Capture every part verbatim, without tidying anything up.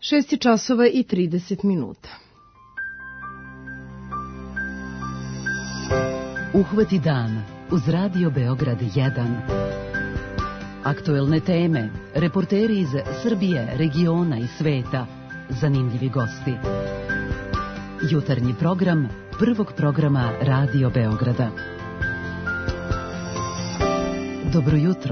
šest časova i trideset minuta. Uhvati dan uz Radio Beograd jedan. Aktuelne teme, reporteri iz Srbije, regiona i sveta, zanimljivi gosti. Jutarnji program prvog programa Radio Beograda. Dobro jutro.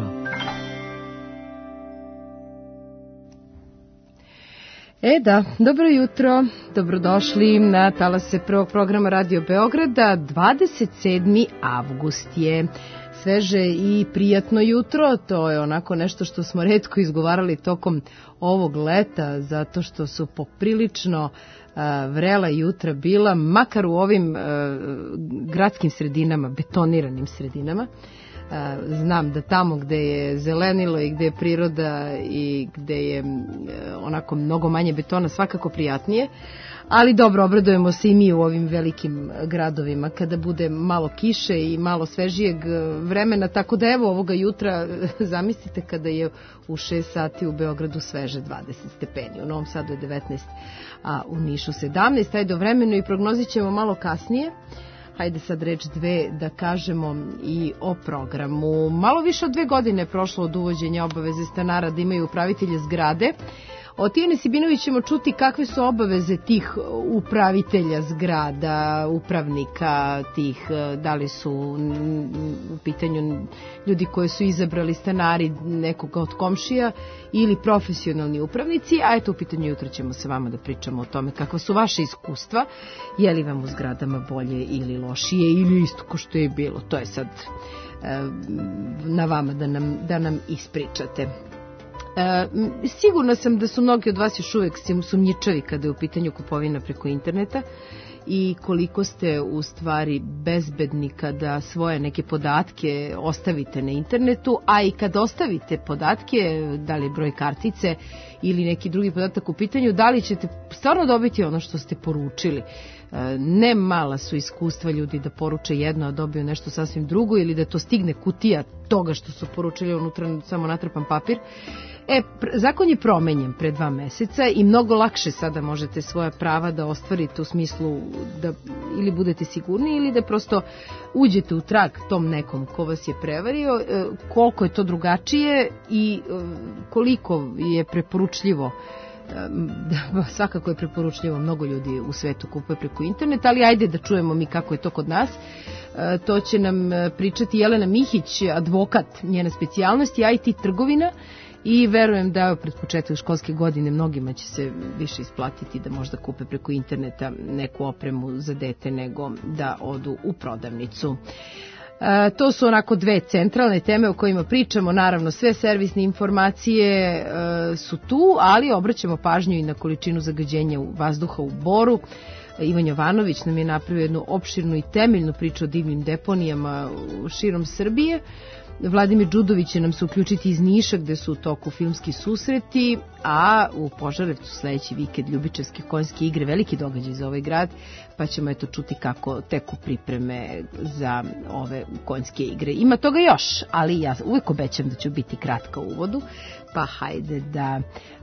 E da, dobro jutro, dobrodošli na talase prvog programa Radio Beograda. dvadeset sedmi avgust je, sveže i prijatno jutro, to je onako nešto što smo retko izgovarali tokom ovog leta, zato što su poprilično uh, vrela jutra bila, makar u ovim uh, gradskim sredinama, betoniranim sredinama. Znam da tamo gde je zelenilo i gde je priroda i gde je onako mnogo manje betona svakako prijatnije, ali dobro, obradujemo se i mi u ovim velikim gradovima kada bude malo kiše i malo svežijeg vremena, tako da evo ovoga jutra zamislite kada je u šest sati u Beogradu sveže dvadeset stepeni, u Novom Sadu je devetnaest, a u Nišu sedamnaest, ajde o vremenu i prognozit ćemo malo kasnije. Hajde sad reč dve da kažemo i o programu. Malo više od dve godine je prošlo od uvođenja obaveze stanara da imaju upravitelje zgrade. Od Tijane Sibinović ćemo čuti kakve su obaveze tih upravitelja zgrada, upravnika tih, da li su u pitanju ljudi koji su izabrali stanari nekoga od komšija ili profesionalni upravnici, a eto u pitanju jutra ćemo sa vama da pričamo o tome kakva su vaše iskustva, je li vam u zgradama bolje ili lošije ili isto ko što je bilo, to je sad na vama da nam, da nam ispričate. E, sigurna sam da su mnogi od vas još uvek sumnjičavi kada je u pitanju kupovina preko interneta i koliko ste u stvari bezbedni kada svoje neke podatke ostavite na internetu, a i kad ostavite podatke, da li broj kartice ili neki drugi podatak u pitanju, da li ćete stvarno dobiti ono što ste poručili. Ne mala su iskustva ljudi da poruče jedno, a dobiju nešto sasvim drugo, ili da to stigne kutija toga što su poručili, unutra samo natrpan papir. E, zakon je promenjen pre dva meseca i mnogo lakše sada možete svoja prava da ostvarite u smislu da ili budete sigurni ili da prosto uđete u trag tom nekom ko vas je prevario, e, koliko je to drugačije i e, koliko je preporučljivo. Da, svakako je preporučljivo, mnogo ljudi u svetu kupuje preko interneta, ali ajde da čujemo mi kako je to kod nas. E, to će nam pričati Jelena Mihić, advokat, njena specijalnost je I T trgovina i verujem da pred početak školske godine mnogima će se više isplatiti da možda kupe preko interneta neku opremu za dete nego da odu u prodavnicu. E, to su onako dve centralne teme o kojima pričamo, naravno sve servisne informacije e, su tu, ali obraćamo pažnju i na količinu zagađenja vazduha u Boru. Ivan Jovanović nam je napravio jednu opširnu i temeljnu priču o divnim deponijama širom Srbije. Vladimir Đudović će nam se uključiti iz Niša gde su u toku filmski susreti, a u Požarevcu sledeći vikend ljubičarske konjske igre, veliki događaj za ovaj grad, pa ćemo eto čuti kako teku pripreme za ove konjske igre. Ima toga još, ali ja uvijek obećam da ću biti kratka u uvodu, pa hajde da,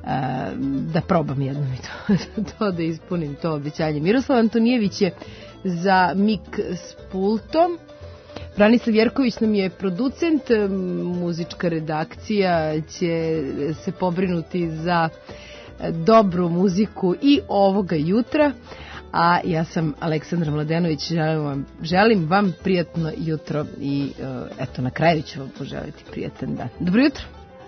da probam jednom i to, to da ispunim to obećanje. Miroslav Antonijević je za mik s pultom. Branislav Jerković nam je producent, muzička redakcija će se pobrinuti za dobru muziku i ovoga jutra, a ja sam Aleksandra Mladenović, želim vam, želim vam prijatno jutro i eto na kraju ću vam poželiti prijatan dan. Dobro jutro!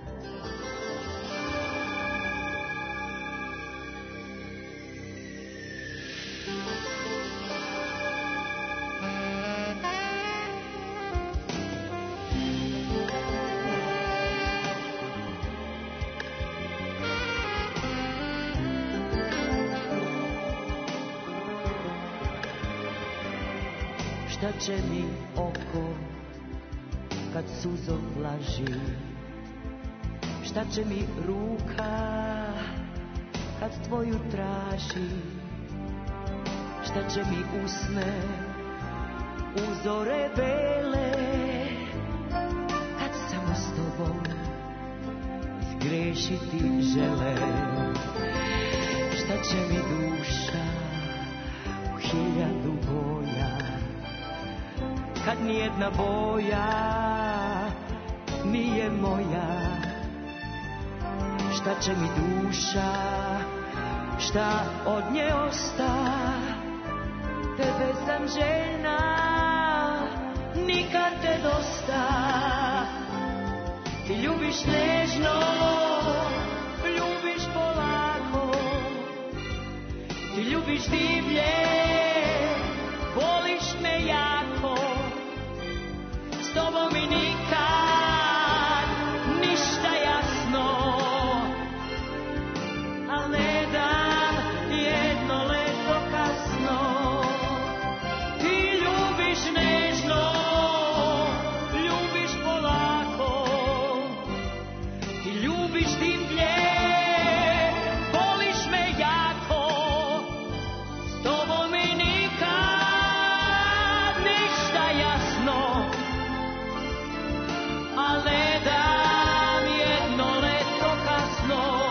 Šta će mi oko kad suzom laži? Šta će mi ruka kad tvoju traži? Šta će mi usne uzore bele kad samo s tobom zgrešiti žele? će mi duša u hiljadu boja, kad nijedna boja nije moja. Šta će mi duša, šta od nje osta, tebe sam željna, nikad te dosta. Ti ljubiš nežno, ljubiš polako, ti ljubiš divlje, voliš me jako. S tobom mi nikad ništa jasno, al ne dam jedno leto kasno. Ti ljubiš nežno, ljubiš polako, ti ljubiš divlje, voliš me jako. S tobom mi nikad ništa jasno, al ne dam jedno leto kasno.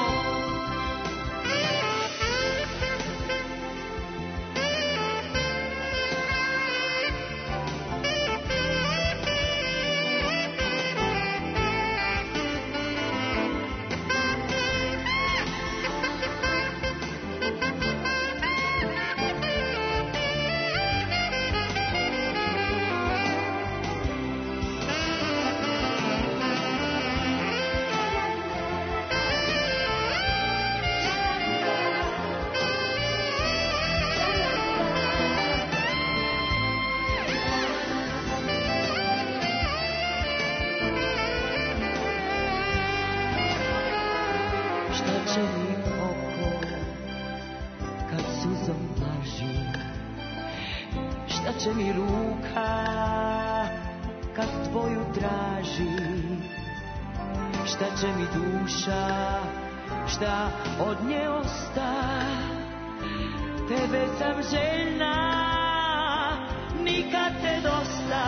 Šta će mi oko kad suzom plaži, šta će mi ruka kad tvoju traži, šta će mi duša, šta od nje osta, tebe sam željna, nikad te dosta.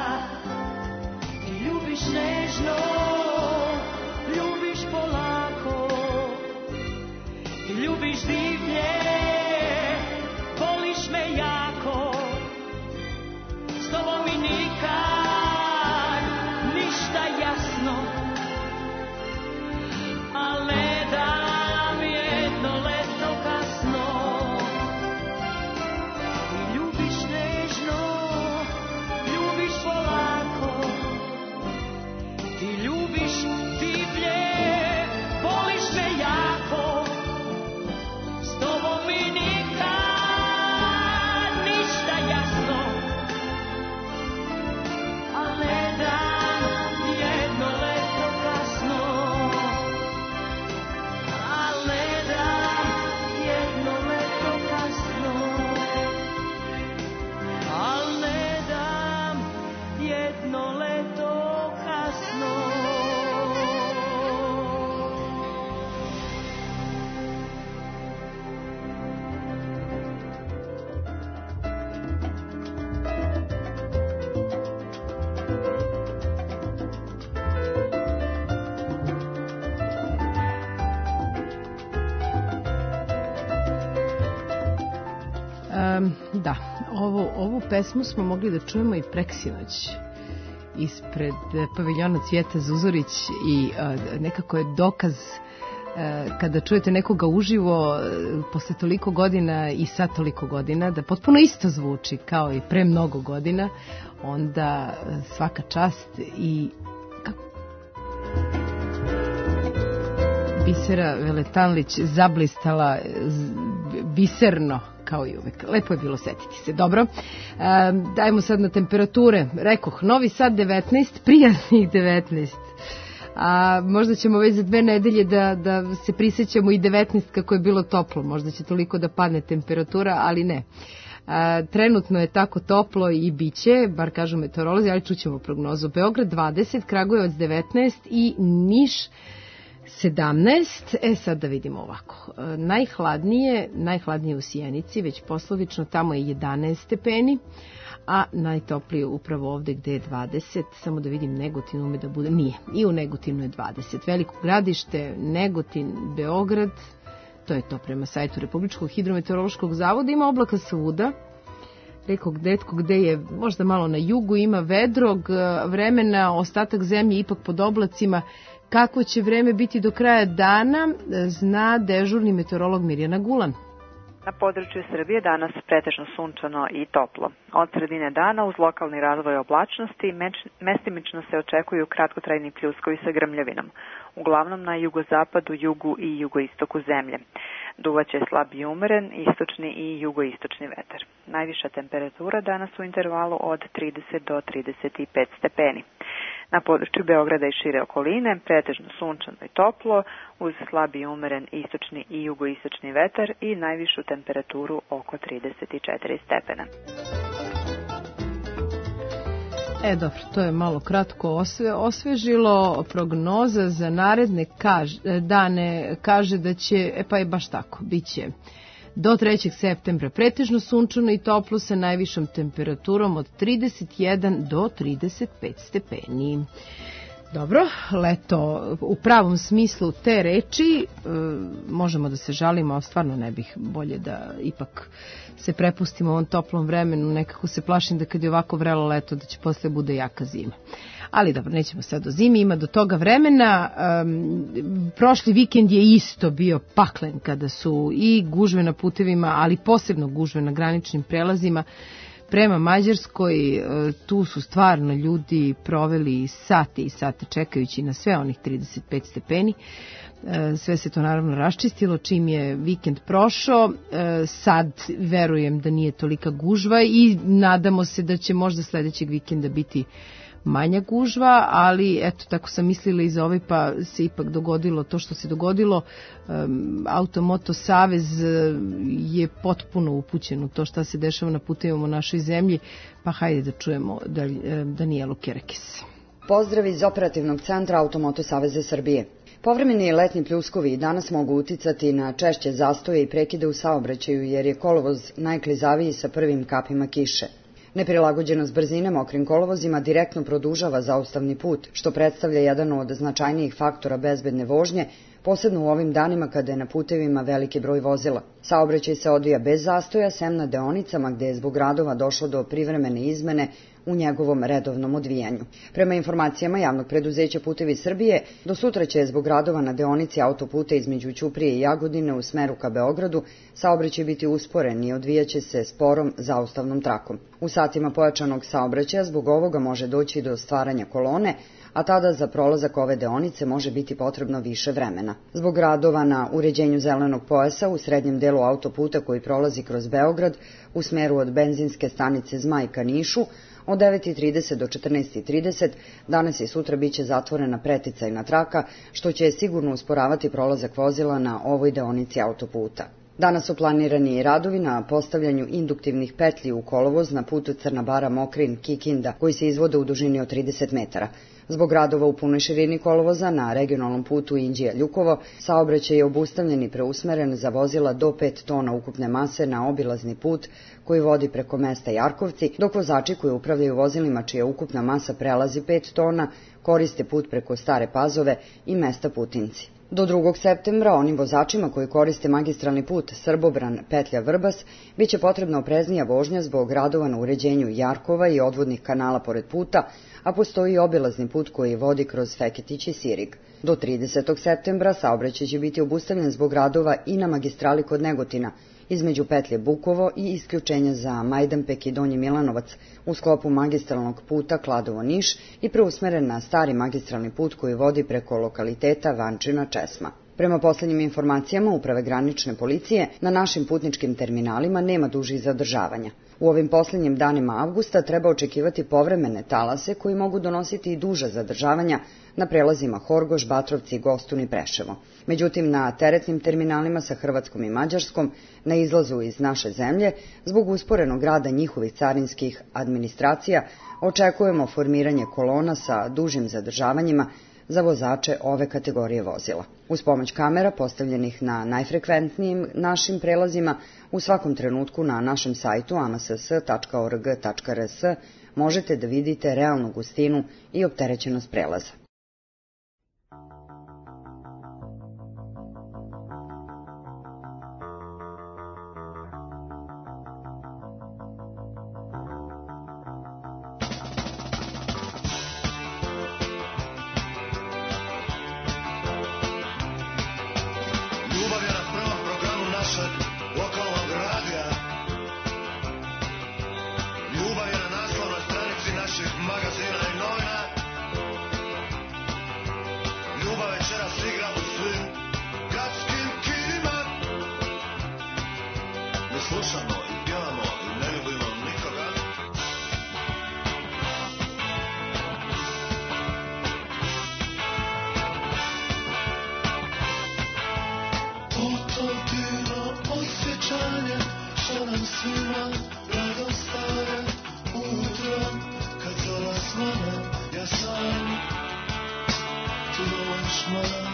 Ti ljubiš nežno, ljubiš polako, ti ljubiš divlje, voliš me jako. S tobom mi nikad ništa jasno, al ne dam jedno leto kasno. Ti ljubiš nežno, ljubiš polako, ti ljubiš divlje, voliš me jako. S tobom mi nikad ništa jasno, al ne dam jedno leto kasno, al ne dam jedno leto kasno, al ne dam jedno leto kasno. Um, da, ovo, ovu pesmu smo mogli da čujemo i preksinoć ispred paviljona Cvijeta Zuzorić i uh, nekako je dokaz uh, kada čujete nekoga uživo uh, posle toliko godina i sad toliko godina da potpuno isto zvuči kao i pre mnogo godina, onda uh, svaka čast. I kako? Bisera Veletanlić zablistala z, biserno kao i uvek. Lepo je bilo setiti se. Dobro, e, dajmo sad na temperature. Rekoh, Novi Sad devetnaest, prijatnih devetnaest. A možda ćemo već za dve nedelje da, da se prisjećamo i devetnaest kako je bilo toplo. Možda će toliko da padne temperatura, ali ne. A, trenutno je tako toplo i biće, bar kažu meteorolozi, ali čućemo prognozu. Beograd dvadeset, Kragujevac devetnaest i Niš sedamnaest. E sad da vidimo ovako. E, najhladnije, najhladnije u Sjenici, već poslovično, tamo je jedanaest stepeni, a najtoplije upravo ovde gde je dvadeset. Samo da vidim, Negotin ume da bude, nije. I u Negotinu je dvadeset. Veliko Gradište, Negotin, Beograd, To je to prema sajtu Republičkog hidrometeorološkog zavoda. Ima oblaka svuda. Rekog detko gde je možda malo na jugu, ima vedrog vremena, ostatak zemlje ipak pod oblacima. Kako će vreme biti do kraja dana, zna dežurni meteorolog Mirjana Gulan. Na području Srbije danas pretežno sunčano i toplo. Od sredine dana uz lokalni razvoj oblačnosti mestimično se očekuju kratkotrajni pljuskovi sa grmljavinom, uglavnom na jugozapadu, jugu i jugoistoku zemlje. Duvaće slab i umeren istočni i jugoistočni vetar. Najviša temperatura danas u intervalu od trideset do trideset pet stepeni. Na području Beograda i šire okoline pretežno sunčano i toplo uz slab i umeren istočni i jugoistočni vetar i najvišu temperaturu oko trideset četiri stepena. E, dobro, to je malo kratko osve, osvežilo. Prognoza za naredne kaž, dane kaže da će, e pa je baš tako, bit će do trećeg septembra pretežno sunčano i toplo sa najvišom temperaturom od trideset jedan do trideset pet stepeni. Dobro, leto u pravom smislu te reči, e, možemo da se žalimo, ali stvarno ne bih, bolje da ipak se prepustimo ovom toplom vremenu, nekako se plašim da kad je ovako vrelo leto da će posle bude jaka zima. Ali dobro, nećemo sad o zimi, ima do toga vremena. Um, prošli vikend je isto bio paklen kada su i gužve na putevima, ali posebno gužve na graničnim prelazima prema Mađarskoj. Tu su stvarno ljudi proveli sate i sate čekajući na sve onih trideset pet stepeni. Sve se to naravno raščistilo čim je vikend prošao. Sad verujem da nije tolika gužva i nadamo se da će možda sledećeg vikenda biti manja gužva, ali eto, tako sam mislila i za ovaj, pa se ipak dogodilo to što se dogodilo. Um, Automoto Savez je potpuno upućen u to šta se dešava na putevima u našoj zemlji, pa hajde da čujemo Danijelu Kerekes. Pozdrav iz operativnog centra Automoto Saveza Srbije. Povremeni letnji pljuskovi i danas mogu uticati na češće zastoje i prekide u saobraćaju, jer je kolovoz najklizaviji sa prvim kapima kiše. Neprilagođenost brzine mokrim kolovozima direktno produžava zaustavni put, što predstavlja jedan od značajnijih faktora bezbedne vožnje, posebno u ovim danima kada je na putevima veliki broj vozila. Saobraćaj se odvija bez zastoja, sem na deonicama gde je zbog radova došlo do privremene izmene u njegovom redovnom odvijanju. Prema informacijama javnog preduzeća Putevi Srbije, do sutra će zbog radova na deonici autoputa između Ćuprije i Jagodine u smeru ka Beogradu saobraćaj biti usporen i odvijaće se sporom zaustavnom trakom. U satima pojačanog saobraćaja zbog ovoga može doći do stvaranja kolone, a tada za prolazak ove deonice može biti potrebno više vremena. Zbog radova na uređenju zelenog pojasa u srednjem delu autoputa koji prolazi kroz Beograd u smeru od benzinske stanice Zmaj ka Nišu, od devet i trideset do četrnaest i trideset danas i sutra biće zatvorena preticajna traka, što će sigurno usporavati prolazak vozila na ovoj deonici autoputa. Danas su planirani radovi na postavljanju induktivnih petlji u kolovoz na putu Crna Bara Mokrin Kikinda, koji se izvode u dužini od trideset metara. Zbog radova u punoj širini kolovoza na regionalnom putu Inđija-Ljukovo, saobraćaj je obustavljen i preusmeren za vozila do pet tona ukupne mase na obilazni put koji vodi preko mesta Jarkovci, dok vozači koji upravljaju vozilima čija ukupna masa prelazi pet tona koriste put preko Stare Pazove i mesta Putinci. Do drugog septembra onim vozačima koji koriste magistralni put Srbobran-Petlja-Vrbas biće potrebna opreznija vožnja zbog radova na uređenju Jarkova i odvodnih kanala pored puta, a postoji i obilazni put koji vodi kroz Feketić i Sirig. Do tridesetog septembra saobraćaj će biti obustavljen zbog radova i na magistrali kod Negotina, između petlje Bukovo i isključenja za Majdanpek i Donji Milanovac u sklopu magistralnog puta Kladovo-Niš i preusmeren na stari magistralni put koji vodi preko lokaliteta Vančina-Česma. Prema poslednjim informacijama Uprave granične policije, na našim putničkim terminalima nema dužih zadržavanja. U ovim poslednjim danima avgusta treba očekivati povremene talase koji mogu donositi i duža zadržavanja na prelazima Horgoš, Batrovci, Gostun i Preševo. Međutim, na teretnim terminalima sa Hrvatskom i Mađarskom na izlazu iz naše zemlje, zbog usporenog rada njihovih carinskih administracija, očekujemo formiranje kolona sa dužim zadržavanjima za vozače ove kategorije vozila. Uz pomoć kamera postavljenih na najfrekventnijim našim prelazima, u svakom trenutku na našem sajtu a m s s tačka org tačka r s možete da vidite realnu gustinu i opterećenost prelaza. slušamo i pjevamo i ne ljubimo nikoga. To divno osjećanje što nam svima radost daje ujutro kad zora svane, ja sam tu još mala,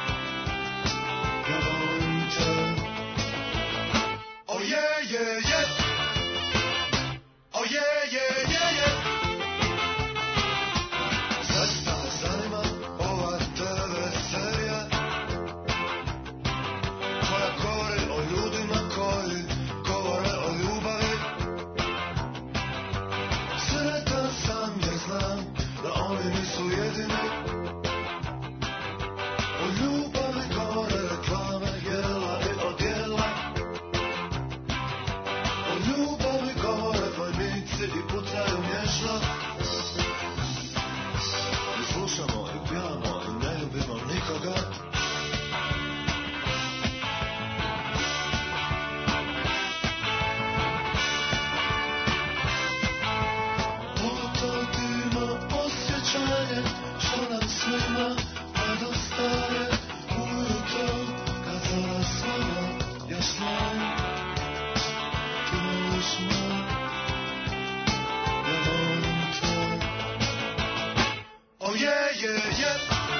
ja volim te. Oh yeah, yeah, yeah. Oh yeah, yeah, yeah, yeah. Zaista me zanima ova te ve serija koja govori o ljudima koji govore o ljubavi. Sretan sam jer znam da oni nisu jedini. O ljubavi govore reklame, jela i odjela. O ljubavi govore vojnici i pucaju mješno. Mi slušamo i pjevamo i ne ljubimo nikoga. Osjećanje što nam svima radost daje ujutro kad zora svana, ja znam ti voliš me, ja volim te. Oh yeah, yeah, yeah.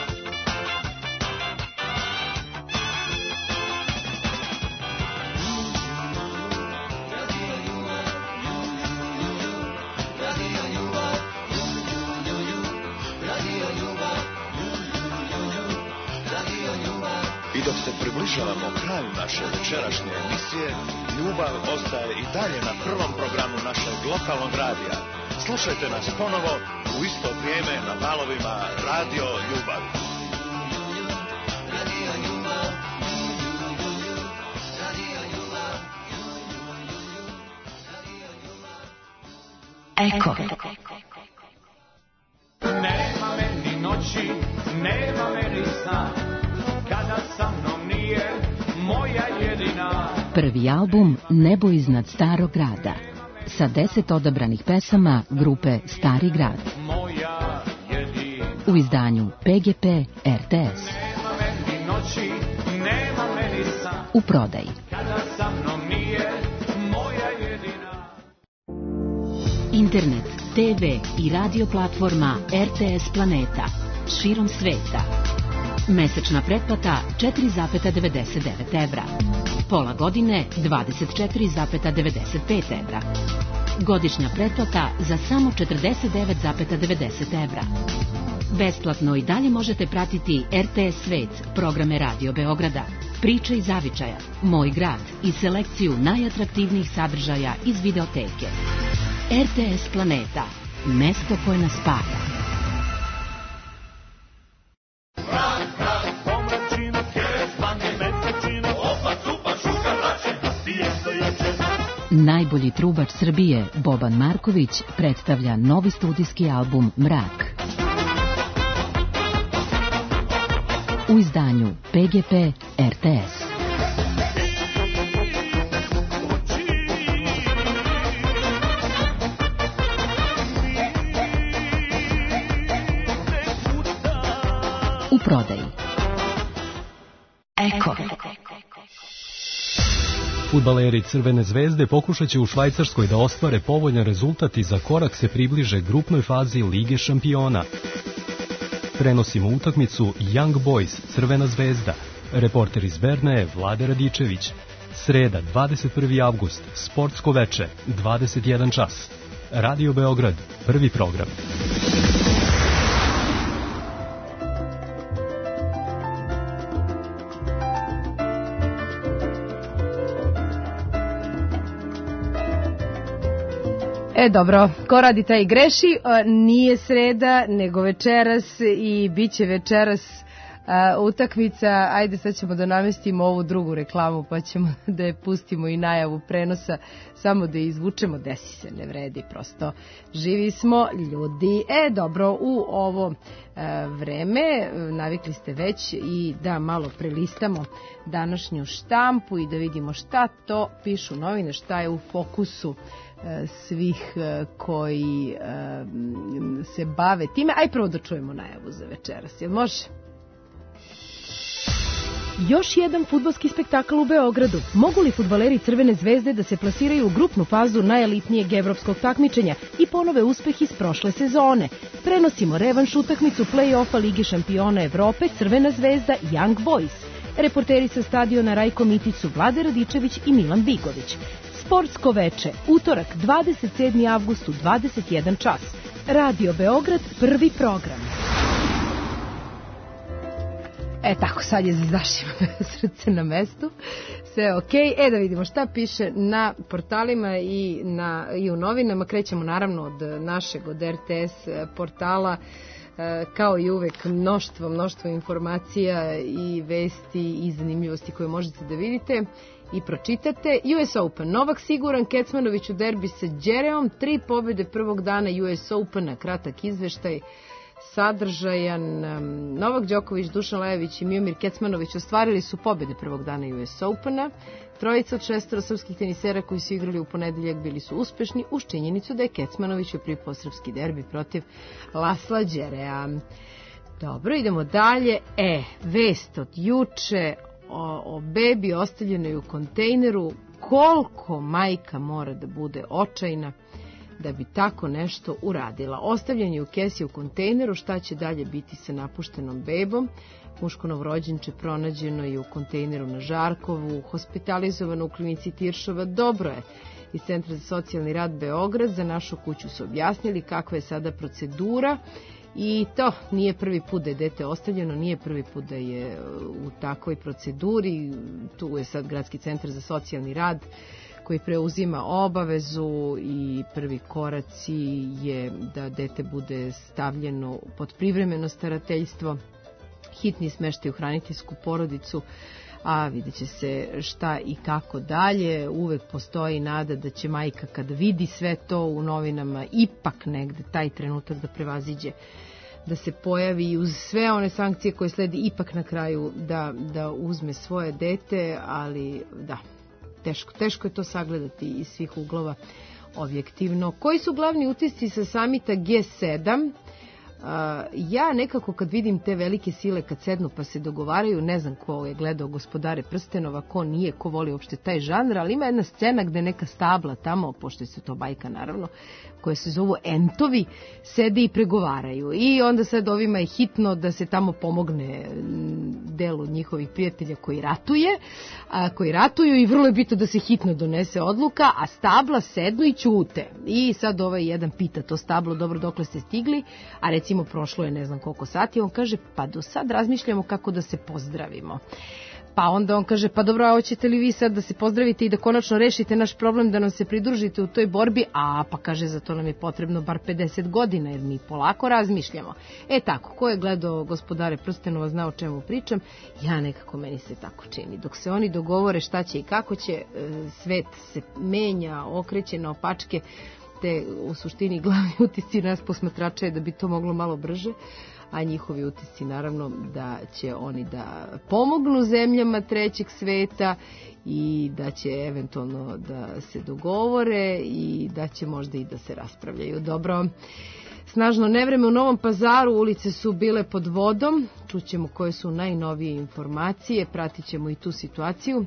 I dok se približavamo kraju naše večerašnje emisije, ljubav ostaje i dalje na prvom programu našeg lokalnog radija. Slušajte nas ponovo u isto vrijeme na valovima Radio Ljubav. Eko. Nema meni noći, nema meni sna, kada sa mnom nije moja jedina. Prvi album Nebo iznad starog grada sa deset odabranih pesama grupe Stari grad. Moja jedina. U izdanju P G P R T S. Nema meni noći, nema meni sna, U prodaji. kada sa mnom nije moja jedina. Internet, te ve i radio platforma R T S Planeta širom sveta. Mesečna pretplata četiri zarez devedeset devet evra. Pola godine dvadeset četiri zarez devedeset pet evra. Godišnja pretplata za samo četrdeset devet zarez devedeset evra. Besplatno i dalje možete pratiti R T S Svet, programe Radio Beograda, Priče iz zavičaja, Moj grad i selekciju najatraktivnijih sadržaja iz videoteke. R T S Planeta, mesto koje nas spaja. Najbolji trubač Srbije, Boban Marković, predstavlja novi studijski album Mrak. U izdanju P G P R T S. U prodaji. Eko. Fudbaleri Crvene zvezde pokušat će u Švajcarskoj da ostvare povoljan rezultat i za korak se približe grupnoj fazi Lige šampiona. Prenosimo utakmicu Young Boys Crvena zvezda. Reporter iz Berna je Vlade Radičević. Sreda, dvadeset prvi avgust, sportsko veče, dvadeset jedan čas. Radio Beograd, prvi program. E, dobro, ko radi taj i greši, nije sreda, nego večeras i bit će večeras Uh, utakmica, ajde sad ćemo da namestimo ovu drugu reklamu pa ćemo da je pustimo i najavu prenosa, samo da je izvučemo, desi se, ne vredi, prosto živi smo ljudi. E, dobro, u ovo uh, vreme navikli ste već i da malo prelistamo današnju štampu i da vidimo šta to pišu novine, šta je u fokusu uh, svih uh, koji uh, se bave time. Aj prvo da čujemo najavu za večeras, jel može? Još jedan fudbalski spektakl u Beogradu. Mogu li fudbaleri Crvene zvezde da se plasiraju u grupnu fazu najelitnijeg evropskog takmičenja i ponove uspeh iz prošle sezone? Prenosimo revanš utakmicu play-offa Lige šampiona Evrope Crvena zvezda Young Boys. Reporteri sa stadiona Rajko Mitić su Vlade Radičević i Milan Bigović. Sportsko veče, utorak dvadeset sedmi avgust u dvadeset jedan čas. Radio Beograd, prvi program. E tako, sad je zazdašimo srce na mestu, sve ok. E da vidimo šta piše na portalima i, na, i u novinama. Krećemo naravno od našeg, od R T S portala, kao i uvek mnoštvo, mnoštvo informacija i vesti i zanimljivosti koje možete da vidite i pročitate. U S Open, Novak siguran, Kecmanović u derbi sa Đereom, tri pobjede prvog dana U S Opena, kratak izveštaj, sadržajan. Novak Đoković, Dušan Lajović i Miomir Kecmanović ostvarili su pobjede prvog dana U S Opena. Trojica od šestora srpskih tenisera koji su igrali u ponedeljak bili su uspešni, uz činjenicu da je Kecmanović pripao srpski derbi protiv Lasla Đerea. Dobro, idemo dalje. E, vest od juče o, o bebi ostavljenoj u kontejneru. Koliko majka mora da bude očajna da bi tako nešto uradila. Ostavljen je u kesi u kontejneru, šta će dalje biti sa napuštenom bebom. Muško novorođenče pronađeno je u kontejneru na Žarkovu, hospitalizovano u klinici Tiršova. Dobro je. Iz Centra za socijalni rad Beograd za našu kuću su objasnili kakva je sada procedura i to nije prvi put da je dete ostavljeno, nije prvi put da je u takvoj proceduri. Tu je sad Gradski centar za socijalni rad koji preuzima obavezu i prvi koraci je da dete bude stavljeno pod privremeno starateljstvo, hitni smeštaj u hraniteljsku porodicu, a vidjet će se šta i kako dalje. Uvek postoji nada da će majka kada vidi sve to u novinama ipak negde taj trenutak da prevaziđe, da se pojavi i uz sve one sankcije koje sledi ipak na kraju da, da uzme svoje dete, ali da, teško, teško je to sagledati iz svih uglova objektivno. Koji su glavni utisci sa samita G sedam? Uh, ja nekako kad vidim te velike sile kad sednu pa se dogovaraju, ne znam ko je gledao Gospodare prstenova, ko nije, ko voli uopšte taj žanr, ali ima jedna scena gde neka stabla tamo, pošto su to bajka naravno, koje se zovu entovi, sede i pregovaraju i onda sad ovima je hitno da se tamo pomogne delu njihovih prijatelja koji ratuje, a, koji ratuju i vrlo je bitno da se hitno donese odluka, a stabla sednu i ćute. I sad ovaj jedan pita to stablo, dobro, dokle ste stigli, a recimo prošlo je ne znam koliko sati, on kaže pa do sad razmišljamo kako da se pozdravimo. Pa onda on kaže, pa dobro, a hoćete li vi sad da se pozdravite i da konačno rešite naš problem, da nam se pridružite u toj borbi? A pa kaže, za to nam je potrebno bar pedeset godina, jer mi polako razmišljamo. E tako, ko je gledao Gospodare prstenova zna o čemu pričam, ja nekako meni se tako čini. Dok se oni dogovore šta će i kako će, svet se menja, okreće na opačke, te u suštini glavni utisci nas posmatrača je da bi to moglo malo brže, a njihovi utisci naravno da će oni da pomognu zemljama trećeg sveta i da će eventualno da se dogovore i da će možda i da se raspravljaju. Dobro, snažno nevreme u Novom Pazaru, ulice su bile pod vodom, čućemo koje su najnovije informacije, pratit ćemo i tu situaciju.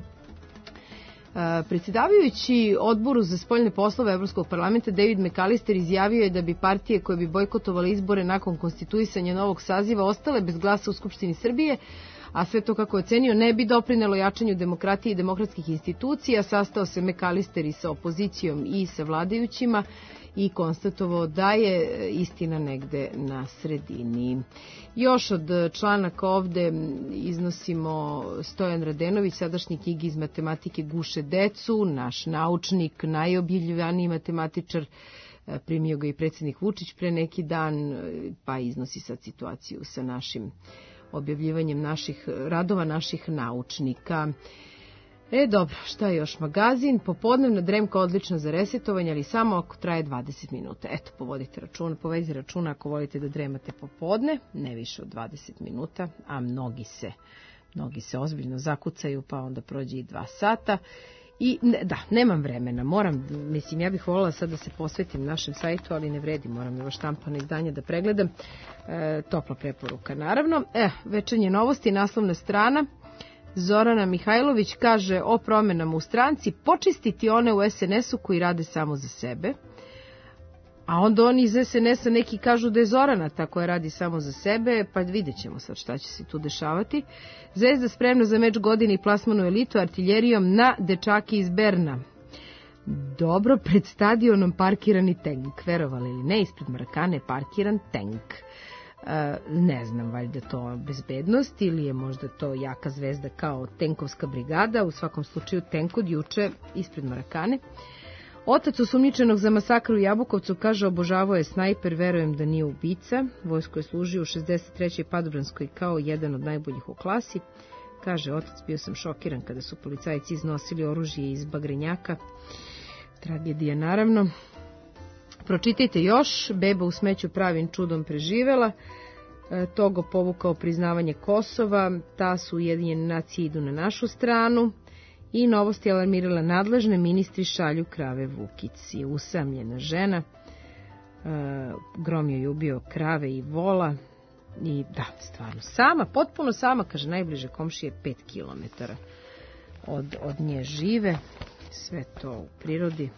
Predsjedavajući odboru za spoljne poslove Evropskog parlamenta David McAllister izjavio je da bi partije koje bi bojkotovale izbore nakon konstituisanja novog saziva ostale bez glasa u Skupštini Srbije, a sve to, kako je ocenio, ne bi doprinelo jačanju demokratije i demokratskih institucija. Sastao se McAllister i sa opozicijom i sa vladajućima i konstatovao da je istina negde na sredini. Još od članaka ovde iznosimo Stojan Radenović, sadašnji knjigi iz matematike guše decu, naš naučnik, najobjavljivaniji matematičar, primio ga i predsjednik Vučić pre neki dan, pa iznosi sad situaciju sa našim objavljivanjem naših radova naših naučnika. E, dobro, šta je još? Magazin, popodnevna dremka odlična za resetovanje, ali samo ako traje dvadeset minuta. Eto, povodite računa, povedite računa ako volite da dremate popodne, ne više od dvadeset minuta, a mnogi se, mnogi se ozbiljno zakucaju, pa onda prođe i dva sata. I ne, da, nemam vremena, moram, mislim, ja bih voljela sad da se posvetim našem sajtu, ali ne vredi, moram evo štampano izdanje da pregledam. E, topla preporuka, naravno. E, večernje novosti, naslovna strana. Zorana Mihajlović kaže o promenama u stranci, počistiti one u es en esu koji rade samo za sebe, a onda oni iz es en esa neki kažu da je Zorana ta koja radi samo za sebe, pa vidjet ćemo sad šta će se tu dešavati. Zvezda spremna za meč godine i plasmanu elitu artiljerijom na dečaki iz Berna. Dobro, pred stadionom parkirani tank, verovali ili ne, ispred Marakane je parkiran tank. Ne znam, valjda to bezbednost ili je možda to jaka zvezda kao tenkovska brigada, u svakom slučaju tenk od juče ispred Marakane. Otac osumnjičenog za masakr u Jabukovcu kaže obožavao je snajper, verujem da nije ubica. Vojsko je služio u šezdeset trećoj Padobranskoj kao jedan od najboljih u klasi. Kaže otac, bio sam šokiran kada su policajci iznosili oružje iz bagrenjaka. Tragedija naravno. Pročitajte još, beba u smeću pravim čudom preživela, e, Togo povukao priznavanje Kosova, ta su Ujedinjene nacije idu na našu stranu i novosti alarmirala nadležne, ministri šalju krave Vukici. Usamljena žena, e, grom joj ubio krave i vola i da, stvarno sama, potpuno sama, kaže najbliže komšije pet kilometara od, od nje žive, sve to u prirodi.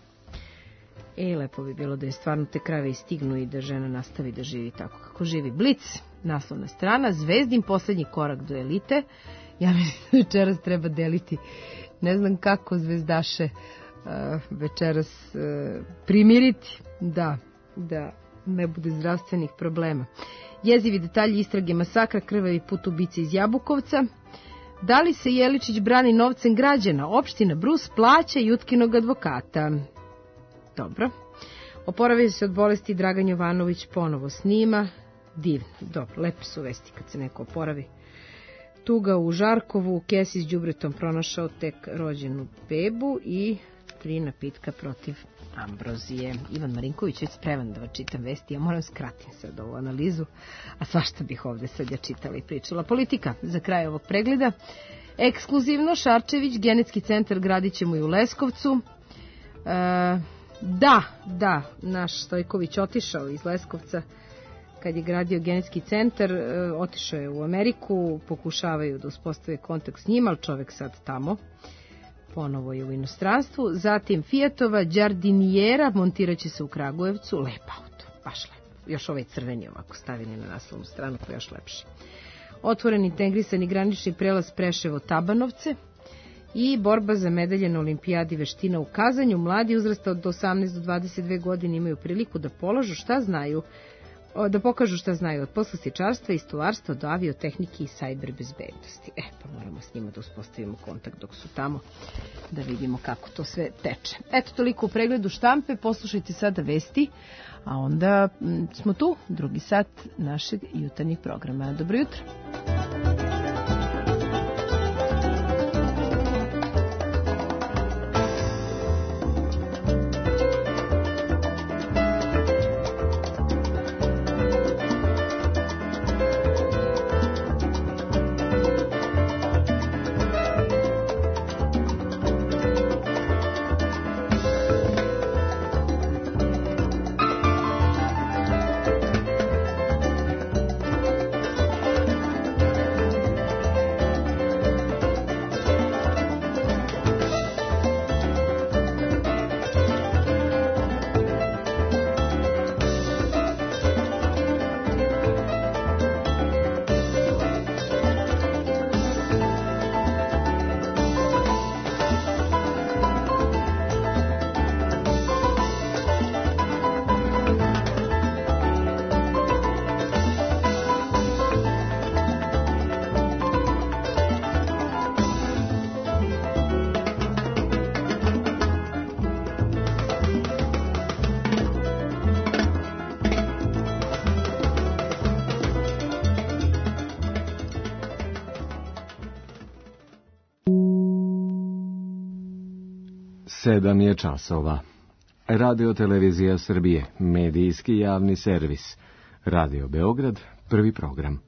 E, lepo bi bilo da je stvarno te krave istignu i da žena nastavi da živi tako kako živi. Blic, naslovna strana, Zvezdin posljednji korak do elite. Ja mislim da večeras treba deliti, ne znam kako zvezdaše uh, večeras uh, primiriti, da, da ne bude zdravstvenih problema. Jezivi detalji istrage masakra, krvavi put ubice iz Jabukovca. Da li se Jeličić brani novcem građana? Opština Brus plaća Jutkinog advokata. Dobro. Oporavio se od bolesti, Dragan Jovanović ponovo snima. Divno, dobro, lepe su vesti kad se neko oporavi. Tuga u Žarkovu, kesi s đubretom pronašao tek rođenu bebu i tri napitka protiv ambrozije. Ivan Marinković je spreman da vam čitam vesti, ja moram skratim sad ovu analizu, a svašta bih ovde sad ja čitala i pričala. Politika za kraj ovog pregleda. Ekskluzivno Šarčević, genetski centar gradit ćemo i u Leskovcu. E, Da, da, naš Stojković otišao iz Leskovca kad je gradio genetski centar, otišao je u Ameriku, pokušavaju da uspostave kontakt s njima, ali čovek sad tamo, ponovo je u inostranstvu. Zatim Fiatova Đardinijera montirat će se u Kragujevcu, lep auto, baš lep, još ovaj crveni ovako stavljeni na naslovnu stranu, pa još lepši. Otvoren integrisani granični prelaz Preševo-Tabanovce. I borba za medalje na olimpijadi veština u Kazanju. Mladi uzrasta od osamnaest do dvadeset dve godine imaju priliku da polažu šta znaju, da pokažu šta znaju od poslastičarstva i stolarstva do aviotehnike i sajber bezbednosti. E, pa moramo s njima da uspostavimo kontakt dok su tamo, da vidimo kako to sve teče. Eto, toliko u pregledu štampe, poslušajte sada vesti, a onda m, smo tu, drugi sat našeg jutarnjeg programa. Dobro jutro. Sedam je časova. Radio Televizija Srbije, medijski javni servis. Radio Beograd, prvi program.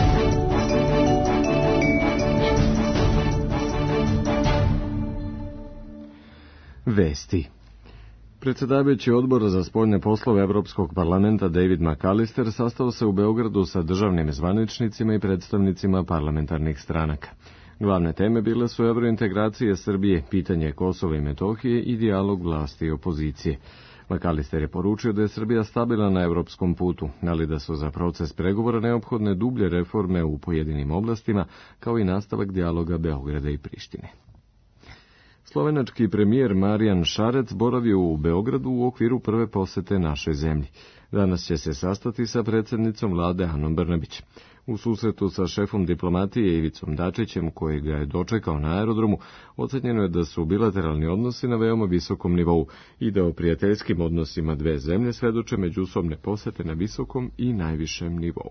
Vesti. Predsjedavajući odbora za spoljne poslove Evropskog parlamenta David McAllister sastao se u Beogradu sa državnim zvaničnicima i predstavnicima parlamentarnih stranaka. Glavne teme bile su evrointegracije Srbije, pitanje Kosova i Metohije i dijalog vlasti i opozicije. McAllister je poručio da je Srbija stabilna na evropskom putu, ali da su za proces pregovora neophodne dublje reforme u pojedinim oblastima, kao i nastavak dijaloga Beograda i Prištine. Slovenački premijer Marijan Šarec boravio u Beogradu u okviru prve posete našoj zemlji. Danas će se sastati sa predsjednicom vlade Anom Brnabić. U susretu sa šefom diplomatije Ivicom Dačićem, koji ga je dočekao na aerodromu, ocenjeno je da su bilateralni odnosi na veoma visokom nivou i da o prijateljskim odnosima dve zemlje svedoče međusobne posete na visokom i najvišem nivou.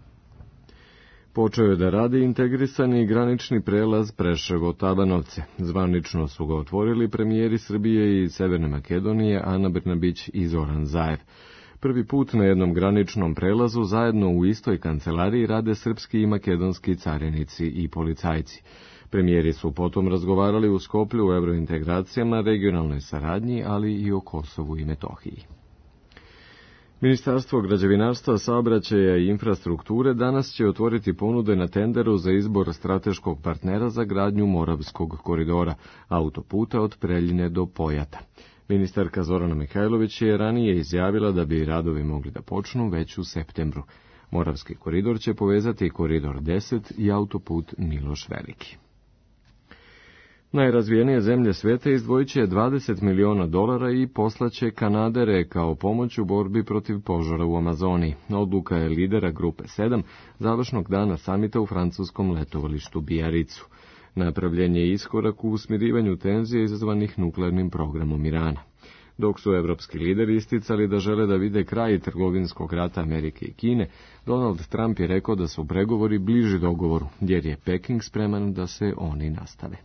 Počeo je da radi integrisani granični prelaz Preševo-Tabanovce. Zvanično su ga otvorili premijeri Srbije i Severne Makedonije Ana Brnabić i Zoran Zaev. Prvi put na jednom graničnom prelazu zajedno u istoj kancelariji rade srpski i makedonski carinici i policajci. Premijeri su potom razgovarali u Skoplju o evrointegracijama, regionalnoj saradnji, ali i o Kosovu i Metohiji. Ministarstvo građevinarstva, saobraćaja i infrastrukture danas će otvoriti ponude na tenderu za izbor strateškog partnera za gradnju Moravskog koridora, autoputa od Preljine do Pojata. Ministarka Zorana Mihajlović je ranije izjavila da bi radovi mogli da počnu već u septembru. Moravski koridor će povezati koridor deset i autoput Miloš Veliki. Najrazvijenije zemlje sveta izdvojit će dvadeset miliona dolara i poslaće kanadere kao pomoć u borbi protiv požara u Amazoniji. Odluka je lidera Grupe sedam, završnog dana samita u francuskom letovalištu Bijaricu. Napravljen je iskorak u usmirivanju tenzija izazvanih nuklearnim programom Irana. Dok su evropski lideri isticali da žele da vide kraj trgovinskog rata Amerike i Kine, Donald Trump je rekao da su pregovori bliži dogovoru, jer je Peking spreman da se oni nastave.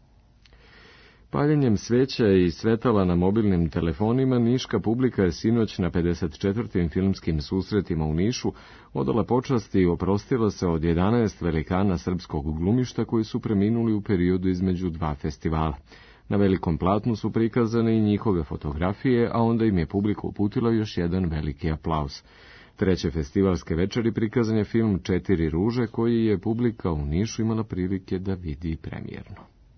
Paljenjem sveća i svetala na mobilnim telefonima niška publika je sinoć na pedeset četvrtim filmskim susretima u Nišu odala počast i oprostila se od jedanaest velikana srpskog glumišta koji su preminuli u periodu između dva festivala. Na velikom platnu su prikazane i njihove fotografije, a onda im je publika uputila još jedan veliki aplauz. Treće festivalske večeri prikazan je film Četiri ruže, koji je publika u Nišu imala prilike da vidi premijerno.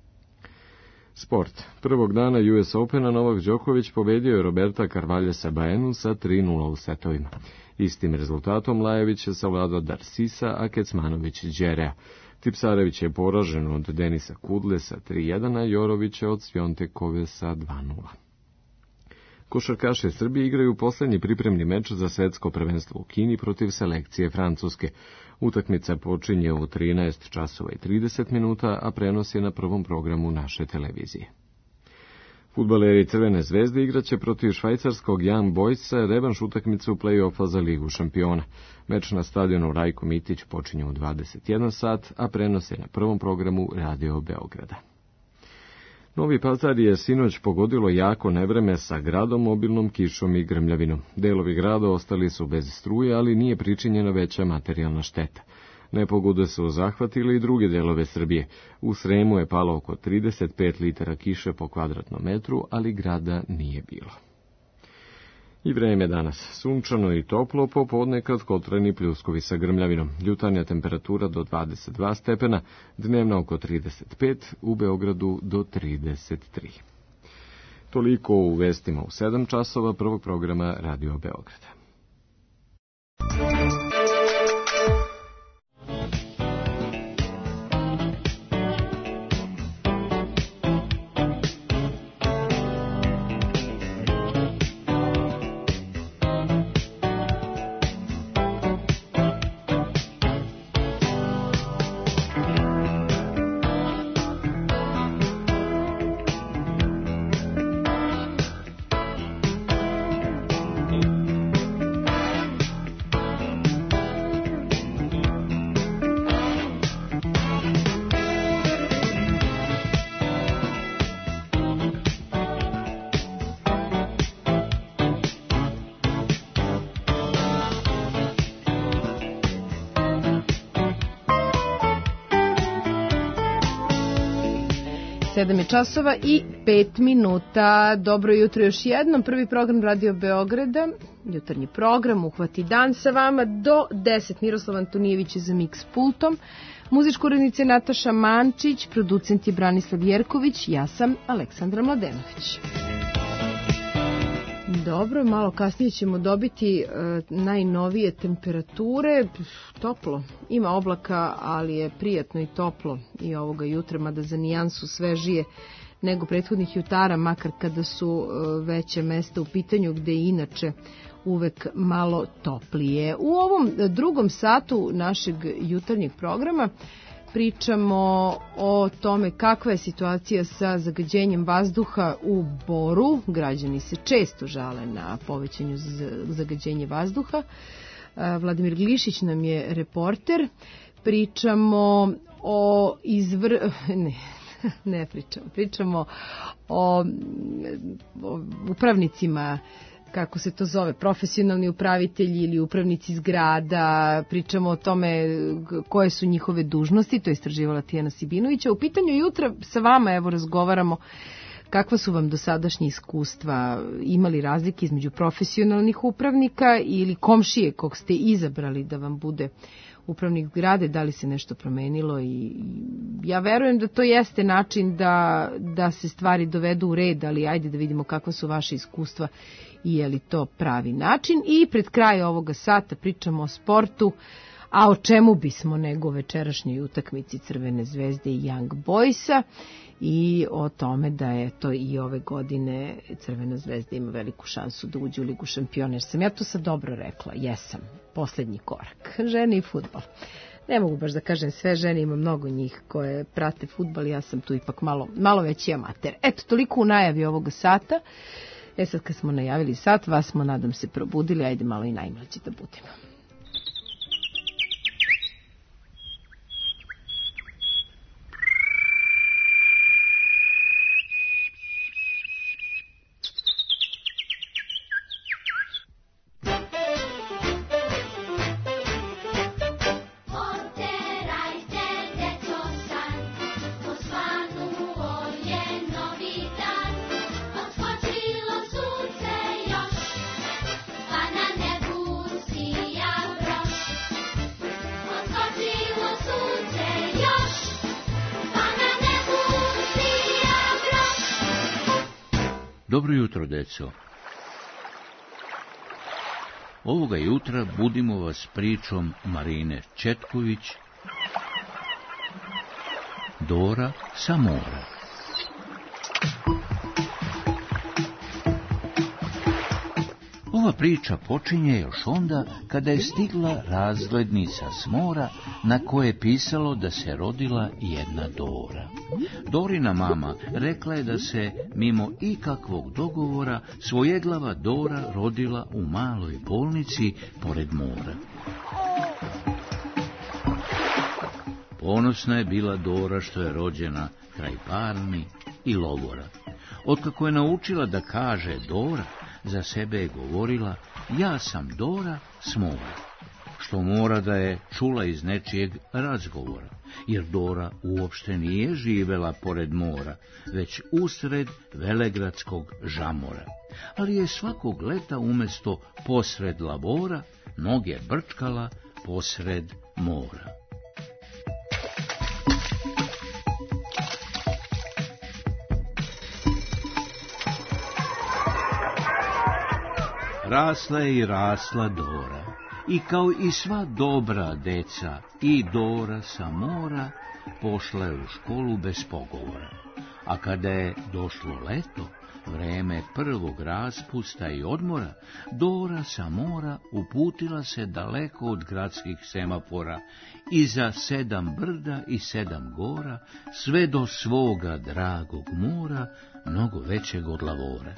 Sport. Prvog dana U S Opena Novak Đoković pobedio je Roberta Carvalhesa Baenu sa tri nula u setovima. Istim rezultatom Lajević je savladao Darsisa, a Kecmanović Đerea. Tipsarević je poražen od Denisa Kudle sa tri jedan, a Jorovića od Svjontekove sa dva nula. Košarkaši Srbije igraju poslednji pripremni meč za svetsko prvenstvo u Kini protiv selekcije Francuske. Utakmica počinje u trinaest časova i trideset minuta, a prenos je na prvom programu naše televizije. Fudbaleri Crvene zvezde igraće protiv švajcarskog Young Boysa revanš utakmicu play-offa za Ligu šampiona. Meč na stadionu Rajko Mitić počinje u dvadeset jedan sat, a prenos je na prvom programu Radio Beograda. Novi Pazar je sinoć pogodilo jako nevreme sa gradom, obilnom kišom i grmljavinom. Delovi grada ostali su bez struje, ali nije pričinjena veća materijalna šteta. Nepogode su zahvatile i druge delove Srbije. U Sremu je palo oko trideset pet litara kiše po kvadratnom metru, ali grada nije bilo. I vreme danas. Sunčano i toplo, popodne kratkotrajni pljuskovi sa grmljavinom. Jutarnja temperatura do dvadeset dva stepena, dnevna oko trideset pet, u Beogradu do trideset tri. Toliko u vestima u sedam časova prvog programa Radio Beograda. sedam je časova i pet minuta. Dobro jutro još jednom. Prvi program Radio Beograda, jutarnji program, uhvati dan sa vama do deset. Miroslav Antonijević je za Mix pultom. Muzička urednica je Nataša Mančić, producent je Branislav Jerković, ja sam Aleksandra Mladenović. Dobro, malo kasnije ćemo dobiti e, najnovije temperature. Toplo, ima oblaka, ali je prijatno i toplo i ovoga jutra, mada za nijansu svežije nego prethodnih jutara, makar kada su e, veće mesta u pitanju, gde je inače uvek malo toplije. U ovom drugom satu našeg jutarnjeg programa pričamo o tome kakva je situacija sa zagađenjem vazduha u Boru. Građani se često žale na povećanju zagađenja vazduha. Vladimir Glišić nam je reporter. Pričamo o izvr... Ne, ne pričamo. Pričamo o, o upravnicima, kako se to zove, profesionalni upravitelji ili upravnici zgrada, pričamo o tome koje su njihove dužnosti, to je istraživala Tijana Sibinovića. U pitanju jutra sa vama, evo, razgovaramo kakva su vam dosadašnje iskustva, imali razlike između profesionalnih upravnika ili komšije kog ste izabrali da vam bude upravnik zgrade, da li se nešto promenilo, i ja verujem da to jeste način da, da se stvari dovedu u red, ali ajde da vidimo kakva su vaše iskustva i je li to pravi način. I pred kraj ovoga sata pričamo o sportu, a o čemu bismo nego večerašnjoj utakmici Crvene zvezde i Young Boysa i o tome da je to i ove godine Crvena zvezda ima veliku šansu da uđe u Ligu šampiona. Jer sam ja to sad dobro rekla, jesam, poslednji korak, žene i fudbal. Ne mogu baš da kažem sve žene, ima mnogo njih koje prate fudbal, ja sam tu ipak malo, malo veći amater. Eto, toliko u najavi ovoga sata. E sad kad smo najavili sat, vas smo, nadam se, probudili, ajde malo i najmlađi da budemo. Dobro jutro, deco. Ovoga jutra budimo vas pričom Marine Četković, Dora sa mora. Ova priča počinje još onda kada je stigla razglednica s mora na koje je pisalo da se rodila jedna Dora. Dorina mama rekla je da se mimo ikakvog dogovora svojeglava Dora rodila u maloj bolnici pored mora. Ponosna je bila Dora što je rođena kraj palmi i lovora. Otkako je naučila da kaže Dora, za sebe je govorila: ja sam Dora s mora, što mora da je čula iz nečijeg razgovora, jer Dora uopšte nije živela pored mora, već usred velegradskog žamora, ali je svakog leta umesto posred lavora noge brčkala posred mora. Rasla je i rasla Dora, i kao i sva dobra deca, i Dora sa mora pošla je u školu bez pogovora. A kada je došlo leto, vreme prvog raspusta i odmora, Dora sa mora uputila se daleko od gradskih semafora, iza sedam brda i sedam gora, sve do svoga dragog mora, mnogo većeg od lavora.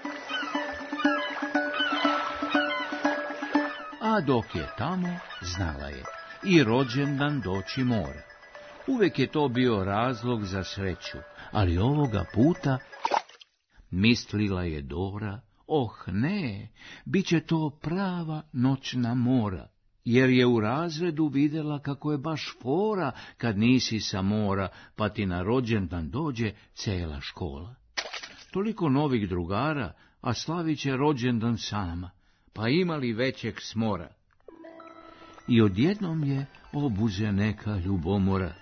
A dok je tamo, znala je, i rođendan doći mora. Uvek je to bio razlog za sreću, ali ovoga puta, mislila je Dora, oh ne, bit će to prava noćna mora. jer je u razredu vidjela kako je baš fora kad nisi sa mora, pa ti na rođendan dođe cela škola. Toliko novih drugara, a slavit će rođendan sama, pa imali većeg smora. I odjednom je obuze neka ljubomora.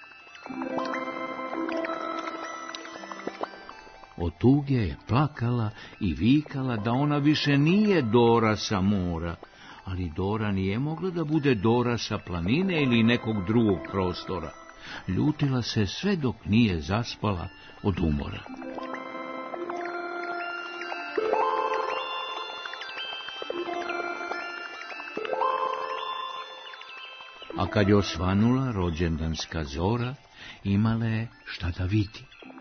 Od tuge je plakala i vikala da ona više nije Dora sa mora, ali Dora nije mogla da bude Dora sa planine ili nekog drugog prostora. Ljutila se sve dok nije zaspala od umora. A kad je osvanula rođendanska zora, imala je šta da vidi.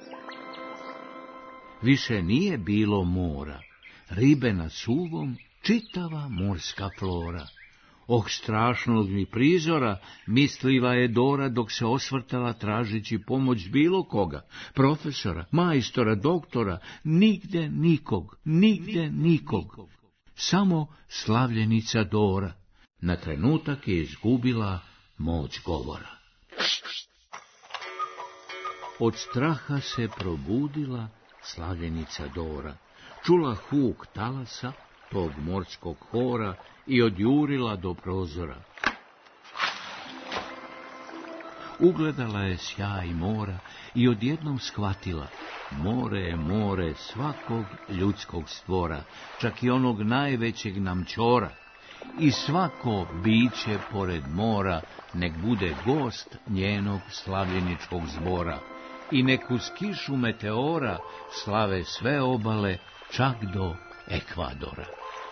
Više nije bilo mora, ribe na suvom, čitava morska flora. Oh, strašnog mi prizora, mislila je Dora dok se osvrtala tražići pomoć bilo koga, profesora, majstora, doktora, nigde nikog, nigde nikog. Samo slavljenica Dora na trenutak je izgubila moć govora. Od straha se probudila slavljenica Dora, čula huk talasa, tog morskog hora, i odjurila do prozora. Ugledala je sjaj mora i odjednom shvatila, more je more svakog ljudskog stvora, čak i onog najvećeg namćora. I svako biće pored mora nek bude gost njenog slavljeničkog zbora. I nek uz kišu meteora slave sve obale, čak do Ekvadora.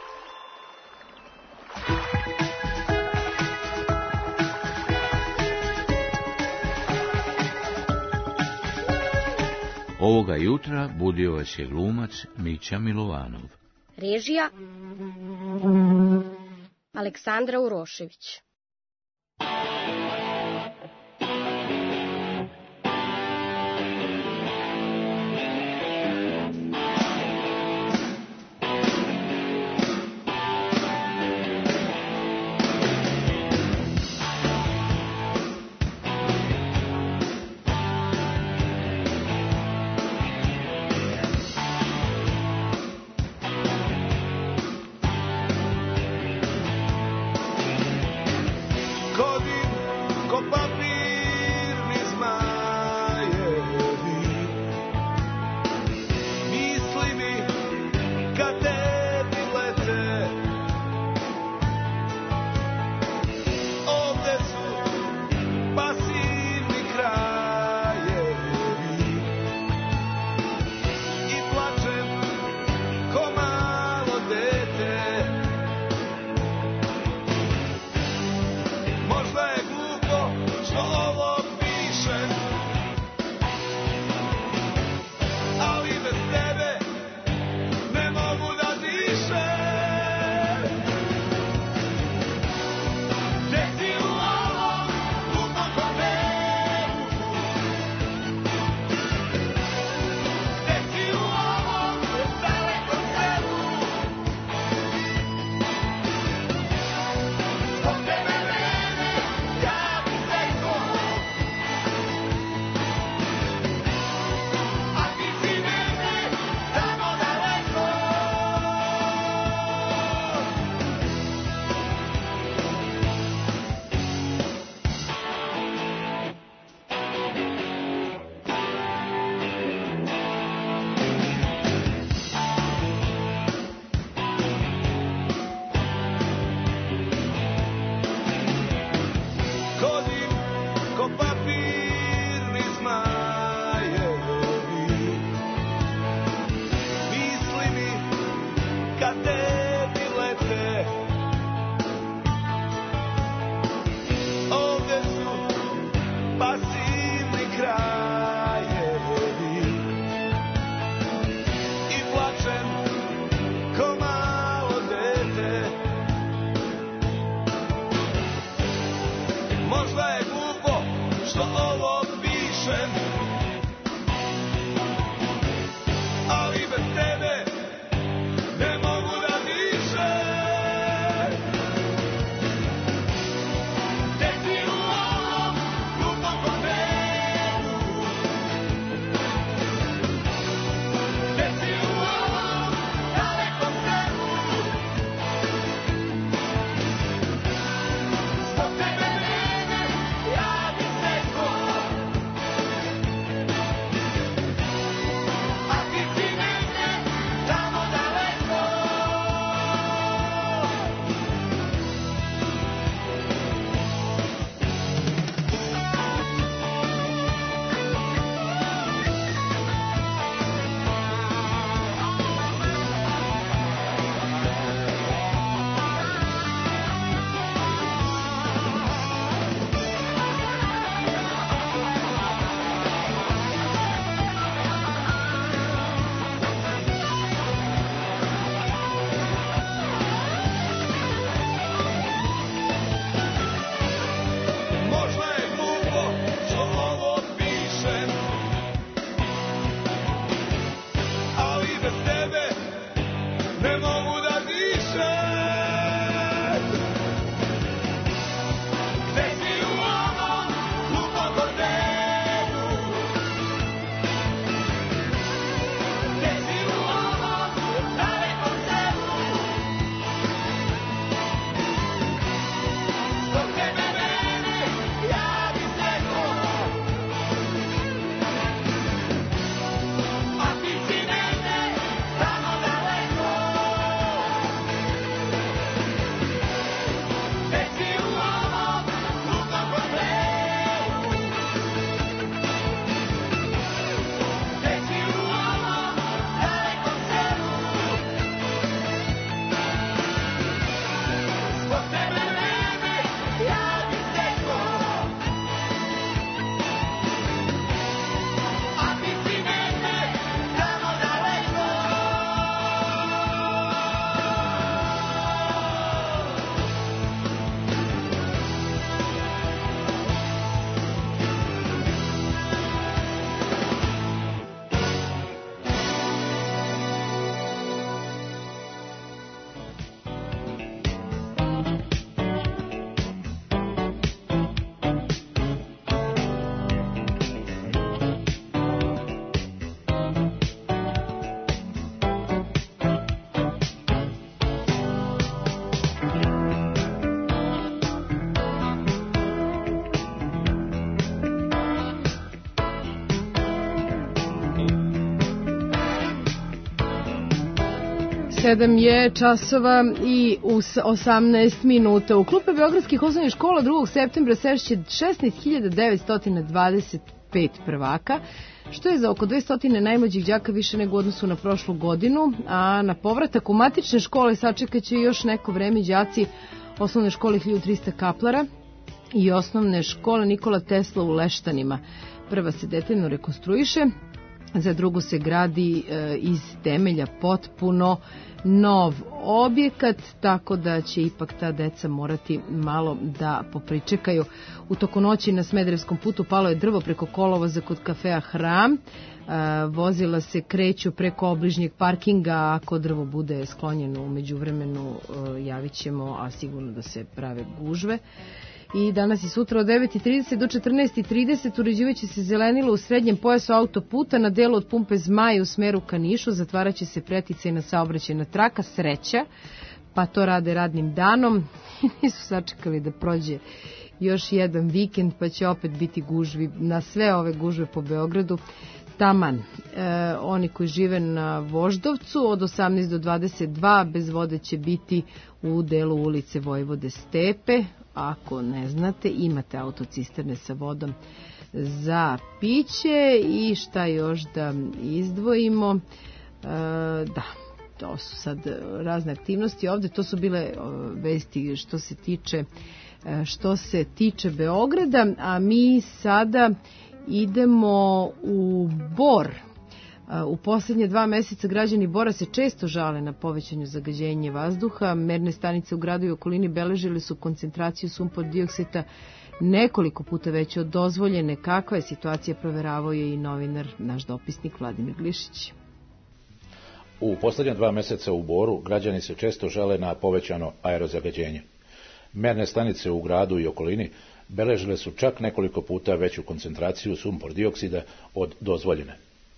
Ovoga jutra budio vas je glumac Mića Milovanov. Režija Aleksandra Urošević. Ali bez tebe ne mogu da sedam je časova i osamnaest minuta. U klupe beogradskih osnovnih škola drugog septembra sešće šesnaest hiljada devetsto dvadeset pet prvaka, što je za oko dvesta najmlađih đaka više nego u odnosu na prošlu godinu, a na povratak u matične škole sačekaće još neko vreme đaci osnovne škole hiljadu trista Kaplara i osnovne škole Nikola Tesla u Leštanima. Prva se detaljno rekonstruiše, za drugu se gradi e, iz temelja potpuno nov objekat, tako da će ipak ta deca morati malo da popričekaju. U toku noći na Smederevskom putu palo je drvo preko kolovoza kod kafea Hram. E, vozila se kreću preko obližnjeg parkinga, ako drvo bude sklonjeno u međuvremenu e, javit ćemo, a sigurno da se prave gužve. I danas i sutra od devet i trideset do četrnaest i trideset uređivaće se zelenilo u srednjem pojasu autoputa na delu od pumpe Zmaj u smeru ka Nišu, zatvaraće se preticajna saobraćajna traka, sreća, pa to rade radnim danom. Nisu sačekali da prođe još jedan vikend, pa će opet biti gužvi na sve ove gužve po Beogradu. Taman, e, oni koji žive na Voždovcu od osamnaest do dvadeset dva bez vode će biti u delu ulice Vojvode Stepe. Ako ne znate, imate autocisterne sa vodom za piće i šta još da izdvojimo. E, da, to su sad razne aktivnosti ovde, to su bile vesti što se tiče što se tiče Beograda, a mi sada idemo u Bor. U poslednje dva meseca građani Bora se često žale na povećanje zagađenja vazduha. Merne stanice u gradu i okolini beležile su koncentraciju sumpor dioksida nekoliko puta veće od dozvoljene. Kakva je situacija, proveravao je i novinar, naš dopisnik Vladimir Glišić. U poslednja dva meseca u Boru građani se često žale na povećano aerozagađenje. Merne stanice u gradu i okolini beležile su čak nekoliko puta veću koncentraciju sumpor dioksida od dozvoljene.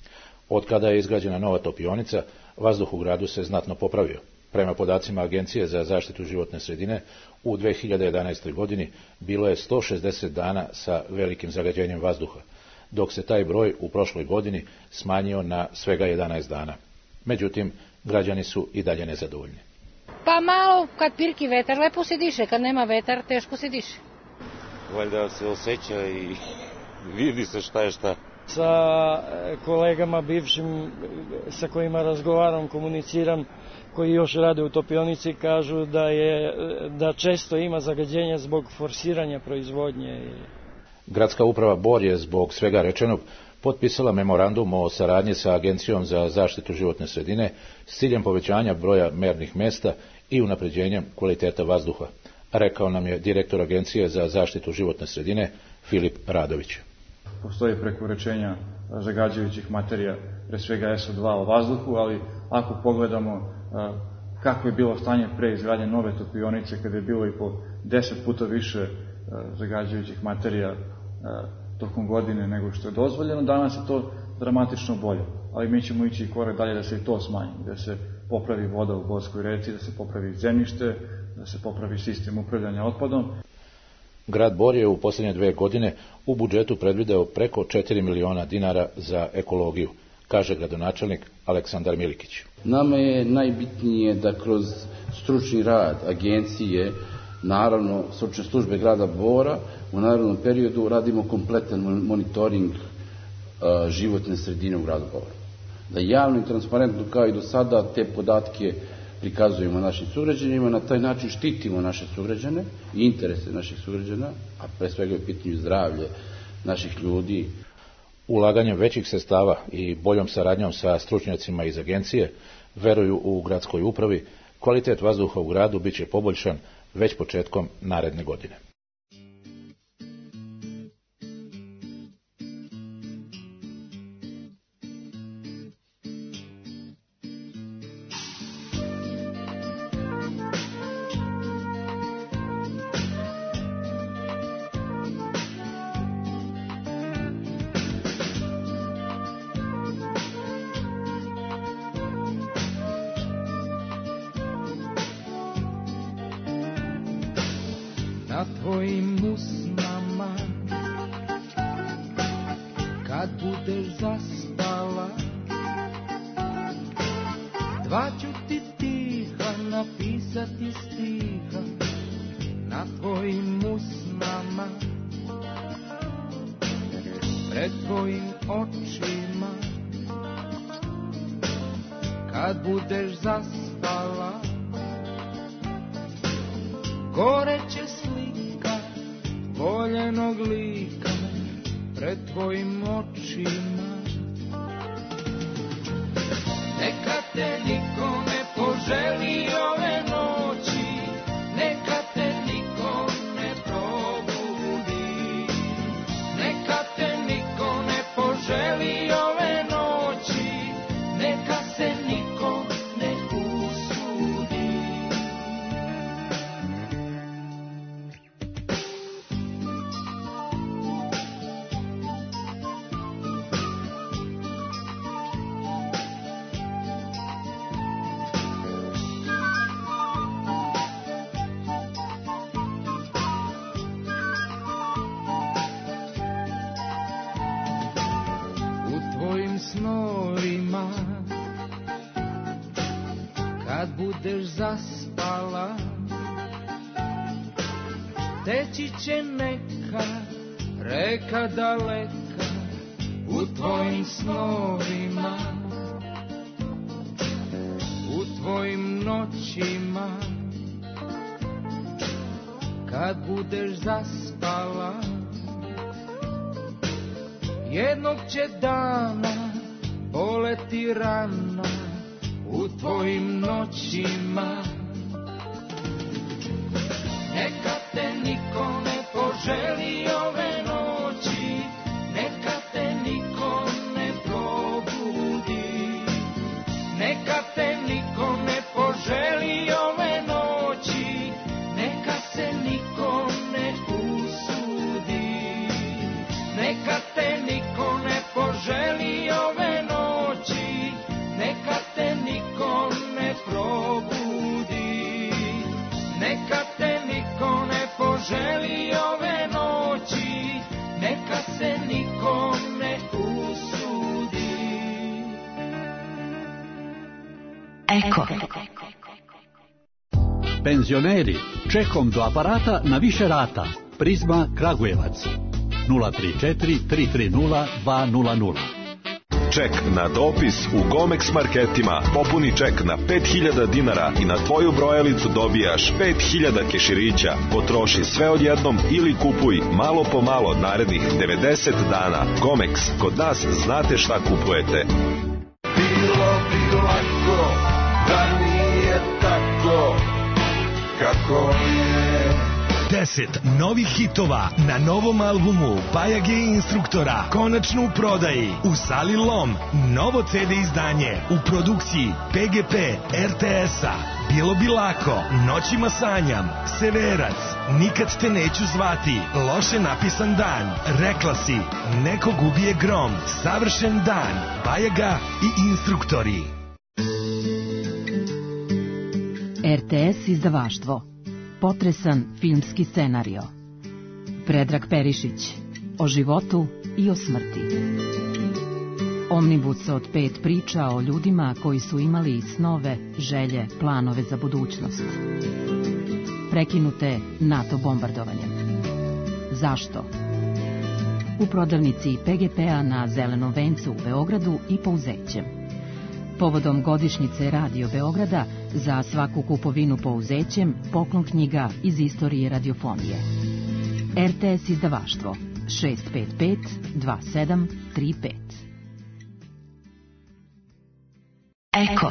Od kada je izgrađena nova topionica, vazduh u gradu se znatno popravio. Prema podacima Agencije za zaštitu životne sredine, u dve hiljade jedanaestoj godini bilo je sto šezdeset dana sa velikim zagađenjem vazduha, dok se taj broj u prošloj godini smanjio na svega jedanaest dana. Međutim, građani su i dalje nezadovoljni. Pa malo kad pirki vetar, lepo se diše, kad nema vetar, teško se diše. Valjda se osjeća i vidi se šta je šta. Sa kolegama bivšim sa kojima razgovaram, komuniciram, koji još rade u topionici, kažu da je da često ima zagađenja zbog forsiranja proizvodnje. Gradska uprava Bor je zbog svega rečenog potpisala memorandum o saradnji sa Agencijom za zaštitu životne sredine s ciljem povećanja broja mernih mesta i unapređenjem kvaliteta vazduha, rekao nam je direktor Agencije za zaštitu životne sredine Filip Radović. Postoje prekoračenja zagađujućih materija, pre svega es o dva u vazduhu, ali ako pogledamo kako je bilo stanje pre izgradnje nove topionice, kada je bilo i po deset puta više zagađujućih materija tokom godine nego što je dozvoljeno, danas je to dramatično bolje. Ali mi ćemo ići korak dalje da se i to smanji, da se popravi voda u Borskoj reci, da se popravi zemljište, da se popravi sistem upravljanja otpadom. Grad Bor je u posljednje dve godine u budžetu predvideo preko četiri miliona dinara za ekologiju, kaže gradonačelnik Aleksandar Milikić. Nama je najbitnije da kroz stručni rad agencije, naravno stručne službe grada Bora, u narednom periodu radimo kompletan monitoring uh, životne sredine u gradu Bora. Da javno i transparentno kao i do sada te podatke prikazujemo našim sugrađanima, na taj način štitimo naše sugrađane i interese naših sugrađana, a pre svega je pitanje zdravlje naših ljudi. Ulaganjem većih sredstava i boljom saradnjom sa stručnjacima iz agencije, veruju u gradskoj upravi, kvalitet vazduha u gradu biće poboljšan već početkom naredne godine. Na tvojim usnama kad budeš zaspala, dva ću ti ti napisati stiha na tvojim usnama, pred tvojim očima, kad budeš zaspala. Goreće slika voljenog lika pred tvojim očima. Neka te niko ne poželi ove noći, neka te niko ne probudi, neka te niko ne poželi ove noći, neka se niko ne usudi. Snovima, kad budeš zaspala, teći će neka reka daleka u tvojim snovima, u tvojim noćima, kad budeš zaspala. Jednog će dana boleti rana u tvojim noćima. Neka te niko ne poželi ove noći, neka te niko ne probudi, neka te niko ne poželi ove noći, neka se niko ne usudi, neka te niko ne poželi ove noći, neka te niko ne probudi, neka te niko ne poželi ove noći, neka se niko ne usudi. Eko. Penzioneri, čekom do aparata na više rata. Prizma Kragujevac. nula tri četiri tri tri nula dva nula nula. Ček na dopis u Gomex marketima. Popuni ček na pet hiljada dinara i na tvoju brojalicu dobijaš pet hiljada keširića. Potroši sve odjednom ili kupuj malo po malo narednih devedeset dana. Gomex, kod nas znate šta kupujete. Bilo bi lako da nije tako kako je. deset novih hitova na novom albumu Bajage Instruktora konačno u prodaji u Sali Lom. Novo ce de izdanje u produkciji pe ge pe, er te es-a, Bilo bi lako, Noćima sanjam, Severac, Nikad te neću zvati, Loše napisan dan, Rekla si, Nekog ubije grom, Savršen dan, Bajaga i Instruktori. er te es izdavaštvo. Potresan filmski scenario. Predrag Perišić. O životu i o smrti. Omnibus od pet priča o ljudima koji su imali snove, želje, planove za budućnost. Prekinute NATO bombardovanjem. Zašto? U prodavnici pe ge pe-a na Zelenom vencu u Beogradu i Pouzećem. Povodom godišnjice Radio Beograda za svaku kupovinu Pouzećem poklon knjiga iz istorije radiofonije. er te es izdavaštvo šest pet pet dva sedam tri pet. Eko.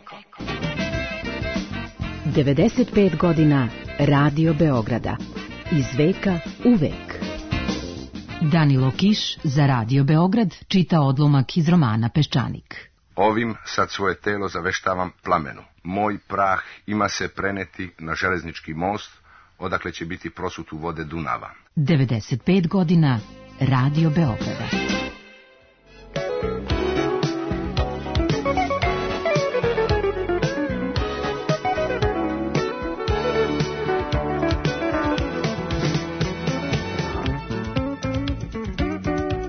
devedeset pet godina Radio Beograda. Iz veka u vek. Danilo Kiš za Radio Beograd čita odlomak iz romana Peščanik. Ovim sad svoje telo zaveštavam plamenu. Moj prah ima se preneti na železnički most, odakle će biti prosut u vode Dunava. devedeset pet godina Radio Beograda.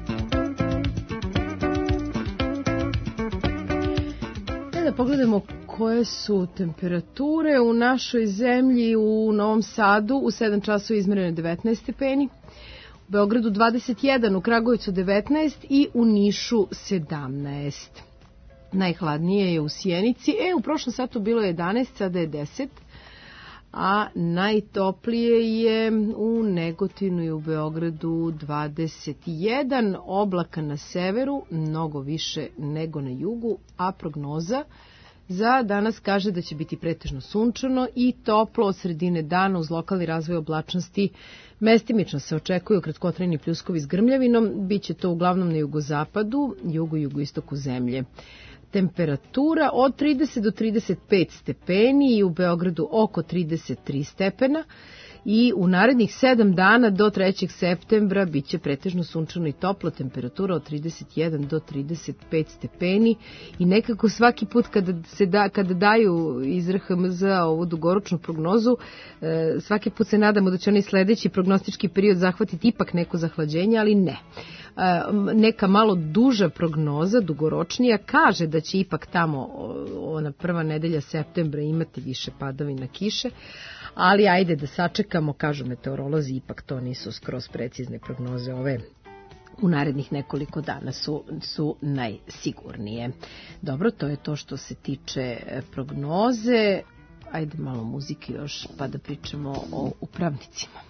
Pogledamo koje su temperature u našoj zemlji. U Novom Sadu u sedam časova izmereno devetnaest stepeni, u Beogradu dvadeset jedan, u Kragujevcu devetnaest i u Nišu sedamnaest. Najhladnije je u Sjenici. E, u prošlom satu bilo je jedanaest, sada je deset. A najtoplije je u Negotinu i u Beogradu dvadeset jedan, oblaka na severu, mnogo više nego na jugu, a prognoza za danas kaže da će biti pretežno sunčano i toplo od sredine dana uz lokalni razvoj oblačnosti. Mestimično se očekuju kratkotrajni pljuskovi s grmljavinom, bit će to uglavnom na jugozapadu, jugu i jugoistoku zemlje. Temperatura od trideset do trideset pet stepeni i u Beogradu oko trideset tri stepena i u narednih sedam dana do trećeg septembra bit će pretežno sunčano i toplo, temperatura od trideset jedan do trideset pet stepeni i nekako svaki put kada, se da, kada daju iz R H M Z ovu dugoročnu prognozu, svaki put se nadamo da će onaj sledeći prognostički period zahvatiti ipak neko zahlađenje, ali ne. Neka malo duža prognoza, dugoročnija, kaže da će ipak tamo ona prva nedelja septembra imati više padavina kiše, ali ajde da sačekamo, kažu meteorolozi, ipak to nisu skroz precizne prognoze, ove u narednih nekoliko dana su, su najsigurnije. Dobro, to je to što se tiče prognoze. Ajde malo muzike još pa da pričamo o upravnicima.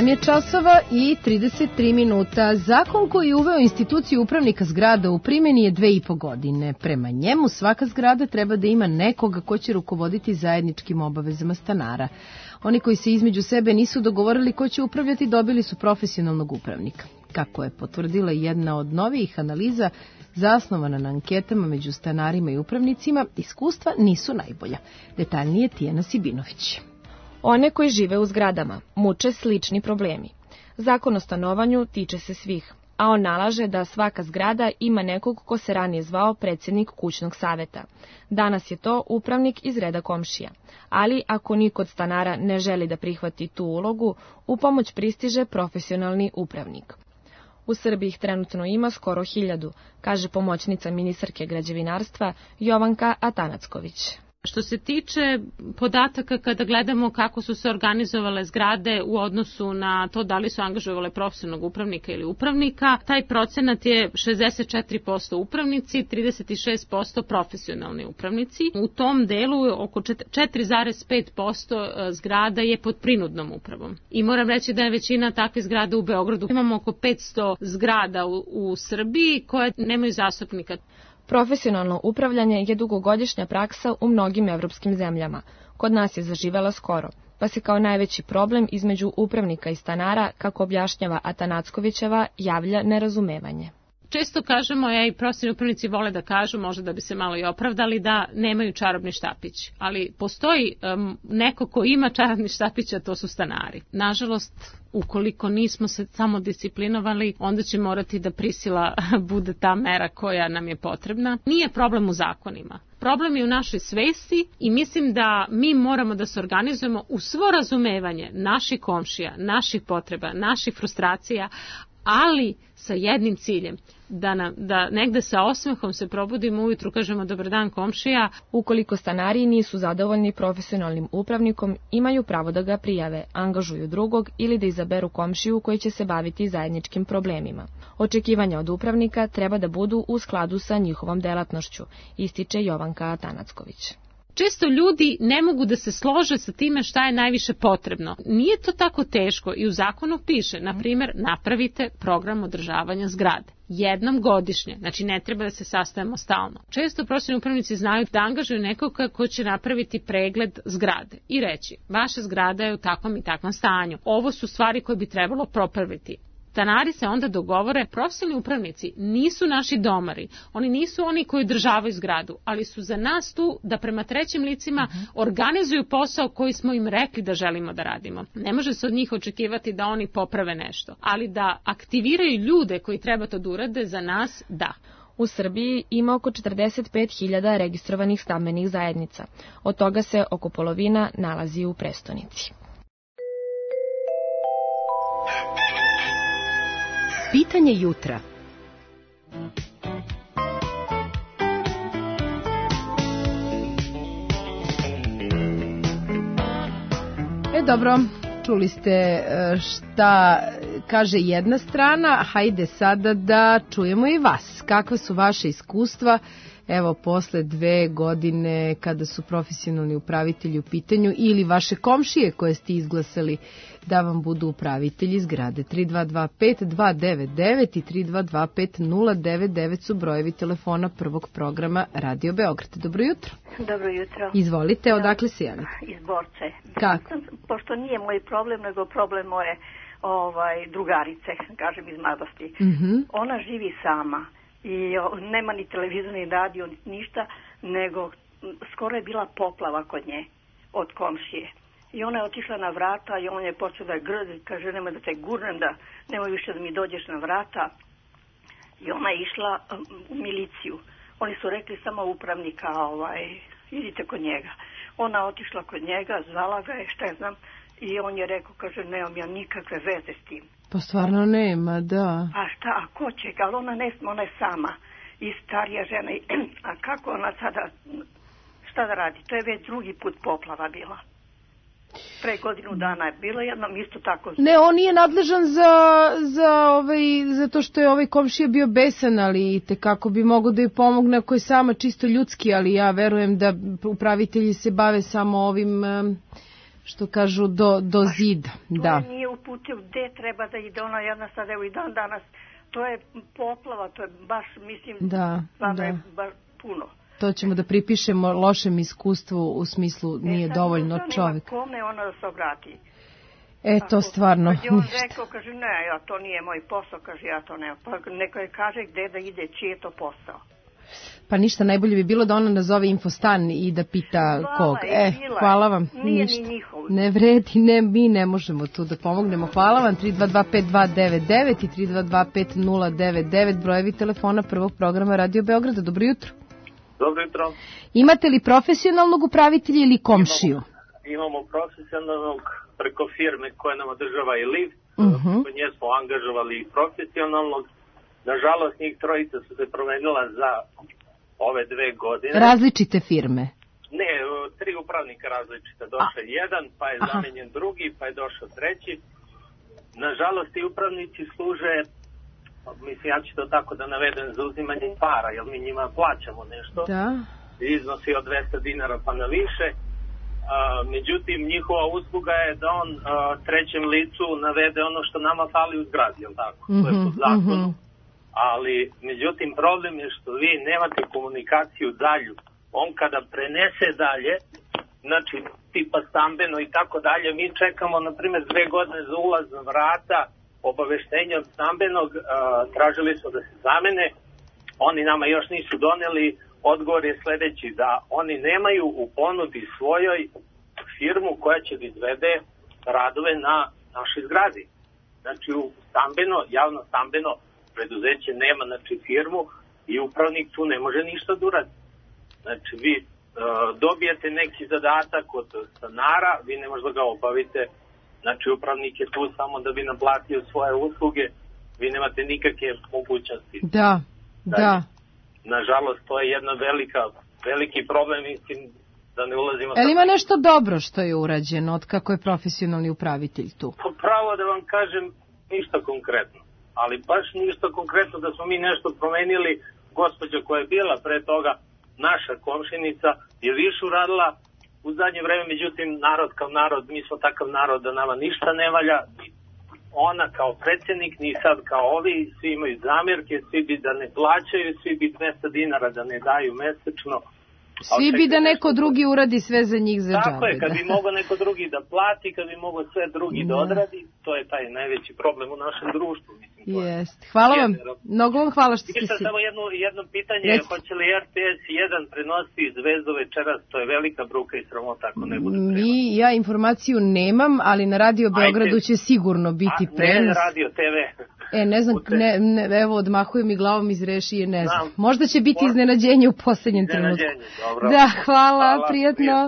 sedam je časova i trideset tri minuta. Zakon koji je uveo instituciju upravnika zgrada u primjeni je dve i po godine. Prema njemu svaka zgrada treba da ima nekoga ko će rukovoditi zajedničkim obavezama stanara. Oni koji se između sebe nisu dogovorili ko će upravljati dobili su profesionalnog upravnika. Kako je potvrdila jedna od novijih analiza zasnovana na anketama među stanarima i upravnicima, iskustva nisu najbolja. Detaljnije Tijana Sibinović. One koji žive u zgradama muče slični problemi. Zakon o stanovanju tiče se svih, a on nalaže da svaka zgrada ima nekog ko se ranije zvao predsjednik kućnog saveta. Danas je to upravnik iz reda komšija. Ali ako niko od stanara ne želi da prihvati tu ulogu, u pomoć pristiže profesionalni upravnik. U Srbiji ih trenutno ima skoro hiljadu, kaže pomoćnica ministarke građevinarstva Jovanka Atanacković. Što se tiče podataka kada gledamo kako su se organizovale zgrade u odnosu na to da li su angažovale profesionalnog upravnika ili upravnika, taj procenat je šezdeset četiri posto upravnici, trideset šest posto profesionalni upravnici. U tom delu oko četiri zarez pet posto zgrada je pod prinudnom upravom. I moram reći da je većina takvih zgrada u Beogradu. Imamo oko petsto zgrada u, u Srbiji koje nemaju zastupnika. Profesionalno upravljanje je dugogodišnja praksa u mnogim evropskim zemljama. Kod nas je zaživela skoro, pa se kao najveći problem između upravnika i stanara, kako objašnjava Atanackovićeva, javlja nerazumevanje. Često kažemo, ja i profesionalni upravnici vole da kažu, možda da bi se malo i opravdali, da nemaju čarobni štapić. Ali postoji um, neko ko ima čarobni štapić, a to su stanari. Nažalost, ukoliko nismo se samo disciplinovali, onda će morati da prisila bude ta mera koja nam je potrebna. Nije problem u zakonima. Problem je u našoj svesti i mislim da mi moramo da se organizujemo u svo razumevanje naših komšija, naših potreba, naših frustracija, ali sa jednim ciljem, da, nam, da negde sa osmehom se probudimo ujutru, kažemo dobar dan komšija. Ukoliko stanari nisu zadovoljni profesionalnim upravnikom, imaju pravo da ga prijave, angažuju drugog ili da izaberu komšiju koji će se baviti zajedničkim problemima. Očekivanja od upravnika treba da budu u skladu sa njihovom delatnošću, ističe Jovanka Atanacković. Često ljudi ne mogu da se slože sa time šta je najviše potrebno. Nije to tako teško i u zakonu piše, na primjer, napravite program održavanja zgrade. Jednom godišnje, znači ne treba da se sastajemo stalno. Često profesionalni upravnici znaju da angažuju nekoga ko će napraviti pregled zgrade i reći, vaša zgrada je u takvom i takvom stanju. Ovo su stvari koje bi trebalo popraviti. Stanari se onda dogovore, profesionalni upravnici nisu naši domari, oni nisu oni koji održavaju zgradu, ali su za nas tu da prema trećim licima organizuju posao koji smo im rekli da želimo da radimo. Ne može se od njih očekivati da oni poprave nešto, ali da aktiviraju ljude koji treba to da urade, za nas da. U Srbiji ima oko četrdeset pet hiljada registrovanih stambenih zajednica, od toga se oko polovina nalazi u prestonici. Pitanje jutra. E dobro, čuli ste šta kaže jedna strana, hajde sada da čujemo i vas. Kakva su vaše iskustva? Evo, posle dve godine kada su profesionalni upravitelji u pitanju ili vaše komšije koje ste izglasali da vam budu upravitelji zgrade. tri dva dva pet dva devet devet i tri dva dva pet nula devet devet su brojevi telefona prvog programa Radio Beograd. Dobro jutro. Dobro jutro. Izvolite, odakle se javite? Iz Borče. Kako? Pošto nije moj problem, nego problem moje ovaj, drugarice, kažem iz mladosti. Mm-hmm. Ona živi sama. I nema ni televizor, ni radio, ni ništa, nego skoro je bila poplava kod nje, od komšije. I ona je otišla na vrata i on je počeo da grdi, kaže, nemoj da te gurnem, da nemoj više da mi dođeš na vrata. I ona je išla u miliciju. Oni su rekli samo upravnika, ovaj, idite kod njega. Ona otišla kod njega, zvala ga je, šta je znam, i on je rekao, kaže, nemam ja nikakve veze s tim. Pa stvarno nema, da. A šta, a ko će? Ali ona ne sme, ona je sama. I starija žena. A kako ona sada, šta da radi? To je već drugi put poplava bila. Pre godinu dana je bilo jednom isto tako. Ne, on nije nadležan za, za, ovaj, za to što je ovaj komšija bio besan, ali te kako bi mogo da joj pomogne ako je sama čisto ljudski, ali ja verujem da upravitelji se bave samo ovim... što kažu do, do zida. Da. To nije uputio gde treba da ide, ona jedna sad, evo i dan danas, to je poplava, to je baš, mislim, da, da. je baš puno. To ćemo da pripišemo lošem iskustvu u smislu nije e, dovoljno čovjek. Kome ona da se obrati? E, to stvarno ništa. Kad je on ništa. rekao, kaže, ne, ja, to nije moj posao, kaže, ja to ne. Pa neko je kaže gde da ide, čiji je to posao. Pa ništa, najbolje bi bilo da ona nazove Infostan i da pita hvala, kog. E, hvala vam. Nije ništa. Ni njihov. Ne vredi, ne, mi ne možemo tu da pomognemo. Hvala vam. tri dva dva pet dva devet devet i tri dva dva pet nula devet devet, brojevi telefona prvog programa Radio Beograda. Dobro jutro. Dobro jutro. Imate li profesionalnog upravitelja ili komšiju? Imamo, imamo profesionalnog preko firme koja nam održava i lift. Uh-huh. Kod nje smo angažovali profesionalnog. Nažalost, njih trojica su se promenila za ove dve godine. Različite firme? Ne, tri upravnika različite. Došao je jedan, pa je Aha. zamenjen drugi, pa je došao treći. Nažalost, ti upravnici služe, mislim, ja ću to tako da navedem, za uzimanje para, jer mi njima plaćamo nešto. Da. Iznosi od dvesta dinara pa na više. A, međutim, njihova usluga je da on a, trećem licu navede ono što nama fali u zgradi, jel tako? Mm-hmm, to je po zakonu. Mm-hmm. Ali, međutim, problem je što vi nemate komunikaciju dalju. On kada prenese dalje, znači tipa stambeno i tako dalje, mi čekamo, na primjer, dve godine za ulaz na vrata, obaveštenje od stambenog, a, tražili smo da se zamene, oni nama još nisu doneli, odgovor je sledeći, da oni nemaju u ponudi svojoj firmu koja će da izvede radove na našoj zgradi. Znači, u stambeno, javno stambeno preduzeće nema, znači, firmu i upravnik tu ne može ništa da uradi. Znači, vi uh, dobijete neki zadatak od stanara, vi ne možete da ga obavite, znači, upravnik je tu samo da bi naplatio svoje usluge, vi nemate nikakve mogućnosti. Da, Dalje. da. Nažalost, to je jedna velika, veliki problem, mislim, da ne ulazimo... E li ima nešto dobro što je urađeno od kako je profesionalni upravitelj tu? Pa pravo da vam kažem, ništa konkretno. Ali baš ništa konkretno da smo mi nešto promenili. Gospođa koja je bila pre toga, naša komšinica, je više uradila u zadnje vreme, međutim, narod kao narod, mi smo takav narod da nama ništa ne valja. Ona kao predsjednik, ni sad kao ovi, svi imaju zamjerke, svi bi da ne plaćaju, svi bi dvesta dinara da ne daju mesečno. Svi bi da neko drugi uradi sve za njih za džabe. Tako je, kad bi mogao neko drugi da plati, kad bi mogao sve drugi da odradi, to je taj najveći problem u našem društvu. Jest. Hvala vam, mnogo vam hvala što ste si... Samo jedno, jedno pitanje, Reci. Hoće li R T S jedan prenositi Zvezdu večeras, to je velika bruka i sramota ako ne bude prenos. Mi, ja informaciju nemam, ali na Radio Beogradu će sigurno biti A, prenos. Ne, Radio T V. E, ne znam, ne, ne, evo, odmahuju mi glavom iz rešije, ne znam. Možda će biti iznenađenje u posljednjem trenutku. Dobro. Da, hvala, hvala prijatno.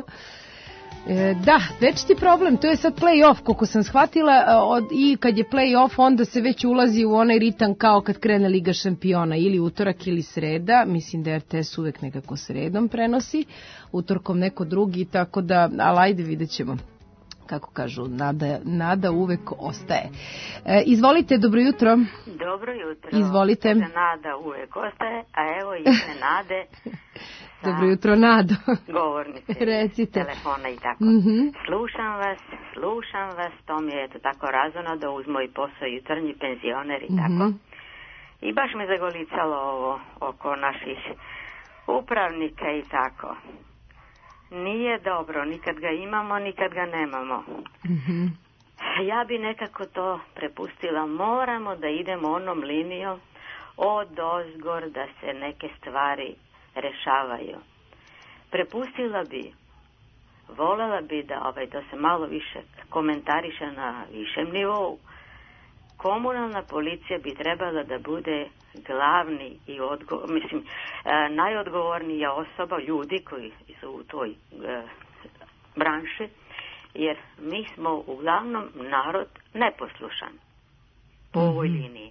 E, da, večiti problem, to je sad play-off, koliko sam shvatila, od, i kad je play-off, onda se već ulazi u onaj ritam kao kad krene Liga šampiona, ili utorak ili sreda, mislim da R T S uvek nekako sredom prenosi, utorkom neko drugi, tako da, ali ajde vidjet ćemo. Kako kažu, nada, nada uvek ostaje. E, izvolite, dobro jutro. Dobro jutro. Izvolite. Nada uvek ostaje, a evo jedne nade. Dobro jutro, Nado. Govornice. Recite. Telefona i tako. Mm-hmm. Slušam vas, slušam vas, to mi je eto tako razumno da uz moj posao jutarnji penzioner i tako. Mm-hmm. I baš me zagolicalo ovo oko naših upravnika i tako. Nije dobro, nikad ga imamo, nikad ga nemamo. Mm-hmm. Ja bi nekako to prepustila. Moramo da idemo onom linijom od ozgor da se neke stvari rešavaju. Prepustila bi, volela bi da ovaj, to se malo više komentariše na višem nivou. Komunalna policija bi trebala da bude glavni i odgo, mislim, e, najodgovornija osoba, ljudi koji su u toj e, branši, jer mi smo uglavnom narod neposlušan po mm-hmm. ovoj liniji.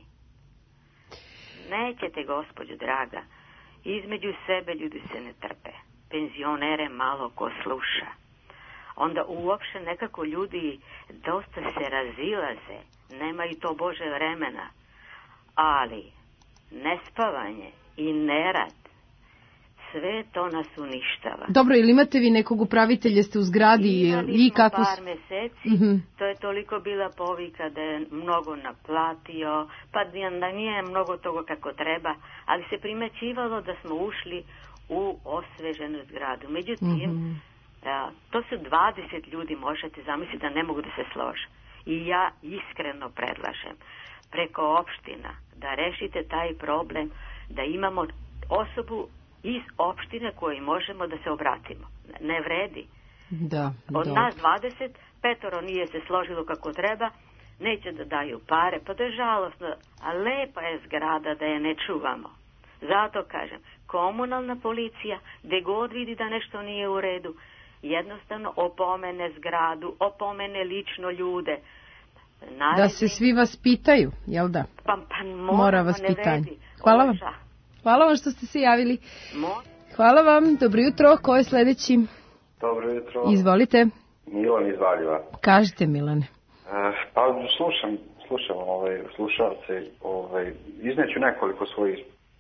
Nećete, gospođo draga, između sebe ljudi se ne trpe. Penzionere malo ko sluša. Onda uopšte nekako ljudi dosta se razilaze. Nemaju to Bože vremena. Ali nespavanje i nerad sve to nas uništava. Dobro, ili imate vi nekog upravitelja, ste u zgradi Imali i kako... par meseci, mm-hmm. to je toliko bila povika da je mnogo naplatio, pa da nije mnogo toga kako treba, ali se primećivalo da smo ušli u osveženu zgradu. Međutim, mm-hmm. a, to su dvadeset ljudi, možete zamisliti da ne mogu da se slože. I ja iskreno predlažem preko opština da rešite taj problem, da imamo osobu iz opštine kojoj možemo da se obratimo. Ne vredi. Da, Od dobro. nas dvadeset, petoro nije se složilo kako treba, neće da daju pare, pa da je žalostno, a lepa je zgrada da je ne čuvamo. Zato kažem, komunalna policija, gde god vidi da nešto nije u redu, jednostavno opomene zgradu, opomene lično ljude. Naredni... Da se svi vas pitaju, jel da? Pa, pa moramo, Mora vas ne pitanje. vredi. Hvala vam. Hvala vam što ste se javili. Hvala vam. Dobro jutro. Ko je sledeći? Dobro jutro. Izvolite. Milan iz Valjeva. Kažite, Milane. Uh, pa slušam, slušam ovaj, slušalce, ovaj, izneću nekoliko svojih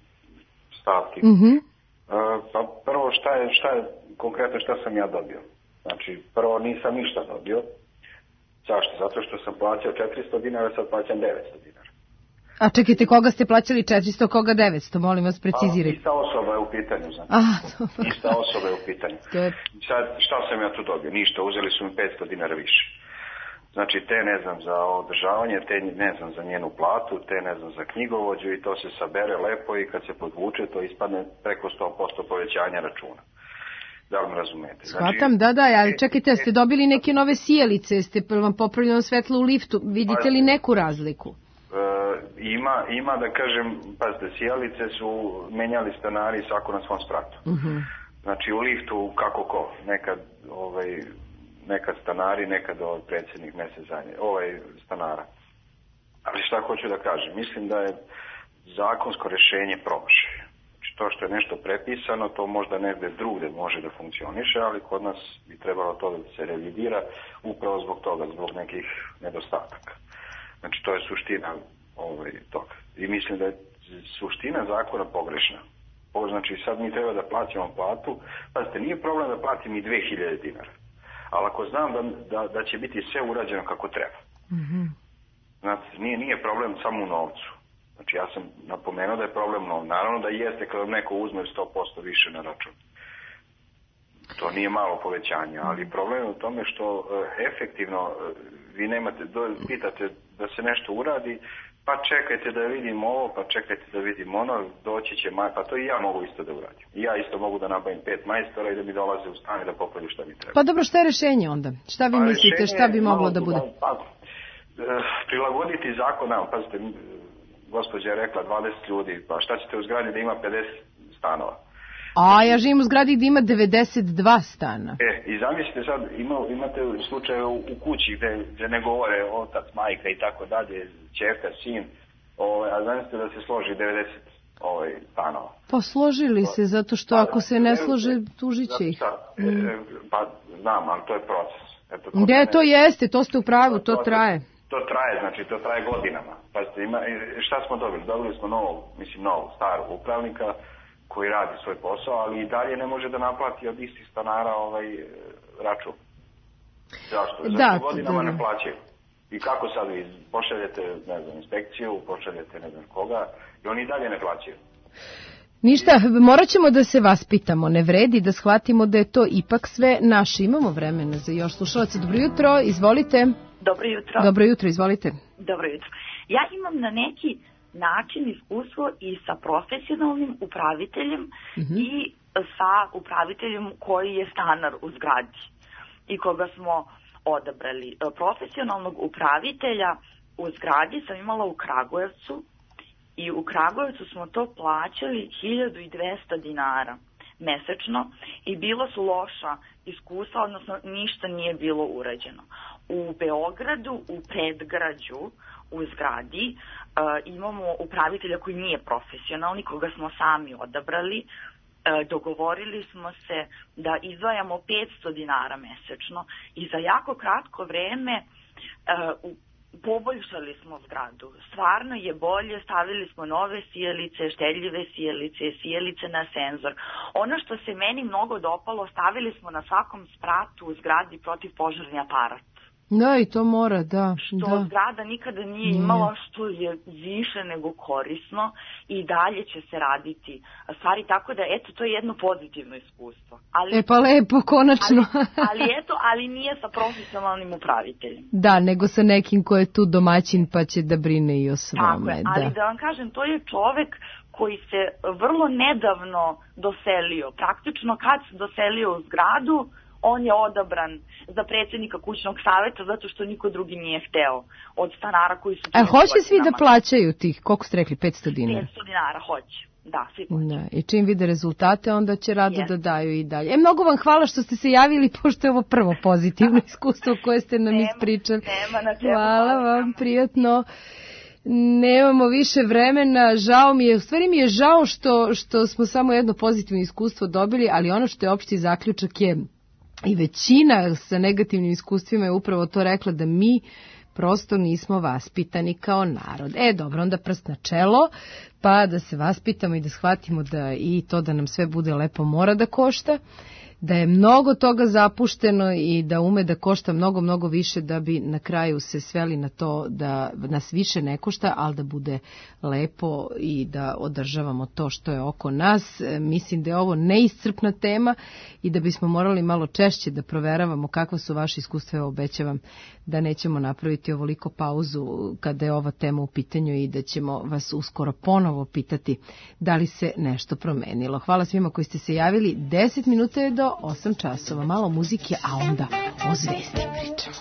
stavki. Mm-hmm. Uh, pa prvo šta je, šta je konkretno šta sam ja dobio? Znači, prvo nisam ništa dobio. Zašto? Zato što sam plaćao četiristo dinara, sad plaćam devetsto dinara. A čekajte, koga ste plaćali četiristo, koga devetsto, molim vas precizirajte. Ista osoba je u pitanju, znači. Aha, dobro. Ista osoba je u pitanju. Je... Sad, šta sam ja tu dobio? Ništa, uzeli su mi petsto dinara više. Znači, te ne znam za održavanje, te ne znam za njenu platu, te ne znam za knjigovođu i to se sabere lepo i kad se podvuče, to ispadne preko sto posto povećanja računa. Da li me razumete? Znači, shvatam, da, da, ali čekajte, ste dobili neke nove sijalice, ste vam popravljeno svetlo u liftu, vidite li neku razliku? E, ima, ima da kažem, pazite, sijalice su menjali stanari svako na svom spratu. Uh-huh. Znači u liftu kako ko, nekad, ovaj, nekad stanari, nekad ovaj predsjednik mjesec zajedno, ovaj stanara. Ali šta hoću da kažem, mislim da je zakonsko rješenje promašaj. To što je nešto prepisano, to možda negdje drugdje može da funkcioniše, ali kod nas bi trebalo to da se revidira upravo zbog toga, zbog nekih nedostataka. Znači, to je suština ovaj, toga. I mislim da je suština zakona pogrešna. Znači, sad mi treba da plaćamo platu. Pazite, nije problem da platim i dve hiljade dinara. Ali ako znam da, da, da će biti sve urađeno kako treba. Mm-hmm. Znači, nije, nije problem samo u novcu. Znači, ja sam napomenuo da je problem nov. Naravno da jeste kada neko uzme sto posto više na račun. To nije malo povećanje, ali problem je u tome što e, efektivno e, vi nemate, do, pitate da se nešto uradi, pa čekajte da vidim ovo, pa čekajte da vidim ono, doći će maj, pa to i ja mogu isto da uradim. I ja isto mogu da nabavim pet majstora i da mi dolaze u stan i da popravljaju šta mi treba. Pa dobro, šta je rješenje onda? Šta vi pa mislite, šta bi moglo da bude? Pa, pa, prilagoditi zakon, nam, pazite, gospođa je rekla dvadeset ljudi, pa šta ćete u zgradi da ima pedeset stanova? A ja živim u zgradi gdje ima devedeset dva stana. E, i zamislite sad, ima, imate slučaje u, u kući gdje, gdje ne govore otac, majka i tako dalje, ćerka, sin, ovaj, a zamislite da se složi devedeset ovaj, stanova. Pa složili se, zato što ako se ne slože, tužit će ih. Mm. E, pa znam, ali to je proces. Eto, gdje mene... to jeste, to ste u pravu, to, to traje. To traje, znači to traje godinama. Pazite, ima, šta smo dobili? Dobili smo novog, mislim novog, starog upravnika koji radi svoj posao, ali i dalje ne može da naplati od istih stanara ovaj račun. Zašto? Zašto da, godinama da. Ne plaćaju? I kako sad vi pošaljete, ne znam, inspekciju, pošaljete ne znam koga i oni i dalje ne plaćaju. Ništa, morat ćemo da se vaspitamo, ne vredi da shvatimo da je to ipak sve naše. Imamo vremena za još slušalaca. Dobro jutro, izvolite. Dobro jutro. Dobro jutro, izvolite. Dobro jutro. Ja imam na neki način iskustvo i sa profesionalnim upraviteljem mm-hmm. i sa upraviteljem koji je stanar u zgradi i koga smo odabrali. Profesionalnog upravitelja u zgradi sam imala u Kragujevcu i u Kragujevcu smo to plaćali hiljadu dvesta dinara mesečno i bilo su loša iskustva, odnosno ništa nije bilo urađeno. U Beogradu, u predgrađu, u zgradi, uh, imamo upravitelja koji nije profesionalni, koga smo sami odabrali. Uh, dogovorili smo se da izdvajamo petsto dinara mesečno i za jako kratko vreme uh, u poboljšali smo zgradu. Stvarno je bolje, stavili smo nove sijalice, štedljive sijalice, sijalice na senzor. Ono što se meni mnogo dopalo, stavili smo na svakom spratu u zgradi protivpožarni aparat. Da, i to mora, da. Što da. zgrada nikada nije imala, što je više nego korisno i dalje će se raditi stvari, tako da eto, to je jedno pozitivno iskustvo. Ali, e pa lepo, konačno. ali, ali eto, ali nije sa profesionalnim upraviteljem. Da, nego sa nekim ko je tu domaćin pa će da brine i o svome. Tako je, ali da. da vam kažem, to je čovek koji se vrlo nedavno doselio. Praktično kad se doselio u zgradu, on je odabran za predsjednika kućnog saveta zato što niko drugi nije hteo od stanara koji su... A hoće svi da plaćaju tih, koliko ste rekli, petsto dinara? petsto dinara, hoće. Da, svi hoće. Da, i čim vide rezultate, onda će rado yes. da daju i dalje. E, mnogo vam hvala što ste se javili, pošto je ovo prvo pozitivno iskustvo koje ste nam nema, ispričali. Nema na čemu. Hvala vam, prijatno. Nemamo više vremena, žao mi je, u stvari mi je žao što, što smo samo jedno pozitivno iskustvo dobili, ali ono što je opšti zaključak je i većina sa negativnim iskustvima je upravo to rekla, da mi prosto nismo vaspitani kao narod. E, dobro, onda prst na čelo, pa da se vaspitamo i da shvatimo da i to da nam sve bude lepo mora da košta, da je mnogo toga zapušteno i da ume da košta mnogo, mnogo više da bi na kraju se sveli na to da nas više ne košta, ali da bude lepo i da održavamo to što je oko nas. Mislim da je ovo neiscrpna tema i da bismo morali malo češće da proveravamo kakva su vaše iskustva. Obećavam da nećemo napraviti ovoliko pauzu kada je ova tema u pitanju i da ćemo vas uskoro ponovo pitati da li se nešto promenilo. Hvala svima koji ste se javili. deset minuta je do osam časova. Malo muzike, a onda o zvezdi pričamo.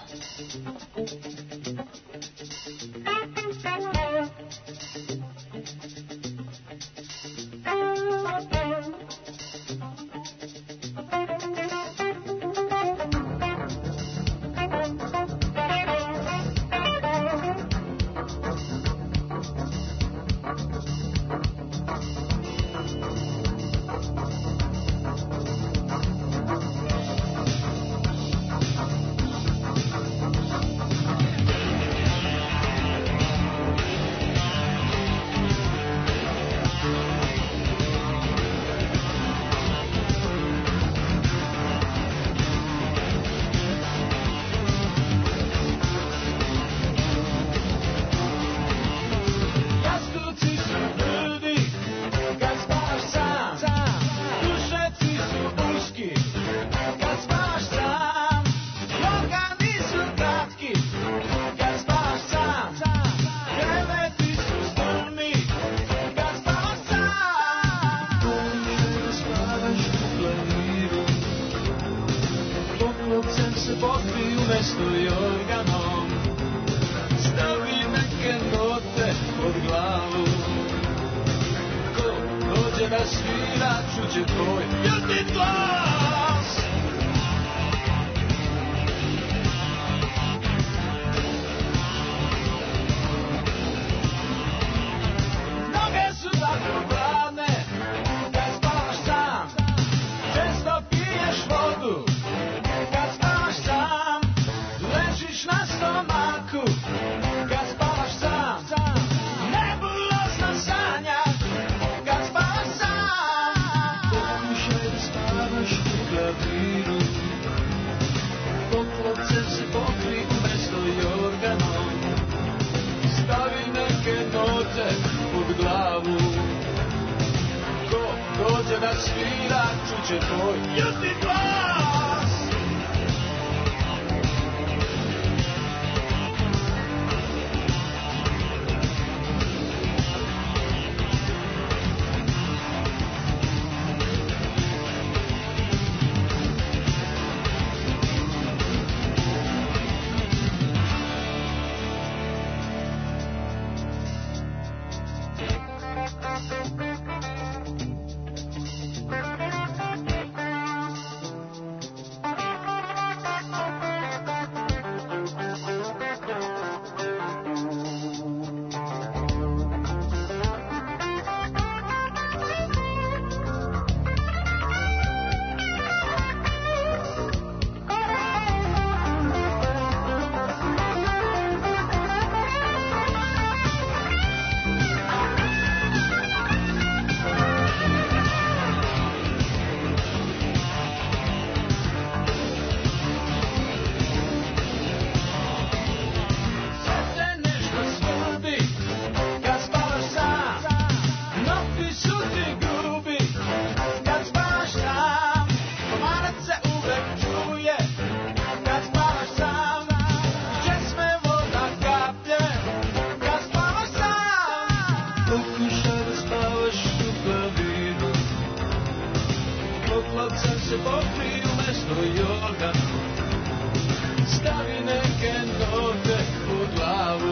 sunce se pokri umesto jorganu, stavi neke note u glavu.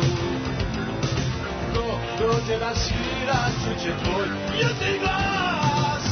Ko dođe da svira, čuće tvoj ljuti glas.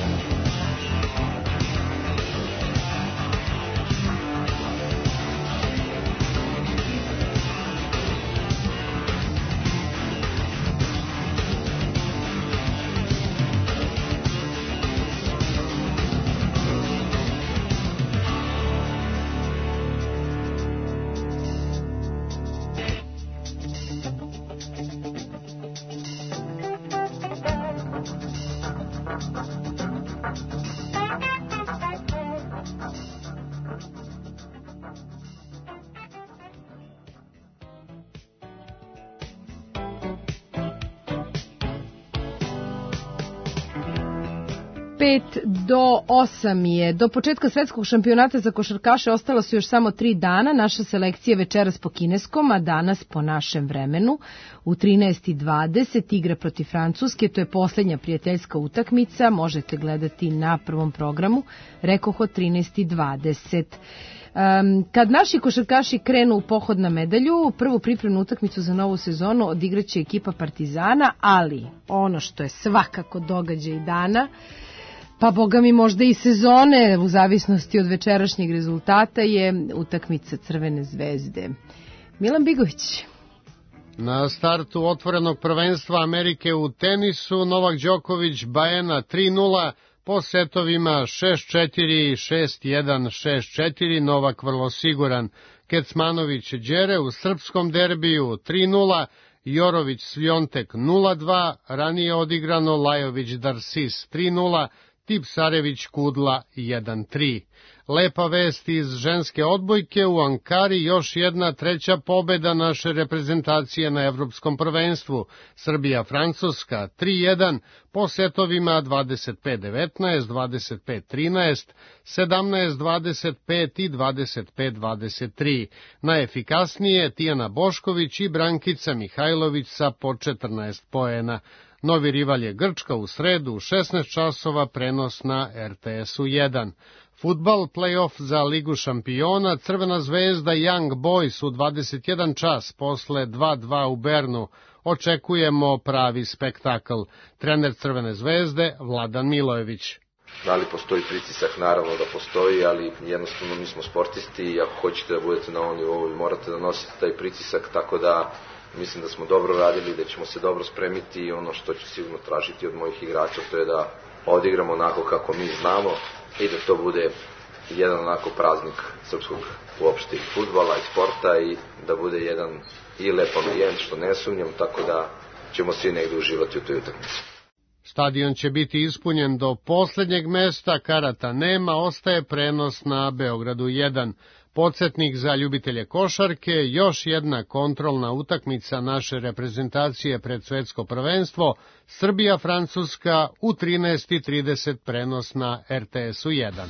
pet do osam je. Do početka svetskog šampionata za košarkaše ostala su još samo tri dana. Naša selekcija večeras po kineskom, a danas po našem vremenu. U trinaest i dvadeset igra protiv Francuske, to je poslednja prijateljska utakmica. Možete gledati na prvom programu. Rekoh od trinaest i dvadeset. Um, kad naši košarkaši krenu u pohod na medalju, prvu pripremnu utakmicu za novu sezonu odigraće ekipa Partizana, ali ono što je svakako događaj dana, pa boga mi možda i sezone, u zavisnosti od večerašnjeg rezultata, je utakmica Crvene zvezde. Milan Bigović. Na startu otvorenog prvenstva Amerike u tenisu, Novak Đoković Bajena tri nula, po setovima šest četiri, šest jedan, šest četiri, Novak vrlo siguran. Kecmanović Đere u srpskom derbiju tri nula, Jorović Svjontek nula dva, ranije odigrano Lajović Darsis tri nula, Tipsarević Kudla jedan tri. Lepa vest iz ženske odbojke, u Ankari još jedna treća pobeda naše reprezentacije na evropskom prvenstvu. Srbija-Francuska tri jedan, po setovima dvadeset pet devetnaest, dvadeset pet trinaest, sedamnaest dvadeset pet i dvadeset pet dvadeset tri. Najefikasnije Tijana Bošković i Brankica Mihajlović sa po četrnaest poena. Novi rival je Grčka u sredu u šesnaest časova, prenos na er te esu jedan. Fudbal, play-off za Ligu šampiona, Crvena zvezda Young Boys u dvadeset jedan čas posle dva dva u Bernu. Očekujemo pravi spektakl. Trener Crvene zvezde Vladan Milojević. Da li postoji pritisak? Naravno da postoji, ali jednostavno mi smo sportisti i ako hoćete da budete na ovom nivou morate da nosite taj pritisak, tako da mislim da smo dobro radili, da ćemo se dobro spremiti i ono što ću sigurno tražiti od mojih igrača to je da odigramo onako kako mi znamo i da to bude jedan onako praznik srpskog uopšte i fudbala i sporta i da bude jedan i lep ambijent što ne sumnjam, tako da ćemo svi negde uživati u toj utakmici. Stadion će biti ispunjen do poslednjeg mesta, karata nema, ostaje prenos na Beogradu jedan. Podsjetnik za ljubitelje košarke, još jedna kontrolna utakmica naše reprezentacije pred svetsko prvenstvo, Srbija-Francuska u trinaest i trideset, prenos na er te esu jedan.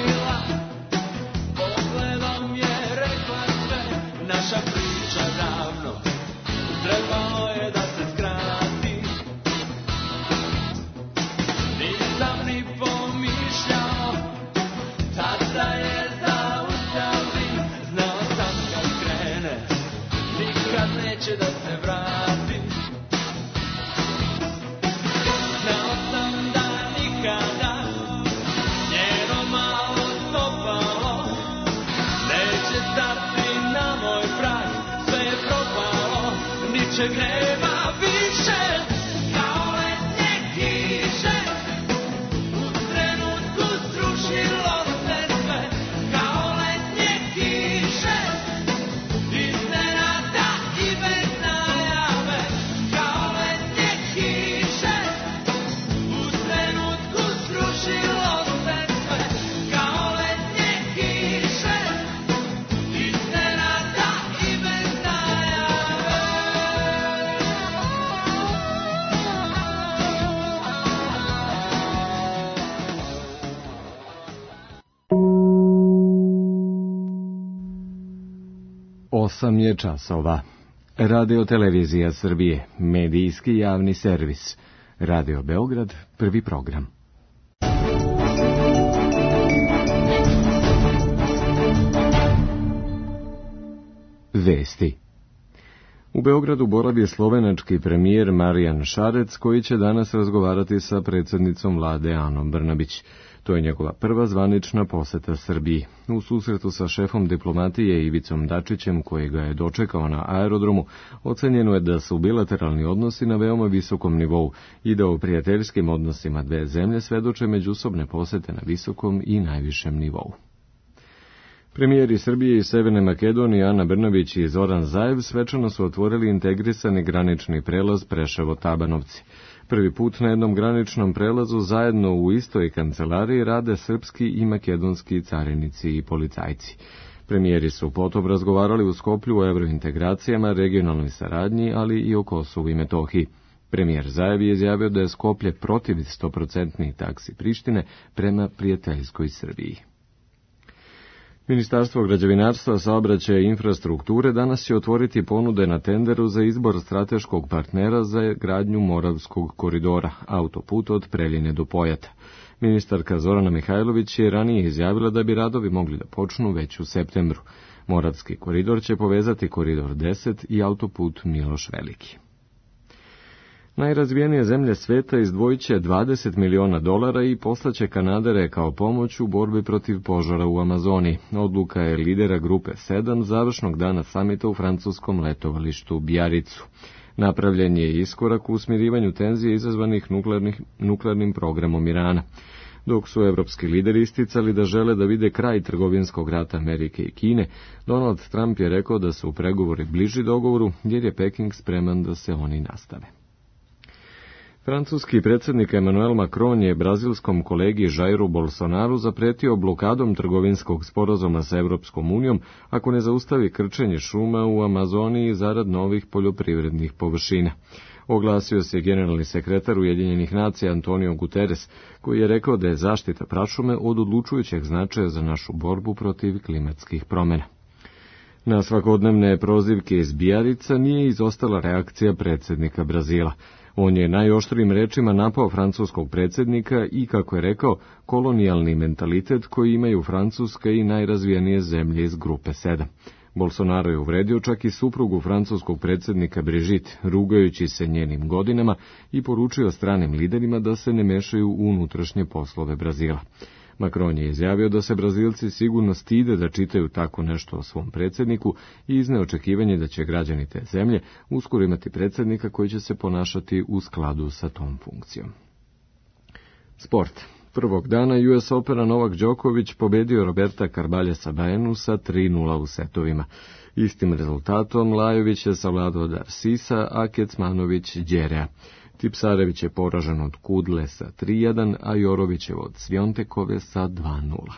Naša priča da ničeg nema više, kao letnje kiše, u trenutku srušilo se sve, kao letnje kiše, iznenada i bez najave, kao letnje kiše, u trenutku srušilo se sve, kao letnje kiše, iznenada i bez najave. Osam je časova. Radio Televizija Srbije, medijski javni servis. Radio Beograd, prvi program. Vesti. U Beogradu boravi slovenački premijer Marijan Šarec, koji će danas razgovarati sa predsjednicom vlade Anom Brnabić. To je njegova prva zvanična poseta Srbiji. U susretu sa šefom diplomatije Ivicom Dačićem, koji ga je dočekao na aerodromu, ocenjeno je da su bilateralni odnosi na veoma visokom nivou i da u prijateljskim odnosima dve zemlje svedoče međusobne posete na visokom i najvišem nivou. Premijeri Srbije i Severne Makedonije Ana Brnabić i Zoran Zaev svečano su otvorili integrisani granični prelaz Preševo-Tabanovci. Prvi put na jednom graničnom prelazu zajedno u istoj kancelariji rade srpski i makedonski carinici i policajci. Premijeri su potom razgovarali u Skoplju o evrointegracijama, regionalnoj saradnji, ali i o Kosovu i Metohiji. Premijer Zaev je izjavio da je Skoplje protiv sto posto taksi Prištine prema prijateljskoj Srbiji. Ministarstvo građevinarstva, saobraćaja i infrastrukture danas će otvoriti ponude na tenderu za izbor strateškog partnera za gradnju Moravskog koridora, autoput od Preljine do Pojata. Ministarka Zorana Mihajlović je ranije izjavila da bi radovi mogli da počnu već u septembru. Moravski koridor će povezati koridor deset i autoput Miloš Veliki. Najrazvijenije zemlje sveta izdvojit će dvadeset miliona dolara i poslaće kanadere kao pomoć u borbi protiv požara u Amazoni. Odluka je lidera grupe sedam završnog dana samita u francuskom letovalištu Bijaricu. Napravljen je iskorak u smirivanju tenzije izazvanih nuklearnim programom Irana. Dok su evropski lideri isticali da žele da vide kraj trgovinskog rata Amerike i Kine, Donald Trump je rekao da su pregovori bliži dogovoru jer je Peking spreman da se oni nastave. Francuski predsjednik Emmanuel Macron je brazilskom kolegi Jairu Bolsonaru zapretio blokadom trgovinskog sporazuma sa Evropskom unijom ako ne zaustavi krčenje šuma u Amazoniji zarad novih poljoprivrednih površina. Oglasio se generalni sekretar Ujedinjenih nacija Antonio Guterres, koji je rekao da je zaštita prašume od odlučujućeg značaja za našu borbu protiv klimatskih promjena. Na svakodnevne prozivke iz Bijarica nije izostala reakcija predsjednika Brazila. On je najoštrijim rečima napao francuskog predsjednika i, kako je rekao, kolonijalni mentalitet koji imaju Francuska i najrazvijenije zemlje iz grupe sedam. Bolsonaro je uvredio čak i suprugu francuskog predsjednika Brigitte, rugajući se njenim godinama, i poručio stranim liderima da se ne mešaju u unutrašnje poslove Brazila. Macron je izjavio da se Brazilci sigurno stide da čitaju tako nešto o svom predsjedniku i izneo očekivanje da će građani te zemlje uskoro imati predsjednika koji će se ponašati u skladu sa tom funkcijom. Sport. Prvog dana U S Opena Novak Đoković pobedio Roberta Carballesa Baenu sa tri nula u setovima. Istim rezultatom Lajović je savladao Darsisa, a Kecmanović Đerea. Tipsarević je poražen od Kudle sa tri jedan, a Jorovićev od Sviontekove sa dva nula.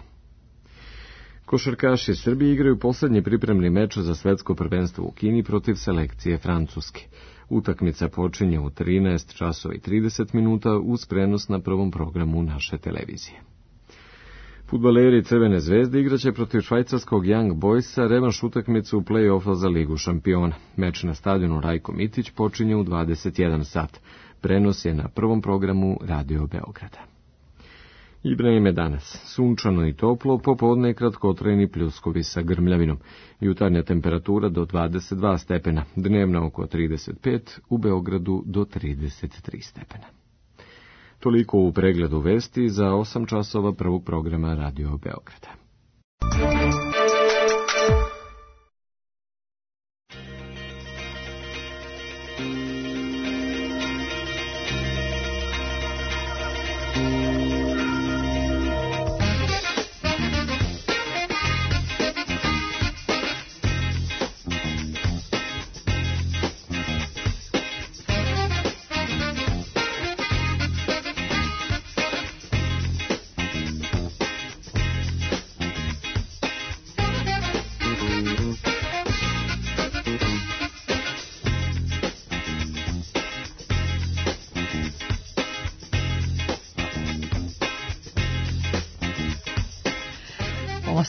Košarkaši Srbije igraju posljednji pripremni meč za svetsko prvenstvo u Kini protiv selekcije Francuske. Utakmica počinje u trinaest časova i trideset minuta uz prenos na prvom programu naše televizije. Fudbaleri Crvene zvezde igraće protiv švajcarskog Young Boysa revanš utakmicu u play-offa za Ligu šampiona. Meč na stadionu Rajko Mitić počinje u dvadeset jedan sat. Prenos je na prvom programu Radio Beograda. I vreme danas. Sunčano i toplo, popodne kratkotrajni pljuskovi sa grmljavinom. Jutarnja temperatura do dvadeset dva stepena, dnevna oko trideset pet, u Beogradu do trideset tri stepena. Toliko u pregledu vesti za osam časova prvog programa Radio Beograda.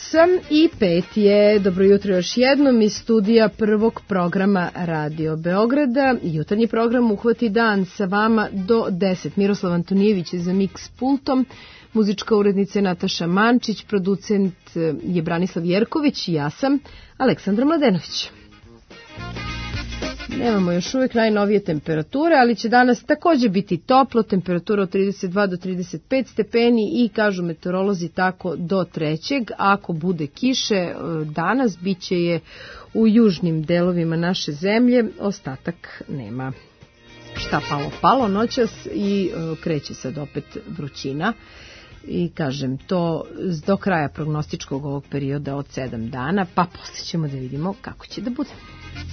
osam i pet je. Dobro jutro još jednom iz studija prvog programa Radio Beograda. Jutarnji program Uhvati dan sa vama do deset. Miroslav Antonijević je za Mix pultom, muzička urednica je Nataša Mančić, producent je Branislav Jerković i ja sam Aleksandra Mladenović. Nemamo još uvijek najnovije temperature, ali će danas također biti toplo, temperatura od trideset dva do trideset pet stepeni i kažu meteorolozi tako do trećeg. Ako bude kiše danas, bit će je u južnim delovima naše zemlje, ostatak nema. Šta palo? Palo noćas i kreće sad opet vrućina. I kažem, to do kraja prognostičkog ovog perioda od sedam dana, pa poslije ćemo da vidimo kako će da bude.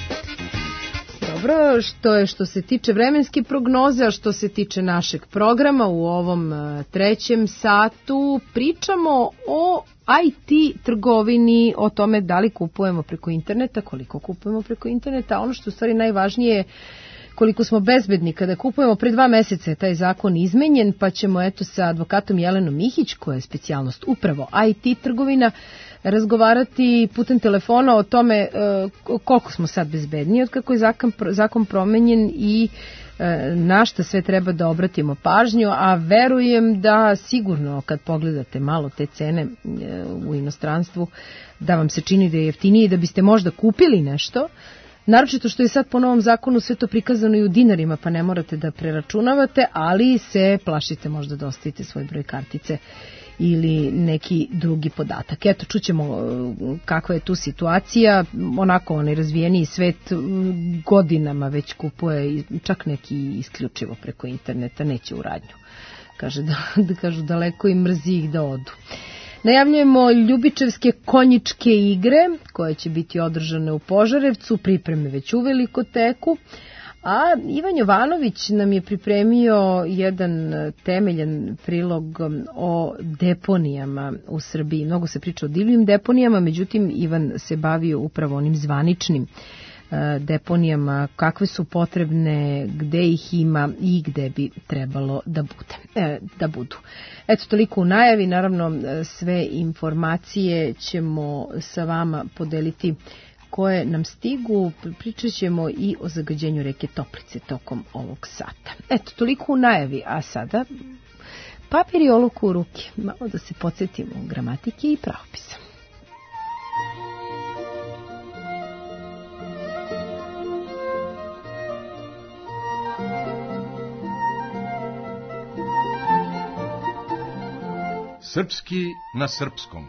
Dobro, što je što se tiče vremenske prognoze, a što se tiče našeg programa u ovom trećem satu, pričamo o I T trgovini, o tome da li kupujemo preko interneta, koliko kupujemo preko interneta. Ono što u stvari najvažnije je koliko smo bezbedni kada kupujemo. Pre dva meseca je taj zakon izmenjen, pa ćemo eto sa advokatom Jelenom Mihić, koja je specijalnost upravo I T trgovina, razgovarati putem telefona o tome e, koliko smo sad bezbedniji od kako je zakon, zakon promenjen i e, na šta sve treba da obratimo pažnju, a verujem da sigurno kad pogledate malo te cene e, u inostranstvu, da vam se čini da je jeftinije i da biste možda kupili nešto. Naročito što je sad po novom zakonu sve to prikazano i u dinarima, pa ne morate da preračunavate, ali se plašite možda da ostavite svoj broj kartice ili neki drugi podatak. Eto, čućemo kakva je tu situacija. Onako, onaj razvijeniji svet godinama već kupuje, čak neki isključivo preko interneta, neće u radnju. Kaže da, da kažu daleko i mrzi ih da odu. Najavljujemo Ljubičevske konjičke igre koje će biti održane u Požarevcu, pripreme već uveliko teku, a Ivan Jovanović nam je pripremio jedan temeljan prilog o deponijama u Srbiji. Mnogo se priča o divljim deponijama, međutim Ivan se bavio upravo onim zvaničnim deponijama, kakve su potrebne, gde ih ima i gde bi trebalo da bude, e, da budu. Eto, toliko u najavi. Naravno, sve informacije ćemo sa vama podeliti koje nam stigu. Pričat ćemo i o zagađenju reke Toplice tokom ovog sata. Eto, toliko u najavi, a sada papir i olovku u ruke. Malo da se podsjetimo gramatike i pravopisa. Srpski na srpskom.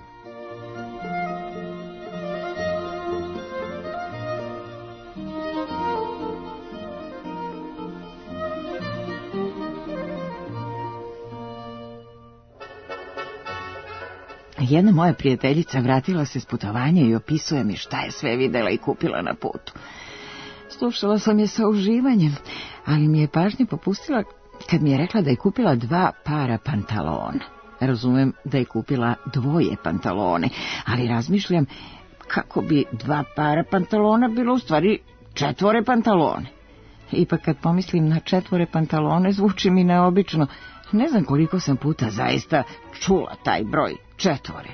Jedna moja prijateljica vratila se s putovanja i opisuje mi šta je sve videla i kupila na putu. Slušala sam je sa uživanjem, ali mi je pažnju popustila kad mi je rekla da je kupila dva para pantalona. Razumem da je kupila dvoje pantalone, ali razmišljam kako bi dva para pantalona bilo u stvari četvore pantalone. Ipak kad pomislim na četvore pantalone zvuči mi neobično. Ne znam koliko sam puta zaista čula taj broj četvore.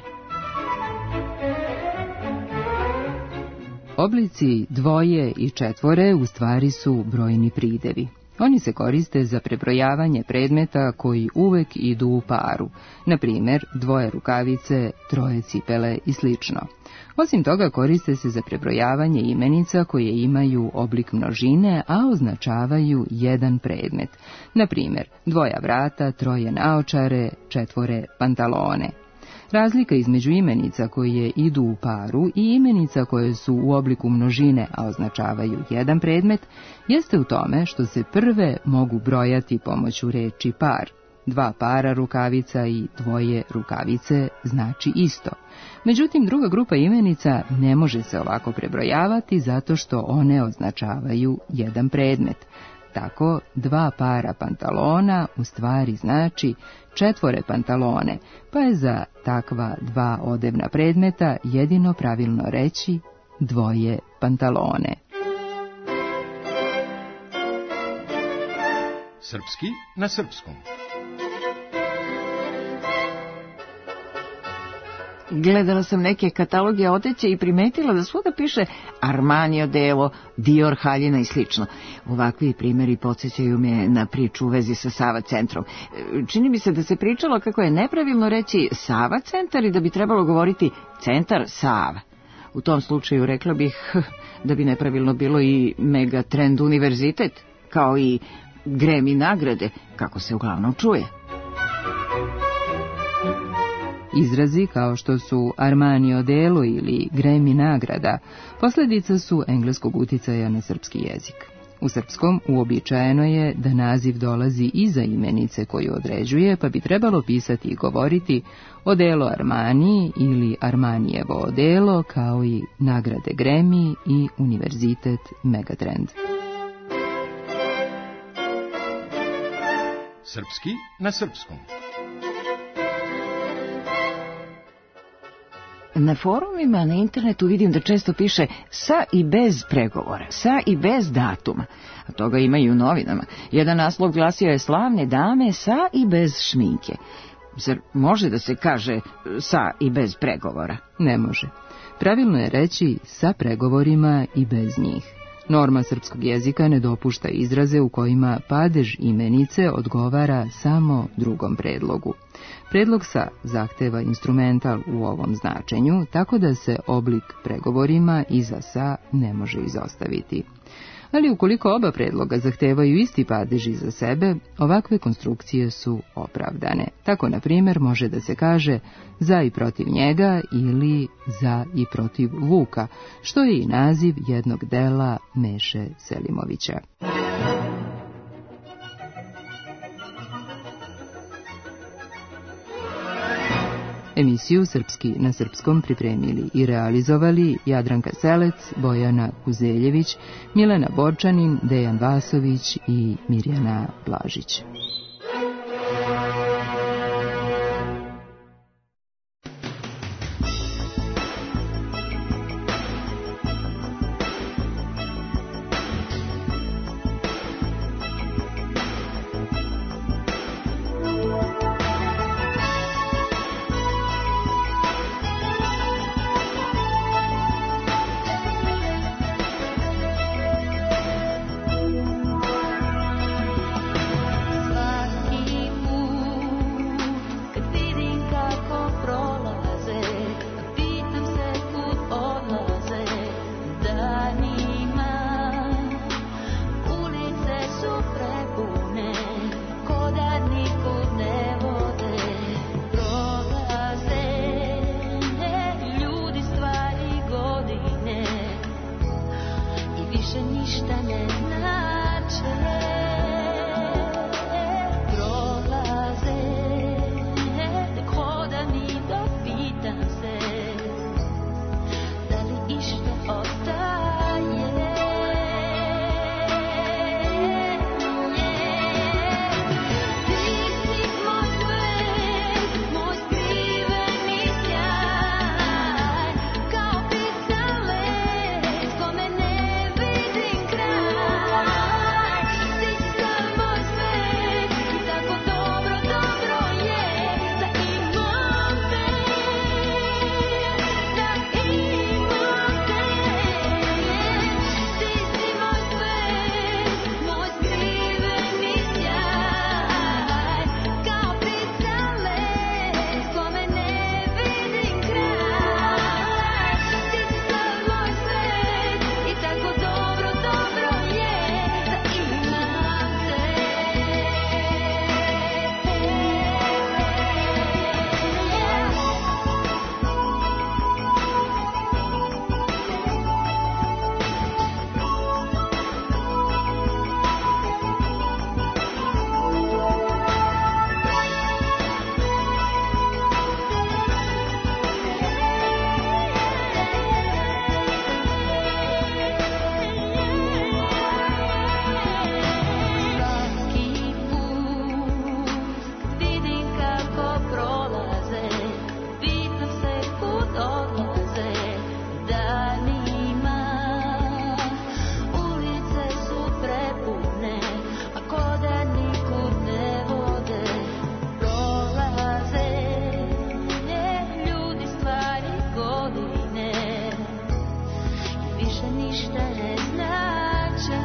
Oblici dvoje i četvore u stvari su brojni pridevi. Oni se koriste za prebrojavanje predmeta koji uvek idu u paru, na primjer dvoje rukavice, troje cipele i slično. Osim toga koriste se za prebrojavanje imenica koje imaju oblik množine, a označavaju jedan predmet, na primjer dvoja vrata, troje naočare, četvore pantalone. Razlika između imenica koje idu u paru i imenica koje su u obliku množine, a označavaju jedan predmet, jeste u tome što se prve mogu brojati pomoću reči par. Dva para rukavica i dvoje rukavice znači isto. Međutim, druga grupa imenica ne može se ovako prebrojavati zato što one označavaju jedan predmet. Tako, dva para pantalona u stvari znači četvore pantalone, pa je za takva dva odevna predmeta jedino pravilno reći dvoje pantalone. Srpski na srpskom. Gledala sam neke kataloge odeće i primetila da svuda piše Armani odelo, Dior haljina i slično. Ovakvi primjeri podsjećaju me na priču u vezi sa Sava centrom. Čini mi se da se pričalo kako je nepravilno reći Sava centar i da bi trebalo govoriti centar Sava. U tom slučaju rekla bih da bi nepravilno bilo i Megatrend univerzitet, kao i Grammy nagrade, kako se uglavnom čuje. Izrazi kao što su Armani odelo ili Grammy nagrada posljedica su engleskog uticaja na srpski jezik. U srpskom uobičajeno je da naziv dolazi iza imenice koju određuje, pa bi trebalo pisati i govoriti odelo Armani ili Armanijevo odelo, kao i nagrade Grammy i univerzitet Megatrend. Srpski na srpskom. Na forumima na internetu vidim da često piše sa i bez pregovora, sa i bez datuma. A toga ima i u novinama. Jedan naslov glasio je slavne dame sa i bez šminke. Zar može da se kaže sa i bez pregovora? Ne može. Pravilno je reći sa pregovorima i bez njih. Norma srpskog jezika ne dopušta izraze u kojima padež imenice odgovara samo drugom predlogu. Predlog sa zahteva instrumental u ovom značenju, tako da se oblik pregovorima iza sa ne može izostaviti. Ali ukoliko oba predloga zahtevaju isti padež iza sebe, ovakve konstrukcije su opravdane. Tako, na primjer, može da se kaže za i protiv njega ili za i protiv Vuka, što je i naziv jednog dela Meše Selimovića. Emisiju Srpski na srpskom pripremili i realizovali Jadranka Selec, Bojana Kuzeljević, Milena Borčanin, Dejan Vasović i Mirjana Blažić. See više ništa ne znače.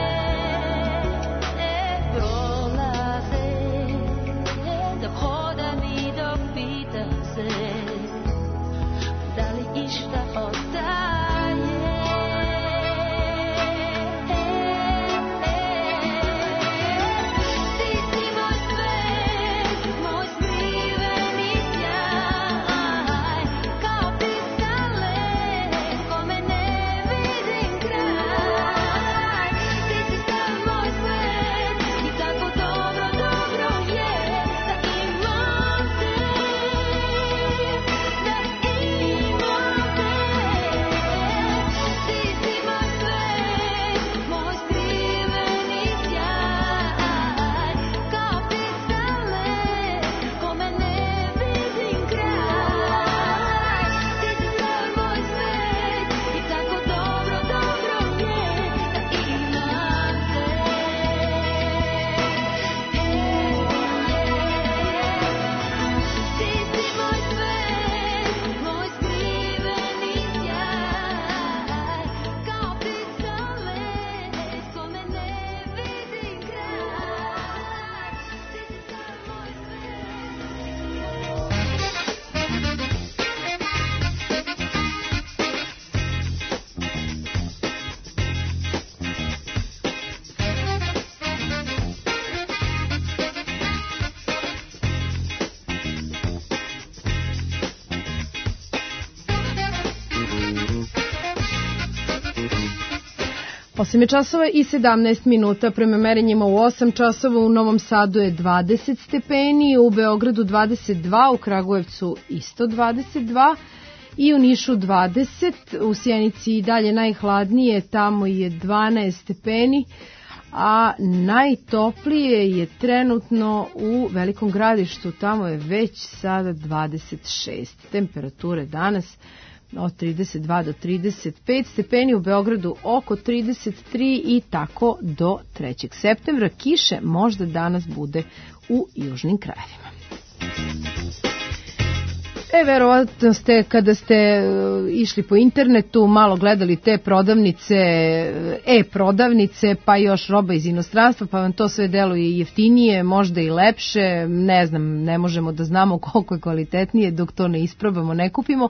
Prolaze dok hodam i dok pitam se da li išta ostaje. Ti si moj svet, moj skriveni sjaj, kao pistalet kome ne vidim kraj. Ti si sav moj svet i tako dobro, dobro je da imam te, da imam te. Ti si moj svet, moj skriveni sjaj, kao pistalet kome ne vidim kraj. Ti si sav moj svet i tako dobro, dobro je da imam te. Ti si moj svet, moj skriveni sjaj, kao pistalet kome ne vidim kraj. Ti si sav moj osam je časova i sedamnaest minuta, prema merenjima u osam časova u Novom Sadu je dvadeset stepeni, u Beogradu dvadeset dva, u Kragujevcu isto dvadeset dva i u Nišu dvadeset, u Sjenici i dalje najhladnije, tamo je dvanaest stepeni, a najtoplije je trenutno u Velikom Gradištu, tamo je već sada dvadeset šest. Temperature danas od trideset dva do trideset pet stepeni, u Beogradu oko trideset tri i tako do trećeg septembra. Kiše možda danas bude u južnim krajevima. E, verovatno ste, kada ste išli po internetu, malo gledali te prodavnice, e-prodavnice, pa još roba iz inostranstva, pa vam to sve deluje jeftinije, možda i lepše, ne znam, ne možemo da znamo koliko je kvalitetnije dok to ne isprobamo, ne kupimo,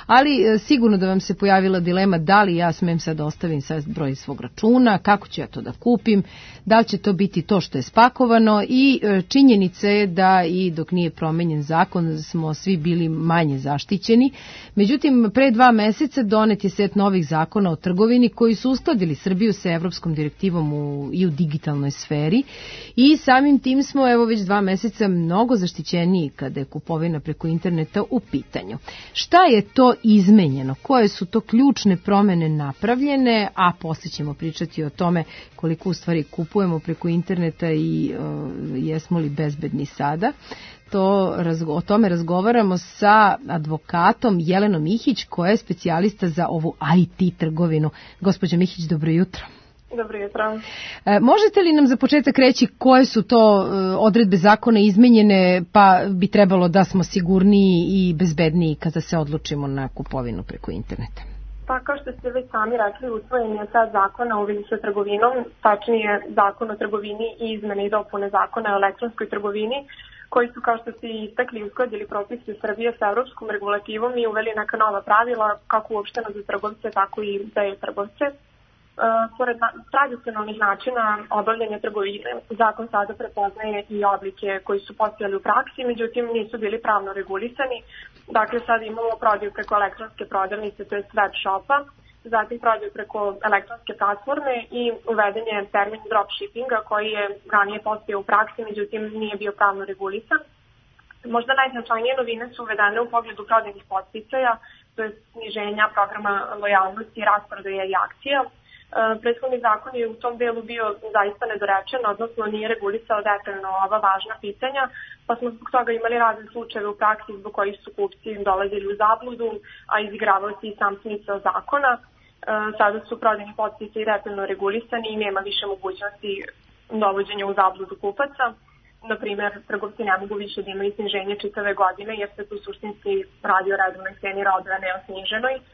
ali sigurno da vam se pojavila dilema da li ja smem sad ostavim sad broj svog računa, kako ću ja to da kupim, da li će to biti to što je spakovano, i činjenica je da i dok nije promenjen zakon smo svi bili manje zaštićeni. Međutim, pre dva meseca donet je set novih zakona o trgovini koji su uskladili Srbiju sa evropskom direktivom u, i u digitalnoj sferi, i samim tim smo evo već dva meseca mnogo zaštićeniji kada je kupovina preko interneta u pitanju. Šta je to izmenjeno? Koje su to ključne promene napravljene? A posle ćemo pričati o tome koliko u stvari kupujemo preko interneta i uh, jesmo li bezbedni sada. To, o tome razgovaramo sa advokatom Jelenom Mihić, koja je specijalista za ovu I T trgovinu. Gospođo Mihić, dobro jutro. Dobro jutro. E, možete li nam za početak reći koje su to e, odredbe zakona izmenjene, pa bi trebalo da smo sigurniji i bezbedniji kada se odlučimo na kupovinu preko interneta? Pa kao što ste već sami rekli, usvojen je sad zakona u vezi sa trgovinom, tačnije zakon o trgovini i izmene i dopune zakona o elektronskoj trgovini, koji su, kao što ste istakli, uskladili propise Srbije sa evropskom regulativom i uveli neka nova pravila, kako uopšteno za trgovce, tako i za e-trgovce. E, pored na, tradicionalnih načina obavljanja trgovine, zakon sada prepoznaje i oblike koji su postojali u praksi, međutim nisu bili pravno regulisani. Dakle, sad imamo prodaju preko elektronske prodavnice, to je web shopa, zatim prodaju preko elektronske platforme i uveden je termin dropshippinga koji je ranije postojao u praksi, međutim nije bio pravno regulisan. Možda najznačajnije novine su uvedene u pogledu prodajnih podsticaja, to je sniženja programa lojalnosti, rasprodaja i akcija. E, prethodni zakon je u tom delu bio zaista nedorečen, odnosno nije regulisao detaljno ova važna pitanja, pa smo zbog toga imali razne slučajeve u praksi zbog kojih su kupci dolazili u zabludu, a izigravali se i sam smisao zakona. E, sada su prodajni podsticaji detaljno regulisani i nema više mogućnosti dovođenja u zabludu kupaca. Naprimer, trgovci ne mogu više da imaju sniženje čitave godine, jer se tu suštinski radi o redovnoj ceni robe, a ne o sniženoj.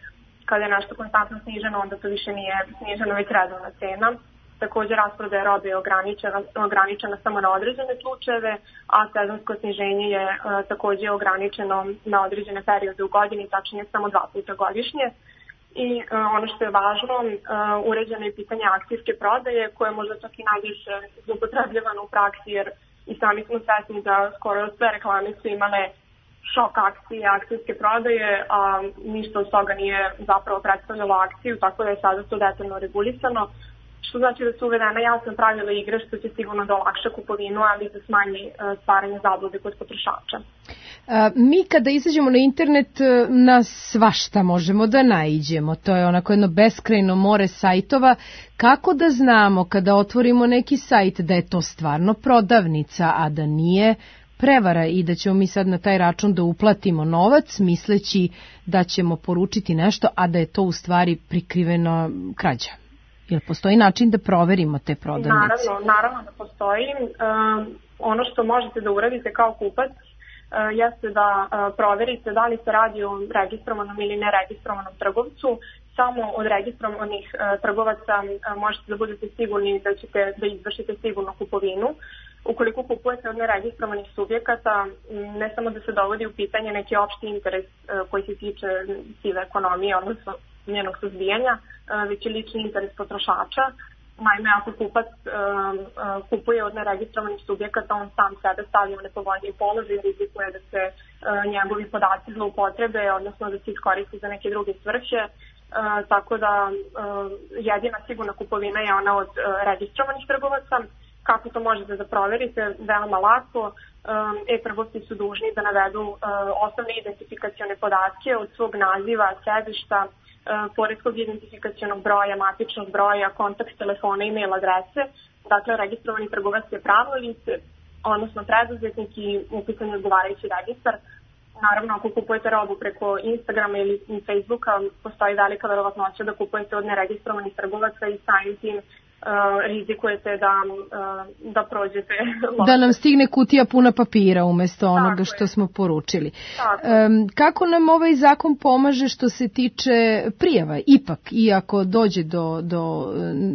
kada je nešto konstantno sniženo, onda to više nije sniženo, već redovna cena. Također, rasprodaja robe je ograničena, ograničena samo na određene slučajeve, a sezonsko sniženje je e, također ograničeno na određene periode u godini, tačnije samo dva puta godišnje. I e, ono što je važno, e, uređeno je pitanje akcijske prodaje, koje je možda čak i najviše zloupotrebljavano u praksi, jer i sami smo svesni da skoro sve reklame su imale šok akcije, akcijske prodaje, a ništa od toga nije zapravo predstavljalo akciju, tako da je sada to detaljno regulisano, što znači da su uvedena jasna pravila igre, što će sigurno da olakša kupovinu, ali da smanji stvaranje zablude kod potrošača. Mi kada izađemo na internet na svašta možemo da naiđemo, to je onako jedno beskrajno more sajtova. Kako da znamo kada otvorimo neki sajt da je to stvarno prodavnica, a da nije prevara i da ćemo mi sad na taj račun da uplatimo novac misleći da ćemo poručiti nešto, a da je to u stvari prikriveno krađa? Jel postoji način da proverimo te prodavnice? Naravno, naravno da postoji. Um, ono što možete da uradite kao kupac uh, jeste da uh, proverite da li se radi o registrovanom ili neregistrovanom trgovcu. Samo od registrovanih uh, trgovaca uh, možete da budete sigurni da ćete da izvršite sigurnu kupovinu. Ukoliko kupujete od neregistrovanih subjekata, ne samo da se dovodi u pitanje neki opšti interes uh, koji se tiče sive ekonomije, odnosno njenog suzbijanja, već je lični interes potrošača. Naime, ako kupac uh, uh, kupuje od neregistrovanih subjekata, on sam sebe stavlja u nepovoljniji položaj, rizikuje da se uh, njegovi podaci zloupotrebe, odnosno da se iskoristi za neke druge svrhe. Uh, tako da uh, jedina sigurna kupovina je ona od uh, registrovanih trgovaca. Kako to možete da proverite? Veoma lako. Um, e-trgovci su dužni da navedu uh, osnovne identifikacione podatke od svog naziva, sedišta, poreskog identifikacionog broja, matičnog broja, kontakt telefona, e-mail adrese. Dakle, registrovani trgovac je pravno lice, odnosno preduzetnik i upisan je odgovarajući registar. Naravno, ako kupujete robu preko Instagrama ili Facebooka, postoji velika verovatnoća da kupujete od neregistrovanih trgovaca i samim tim Uh, rizikujete da, uh, da prođete loše. Da nam stigne kutija puna papira umjesto onoga Tako što je. smo poručili. Um, kako nam ovaj zakon pomaže što se tiče prijava? Ipak, i ako dođe do, do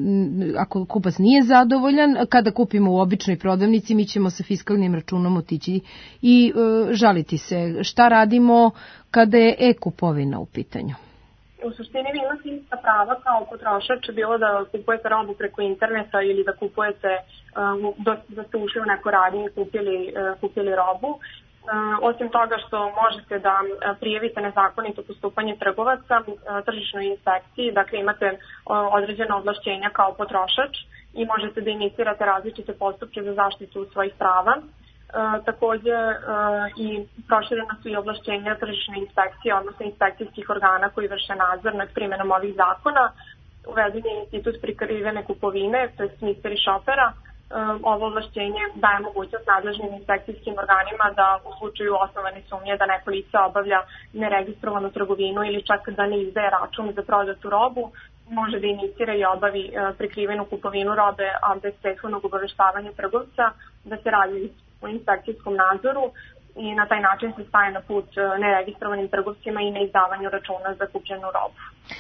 ako kupac nije zadovoljan, kada kupimo u običnoj prodavnici, mi ćemo sa fiskalnim računom otići i uh, žaliti se. Šta radimo kada je e-kupovina u pitanju? U suštini vi imate ista prava kao potrošač, bilo da kupujete robu preko interneta ili da kupujete, uh, da ste ušli u neko radnje i kupili, uh, kupili robu. Uh, osim toga što možete da prijavite nezakonito postupanje trgovaca uh, tržišnoj inspekciji, dakle imate uh, određena ovlašćenja kao potrošač i možete da inicirate različite postupke za zaštitu svojih prava. Uh, također uh, i proširena su i ovlašćenja tržišne inspekcije, odnosno inspekcijskih organa koji vrše nadzor nad primjenom ovih zakona. Uveden je institut prikrivene kupovine, to je mystery shoppera. Uh, ovo ovlašćenje daje mogućnost nadležnim inspekcijskim organima da u slučaju osnovane sumnje da neko lice obavlja neregistrovanu trgovinu ili čak da ne izdaje račun za prodatu robu, može da inicira i obavi uh, prikrivenu kupovinu robe, a bez prethodnog obaveštavanja trgovca da se radi u inspekcijskom nadzoru i na taj način se staje na put neregistrovanim trgovcima i neizdavanju računa za kupljenu robu.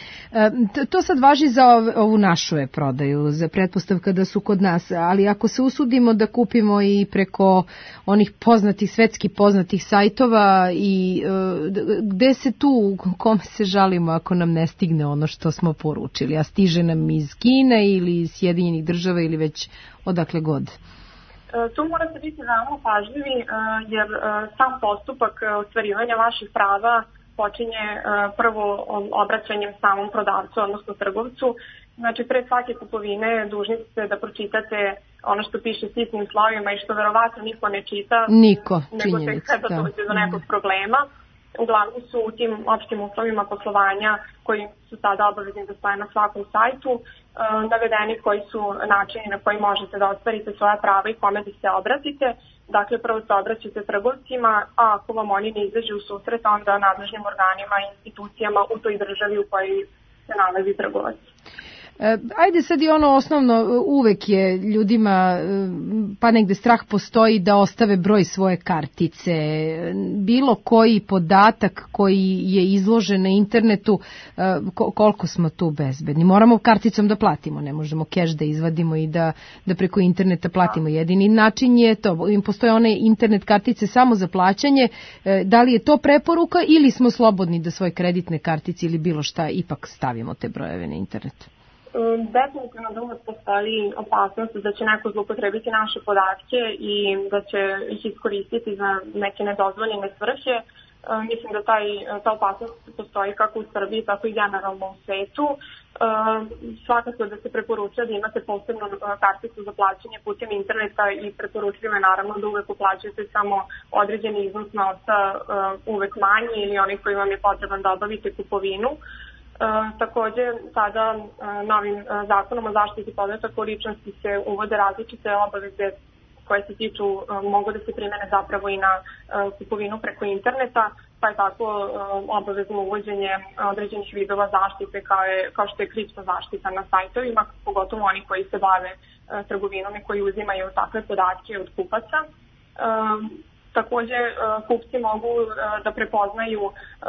E, to sad važi za ovu našu e-prodaju, za pretpostavka da su kod nas, ali ako se usudimo da kupimo i preko onih poznatih, svetski poznatih sajtova i e, gde se tu, kome se žalimo ako nam ne stigne ono što smo poručili, a stiže nam iz Kine ili iz Sjedinjenih Država ili već odakle god? Tu morate biti veoma pažljivi jer sam postupak ostvarivanja vaših prava počinje prvo obraćanjem samom prodavcu, odnosno trgovcu. Znači, pre svake kupovine dužni ste da pročitate ono što piše sitnim slovima i što verovatno niko ne čita. Niko, nego tek kada dođe do nekog problema. Uglavnom su u tim opštim uslovima poslovanja koji su sada obavezni da stoje na svakom sajtu e, navedeni koji su načini na koji možete da ostvarite svoja prava i kome da se obratite. Dakle, prvo se obraćate trgovcima, a ako vam oni ne izađu u susret, onda nadležnim organima i institucijama u toj državi u kojoj se nalazi trgovac. Ajde sad i ono osnovno, uvek je ljudima, pa negde strah postoji da ostave broj svoje kartice. Bilo koji podatak koji je izložen na internetu, koliko smo tu bezbedni. Moramo karticom da platimo, ne možemo keš da izvadimo i da, da preko interneta platimo. Jedini način je to, postoje one internet kartice samo za plaćanje. Da li je to preporuka ili smo slobodni da svoje kreditne kartice ili bilo šta ipak stavimo te brojeve na internet? Definitivno da uvek postoji opasnost da će neko zloupotrebiti naše podatke i da će ih iskoristiti za neke nedozvoljene svrhe. Mislim da taj, ta opasnost postoji kako u Srbiji, tako i generalno u svetu. Svakako da se preporučuje da imate posebnu karticu za plaćanje putem interneta i preporučljivo je naravno da uvek uplaćujete samo određeni iznos novca, uvek manji ili onaj koji vam je potreban da obavite kupovinu. E, takođe, sada e, novim e, zakonom o zaštiti podataka o ličnosti se uvode različite obaveze koje se tiču, e, mogu da se primene zapravo i na e, kupovinu preko interneta, pa je tako e, obavezno uvođenje određenih vidova zaštite kao, je, kao što je kripto zaštita na sajtovima, pogotovo oni koji se bave e, trgovinom i koji uzimaju takve podatke od kupaca. E, Takođe, kupci mogu da prepoznaju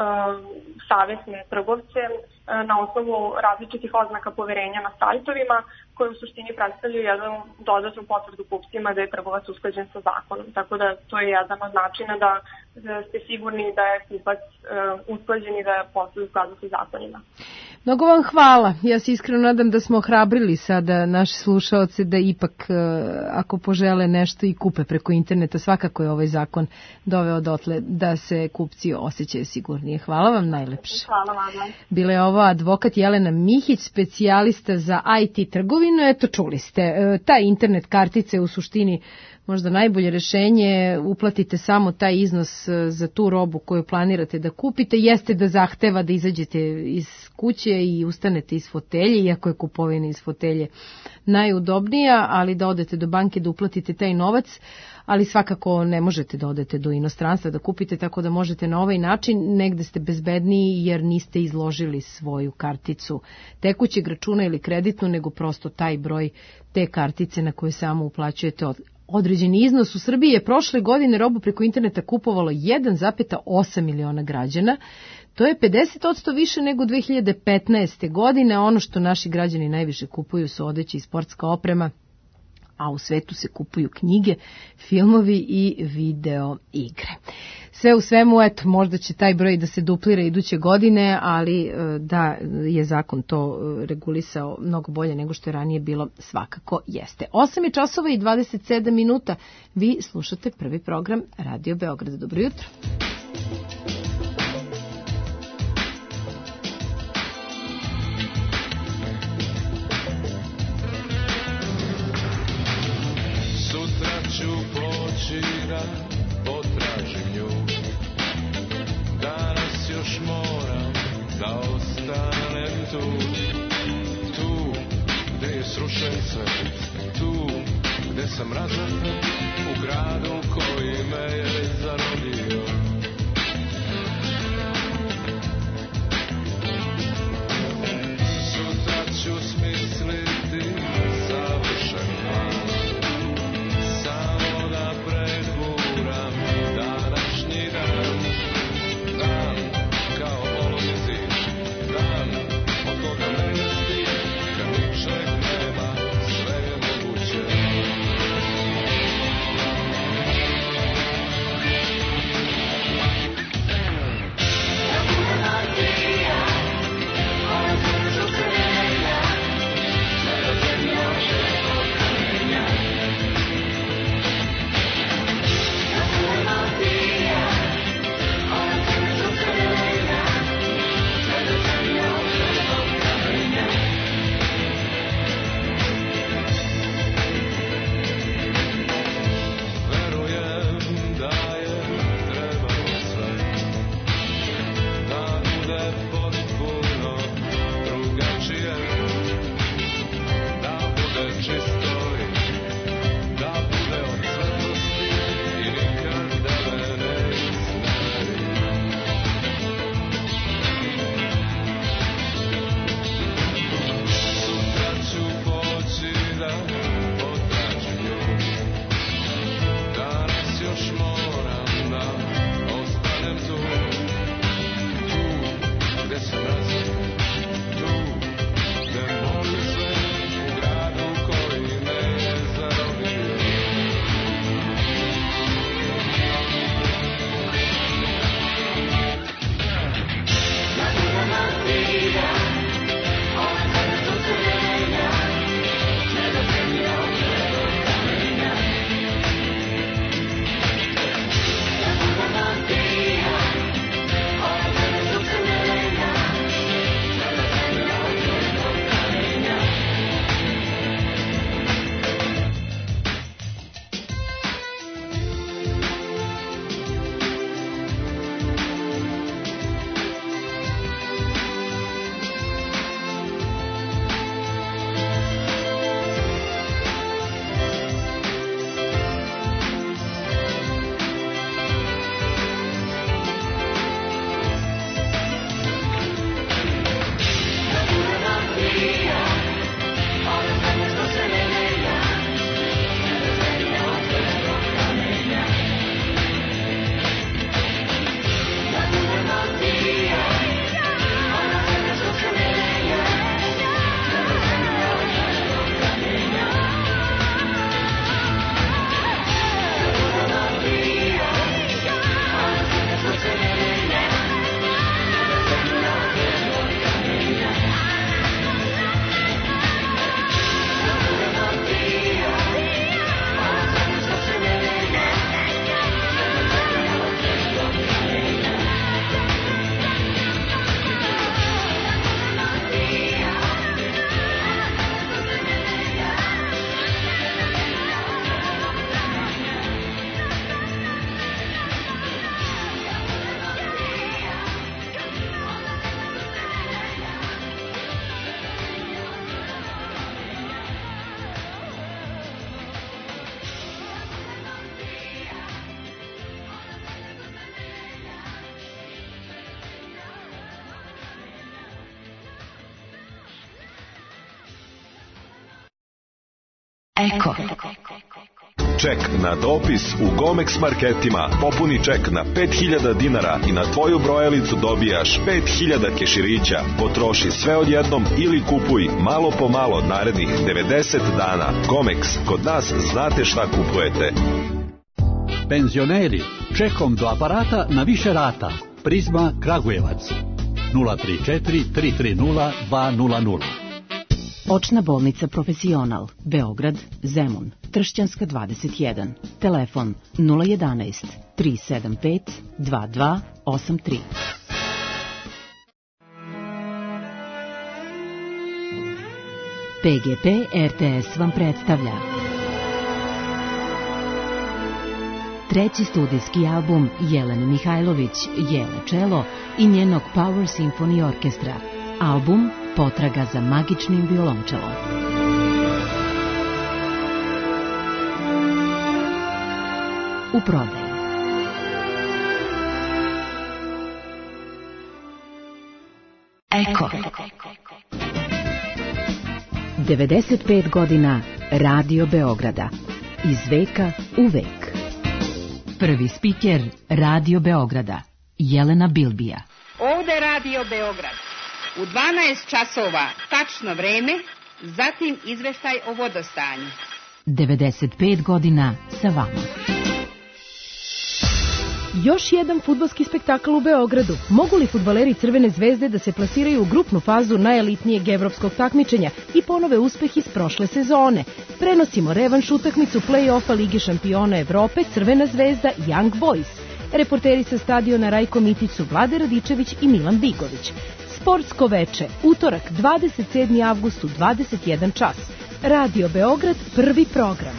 savesne trgovce na osnovu različitih oznaka poverenja na sajtovima, koje u suštini predstavljaju jednu dodatnu potvrdu kupcima da je trgovac usklađen sa zakonom. Tako da to je jedan od načina da ste sigurni da je kupac usklađen i da je posao u skladu sa zakonima. Mnogo vam hvala. Ja se iskreno nadam da smo ohrabrili sada naše slušaoce da ipak, ako požele nešto i kupe preko interneta, svakako je ovaj zakon doveo dotle da se kupci osjećaju sigurnije. Hvala vam najlepše. Hvala vam. Bila je ovo advokat Jelena Mihić, specijalista za I T trgovinu. Eto, čuli ste, ta internet kartice u suštini možda najbolje rešenje, uplatite samo taj iznos za tu robu koju planirate da kupite, jeste da zahteva da izađete iz kuće i ustanete iz fotelje, iako je kupovina iz fotelje najudobnija, ali da odete do banke da uplatite taj novac, ali svakako ne možete da odete do inostranstva da kupite, tako da možete na ovaj način, negde ste bezbedniji jer niste izložili svoju karticu tekućeg računa ili kreditnu, nego prosto taj broj te kartice na koju samo uplaćujete određeni iznos. U Srbiji je prošle godine robu preko interneta kupovalo jedan zarez osam miliona građana. To je pedeset posto više nego dve hiljade petnaeste. godine. Ono što naši građani najviše kupuju su odeća i sportska oprema, a u svetu se kupuju knjige, filmovi i video igre. Sve u svemu, eto, možda će taj broj da se duplira iduće godine, ali da je zakon to regulisao mnogo bolje nego što je ranije bilo, svakako jeste. osam je časova i dvadeset sedam minuta. Vi slušate prvi program Radio Beograda. Dobro jutro. Da potražim nju, danas još moram da ostanem tu, tu gde je srušen svet, tu gde sam razapet u gradu koji me je zarodio. Sutra ću smisliti savršen plan, Eko. Ček na dopis u Gomex marketima. Popuni ček na pet hiljada dinara i na tvoju brojalicu dobijaš pet hiljada keširića. Potroši sve odjednom ili kupuj malo po malo narednih devedeset dana. Gomex, kod nas znate šta kupujete. Penzioneri, čekom do aparata na više rata. Prizma Kragujevac. nula tri četiri tri tri nula dva nula nula. Očna bolnica Profesional, Beograd, Zemun, Tršćanska dvadeset jedan. Telefon nula jedanaest tri sedam pet dva dva osam tri. P G P R T S vam predstavlja treći studijski album Jelene Mihajlović, Jele Čelo i njenog Power Symphony Orkestra. Album Potraga za magičnim violončelom. U prodaju. Eko. devedeset pet godina Radio Beograda. Iz veka u vek. Prvi spiker Radio Beograda, Jelena Bilbija. Ovde Radio Beograd. U dvanaest časova tačno vreme, zatim izveštaj o vodostanju. devedeset pet godina sa vama. Još jedan fudbalski spektakl u Beogradu. Mogu li fudbaleri Crvene zvezde da se plasiraju u grupnu fazu najelitnijeg evropskog takmičenja i ponove uspeh iz prošle sezone? Prenosimo revanš utakmicu play-offa Lige šampiona Evrope Crvena zvezda Young Boys. Reporteri sa stadiona Rajko Mitić su Vlade Radičević i Milan Bigović. Sportsko veče, utorak dvadeset sedmi avgust u dvadeset jedan čas. Radio Beograd, prvi program.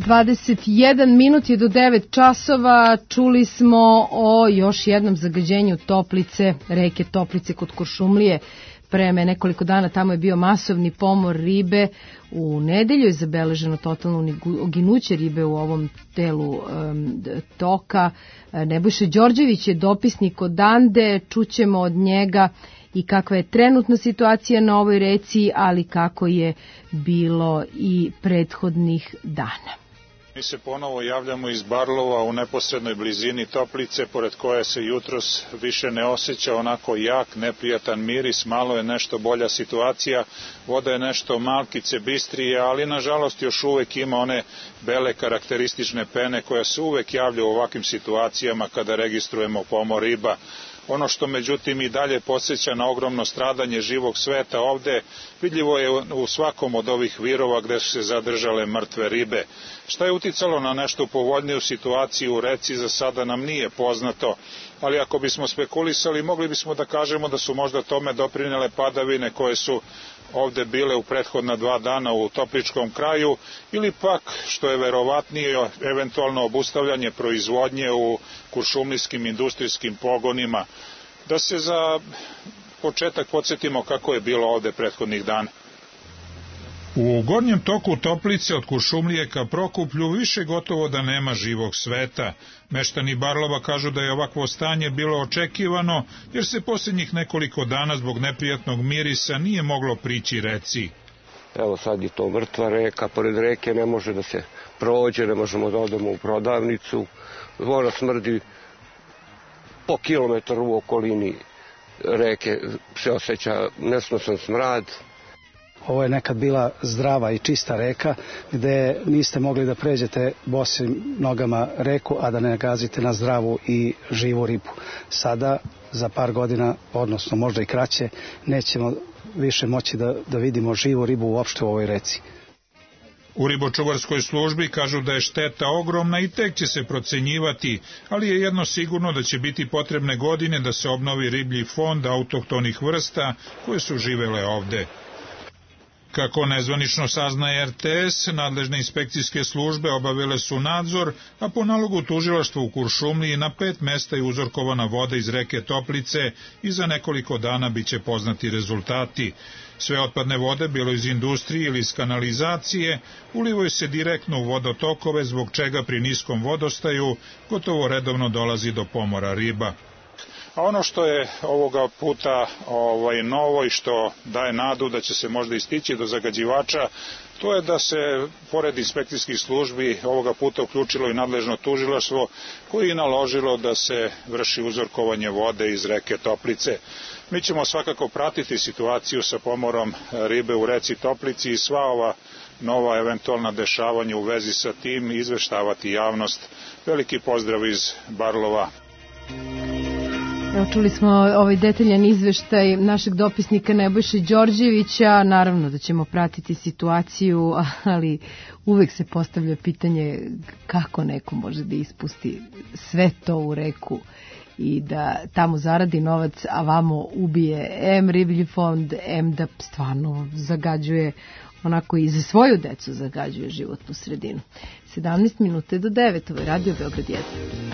dvadeset jedan minut je do devet časova. Čuli smo o još jednom zagađenju Toplice, reke Toplice kod Kuršumlije. Preme nekoliko dana tamo je bio masovni pomor ribe. U nedelju je zabeleženo totalno oginuće ribe u ovom delu um, toka. Nebojša Đorđević je dopisnik odande, čućemo od njega i kakva je trenutna situacija na ovoj reci, ali kako je bilo i prethodnih dana. Mi se ponovo javljamo iz Barlova u neposrednoj blizini Toplice, pored koje se jutros više ne osjeća onako jak, neprijatan miris, malo je nešto bolja situacija, voda je nešto malkice bistrije, ali nažalost još uvek ima one bele karakteristične pene koja se uvek javlja u ovakvim situacijama kada registrujemo pomor riba. Ono što međutim i dalje podsjeća na ogromno stradanje živog sveta ovde, vidljivo je u svakom od ovih virova gde su se zadržale mrtve ribe. Šta je uticalo na nešto povoljniju situaciju u reci za sada nam nije poznato, ali ako bismo spekulisali mogli bismo da kažemo da su možda tome doprinele padavine koje su ovde bile u prethodna dva dana u Topličkom kraju, ili pak, što je verovatnije, eventualno obustavljanje proizvodnje u kuršumlijskim industrijskim pogonima. Da se za početak podsjetimo kako je bilo ovde prethodnih dana. U gornjem toku Toplice od Kuršumlije ka Prokuplju više gotovo da nema živog sveta. Meštani Barlova kažu da je ovakvo stanje bilo očekivano, jer se posljednjih nekoliko dana zbog neprijatnog mirisa nije moglo prići reci. Evo sad je to mrtva reka, pored reke ne može da se prođe, ne možemo da odemo u prodavnicu. Voda smrdi po kilometar u okolini reke, se osjeća nesnosan smrad. Ovo je nekad bila zdrava i čista reka gde niste mogli da pređete bosim nogama reku, a da ne nagazite na zdravu i živu ribu. Sada, za par godina, odnosno možda i kraće, nećemo više moći da, da vidimo živu ribu uopšte u ovoj reci. U ribočuvarskoj službi kažu da je šteta ogromna i tek će se procenjivati, ali je jedno sigurno da će biti potrebne godine da se obnovi riblji fond autohtonih vrsta koje su živele ovde. Kako nezvanično saznaje R T S, nadležne inspekcijske službe obavile su nadzor, a po nalogu tužilaštva u Kuršumliji na pet mesta je uzorkovana voda iz reke Toplice i za nekoliko dana biće poznati rezultati. Sve otpadne vode, bilo iz industrije ili iz kanalizacije, ulivaju se direktno u vodotokove, zbog čega pri niskom vodostaju gotovo redovno dolazi do pomora riba. A ono što je ovoga puta ovaj, novo i što daje nadu da će se možda istići do zagađivača, to je da se, pored inspekcijskih službi, ovoga puta uključilo i nadležno tužilaštvo koje je naložilo da se vrši uzorkovanje vode iz reke Toplice. Mi ćemo svakako pratiti situaciju sa pomorom ribe u reci Toplici i sva ova nova eventualna dešavanja u vezi sa tim izveštavati javnost. Veliki pozdrav iz Barlova. Evo, čuli smo ovaj detaljan izveštaj našeg dopisnika Nebojše Đorđevića. Naravno da ćemo pratiti situaciju, ali uvek se postavlja pitanje kako neko može da ispusti sve to u reku i da tamo zaradi novac, a vamo ubije em riblji fond, em da stvarno zagađuje, onako i za svoju decu zagađuje životnu sredinu. sedamnaest minuta do devet, ovo je Radio Beograd jedan.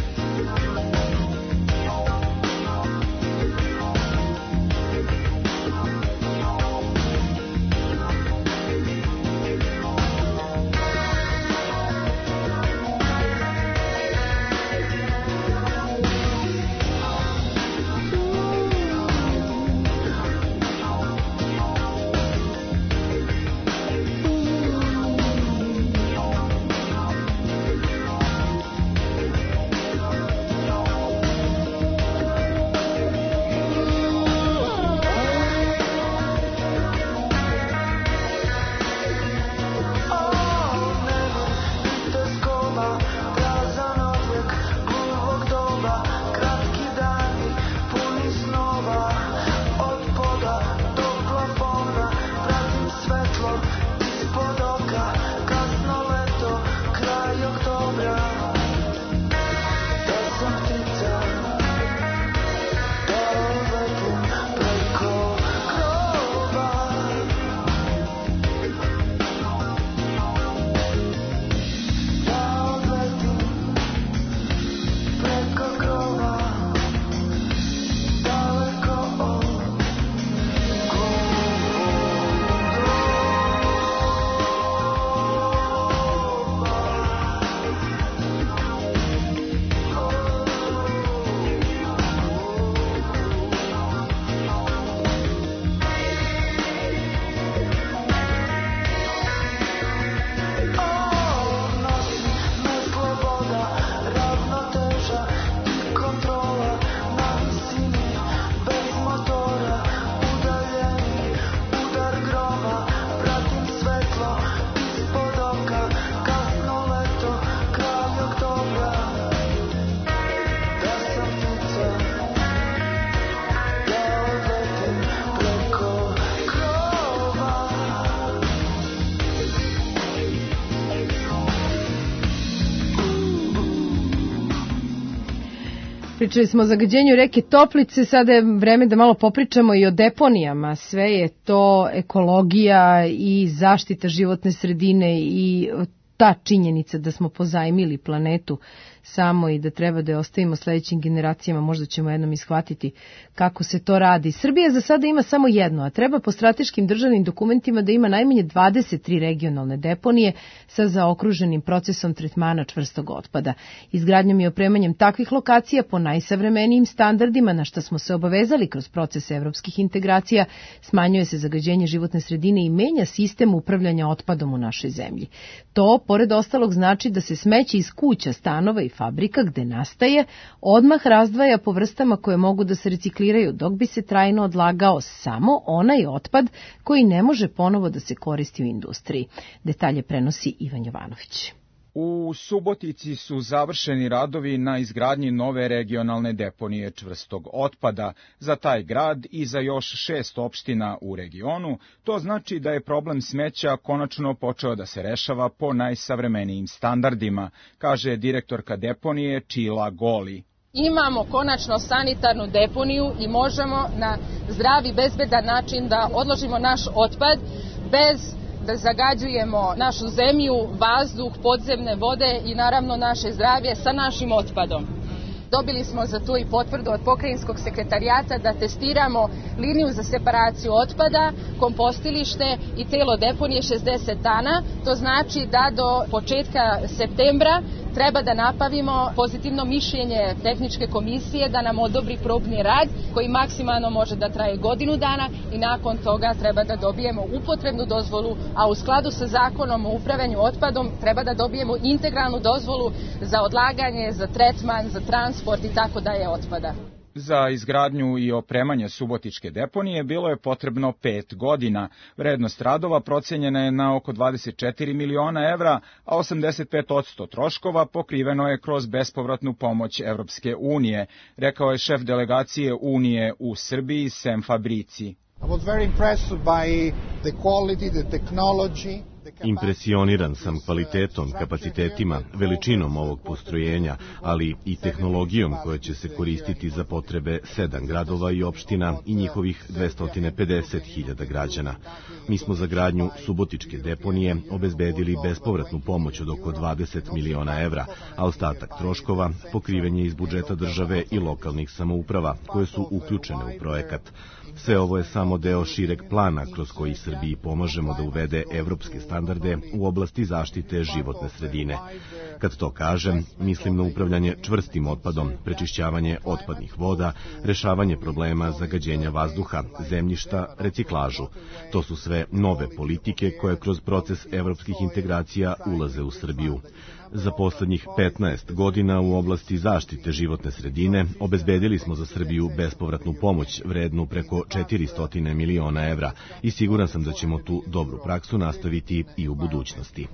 Pričali smo o zagađenju reke Toplice, sada je vreme da malo popričamo i o deponijama. Sve je to ekologija i zaštita životne sredine i ta činjenica da smo pozajmili planetu samo i da treba da je ostavimo sledećim generacijama, možda ćemo jednom ishvatiti kako se to radi. Srbija za sada ima samo jedno, a treba po strateškim državnim dokumentima da ima najmanje dvadeset tri regionalne deponije sa zaokruženim procesom tretmana čvrstog otpada. Izgradnjom i opremanjem takvih lokacija po najsavremenijim standardima, na što smo se obavezali kroz proces evropskih integracija, smanjuje se zagađenje životne sredine i menja sistem upravljanja otpadom u našoj zemlji. To, pored ostalog, znači da se smeće iz kuća, stanova i fabrika gde nastaje odmah razdvaja po vrstama koje mogu da se recikliraju, dok bi se trajno odlagao samo onaj otpad koji ne može ponovo da se koristi u industriji. Detalje prenosi Ivan Jovanović. U Subotici su završeni radovi na izgradnji nove regionalne deponije čvrstog otpada. Za taj grad i za još šest opština u regionu, to znači da je problem smeća konačno počeo da se rešava po najsavremenijim standardima, kaže direktorka deponije Čila Goli. Imamo konačno sanitarnu deponiju i možemo na zdrav i bezbedan način da odložimo naš otpad bez da zagađujemo našu zemlju, vazduh, podzemne vode i naravno naše zdravlje sa našim otpadom. Dobili smo za to i potvrdu od pokrajinskog sekretarijata da testiramo liniju za separaciju otpada, kompostilište i telo deponije šezdeset dana. To znači da do početka septembra treba da napavimo pozitivno mišljenje tehničke komisije da nam odobri probni rad koji maksimalno može da traje godinu dana i nakon toga treba da dobijemo upotrebnu dozvolu, a u skladu sa zakonom o upravljanju otpadom treba da dobijemo integralnu dozvolu za odlaganje, za tretman, za transport i tako dalje otpada. Za izgradnju i opremanje subotičke deponije bilo je potrebno pet godina. Vrednost radova procenjena je na oko dvadeset četiri miliona evra, a osamdeset pet posto troškova pokriveno je kroz bespovratnu pomoć Evropske unije, rekao je šef delegacije Unije u Srbiji Sem Fabrici. I was very impressed by the quality, the technology. Impresioniran sam kvalitetom, kapacitetima, veličinom ovog postrojenja, ali i tehnologijom koja će se koristiti za potrebe sedam gradova i opština i njihovih dvesta pedeset hiljada građana. Mi smo za gradnju subotičke deponije obezbedili bespovratnu pomoć od oko dvadeset miliona evra, a ostatak troškova pokriven je iz budžeta države i lokalnih samouprava koje su uključene u projekat. Sve ovo je samo deo šireg plana kroz koji Srbiji pomažemo da uvede evropske standarde u oblasti zaštite životne sredine. Kad to kažem, mislim na upravljanje čvrstim otpadom, prečišćavanje otpadnih voda, rešavanje problema zagađenja vazduha, zemljišta, reciklažu. To su sve nove politike koje kroz proces evropskih integracija ulaze u Srbiju. Za poslednjih petnaest godina u oblasti zaštite životne sredine obezbedili smo za Srbiju bespovratnu pomoć vrednu preko četiristo miliona evra i siguran sam da ćemo tu dobru praksu nastaviti i u budućnosti.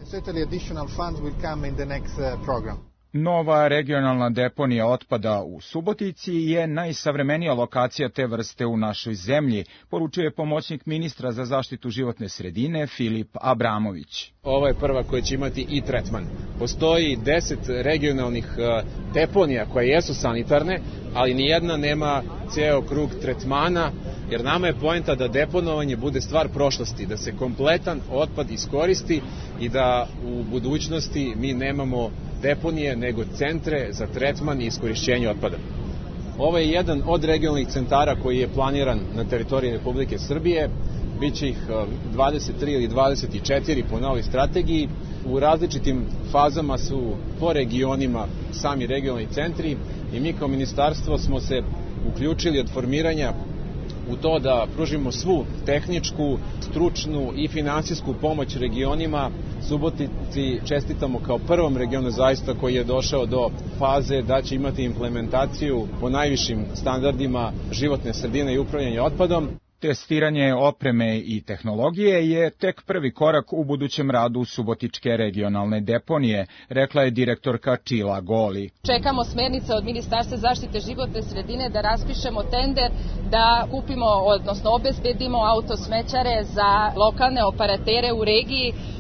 Nova regionalna deponija otpada u Subotici je najsavremenija lokacija te vrste u našoj zemlji, poručuje pomoćnik ministra za zaštitu životne sredine Filip Abramović. Ovo je prva koja će imati i tretman. Postoji deset regionalnih deponija koje jesu sanitarne, ali nijedna nema ceo krug tretmana, jer nama je poenta da deponovanje bude stvar prošlosti, da se kompletan otpad iskoristi i da u budućnosti mi nemamo deponije, nego centre za tretman i iskorišćenje otpada. Ovo je jedan od regionalnih centara koji je planiran na teritoriji Republike Srbije. Biće ih dvadeset tri ili dvadeset četiri po novoj strategiji. U različitim fazama su po regionima sami regionalni centri i mi kao ministarstvo smo se uključili od formiranja u to da pružimo svu tehničku, stručnu i finansijsku pomoć regionima. Subotici čestitamo kao prvom regionu zaista koji je došao do faze da će imati implementaciju po najvišim standardima životne sredine i upravljanja otpadom. Testiranje opreme i tehnologije je tek prvi korak u budućem radu Subotičke regionalne deponije, rekla je direktorka Čila Goli. Čekamo smernice od Ministarstva zaštite životne sredine da raspišemo tender, da kupimo, odnosno obezbedimo autosmećare za lokalne operatere u regiji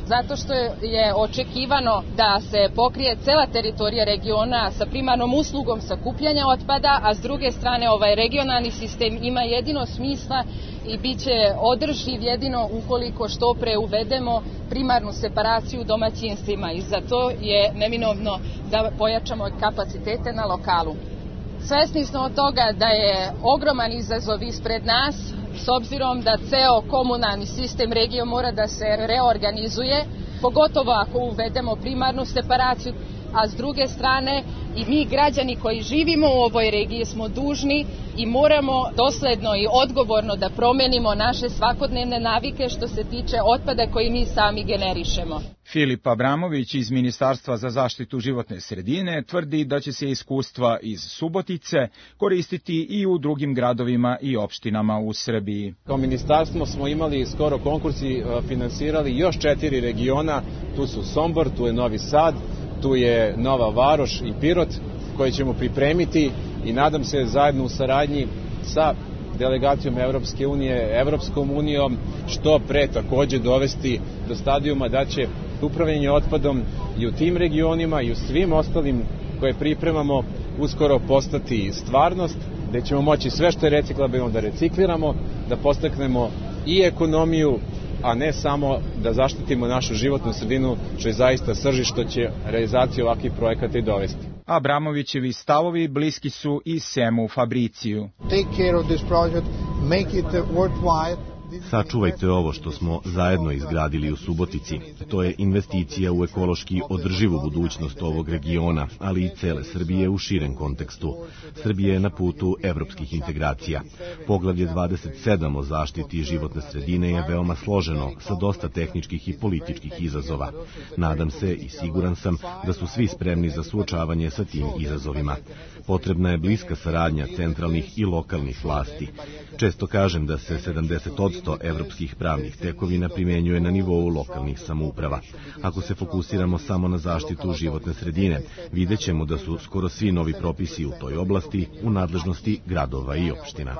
zato što je očekivano da se pokrije cela teritorija regiona sa primarnom uslugom sakupljanja otpada, a s druge strane ovaj regionalni sistem ima jedino smisla i bit će održiv jedino ukoliko što pre uvedemo primarnu separaciju domaćinstvima i za to je neminovno da pojačamo kapacitete na lokalu. Svesni smo od toga da je ogroman izazov ispred nas, s obzirom da ceo komunalni sistem regije mora da se reorganizuje, pogotovo ako uvedemo primarnu separaciju, a s druge strane i mi građani koji živimo u ovoj regiji smo dužni i moramo dosledno i odgovorno da promenimo naše svakodnevne navike što se tiče otpada koji mi sami generišemo. Filip Abramović iz Ministarstva za zaštitu životne sredine tvrdi da će se iskustva iz Subotice koristiti i u drugim gradovima i opštinama u Srbiji. Kao ministarstvo smo imali skoro konkursi, finansirali još četiri regiona, tu su Sombor, tu je Novi Sad, tu je Nova Varoš i Pirot koje ćemo pripremiti i nadam se zajedno u saradnji sa delegacijom Evropske unije, Evropskom unijom, što pre takođe dovesti do stadijuma da će upravljanje otpadom i u tim regionima i u svim ostalim koje pripremamo uskoro postati stvarnost, gde ćemo moći sve što je reciklabilno da recikliramo, da podstaknemo i ekonomiju, a ne samo da zaštitimo našu životnu sredinu, što je zaista srži što će realizaciju ovakvih projekata i dovesti. Abramovićevi stavovi bliski su i Semu Fabriciju. Take care of this project, make it worthwhile. Sačuvajte ovo što smo zajedno izgradili u Subotici. To je investicija u ekološki održivu budućnost ovog regiona, ali i cele Srbije u širem kontekstu. Srbija je na putu evropskih integracija. Poglavlje dvadeset sedam o zaštiti životne sredine je veoma složeno, sa dosta tehničkih i političkih izazova. Nadam se i siguran sam da su svi spremni za suočavanje sa tim izazovima. Potrebna je bliska saradnja centralnih i lokalnih vlasti. Često kažem da se sedamdeset posto evropskih pravnih tekovina primenjuje na nivou lokalnih samouprava. Ako se fokusiramo samo na zaštitu životne sredine, vidjet ćemo da su skoro svi novi propisi u toj oblasti u nadležnosti gradova i opština.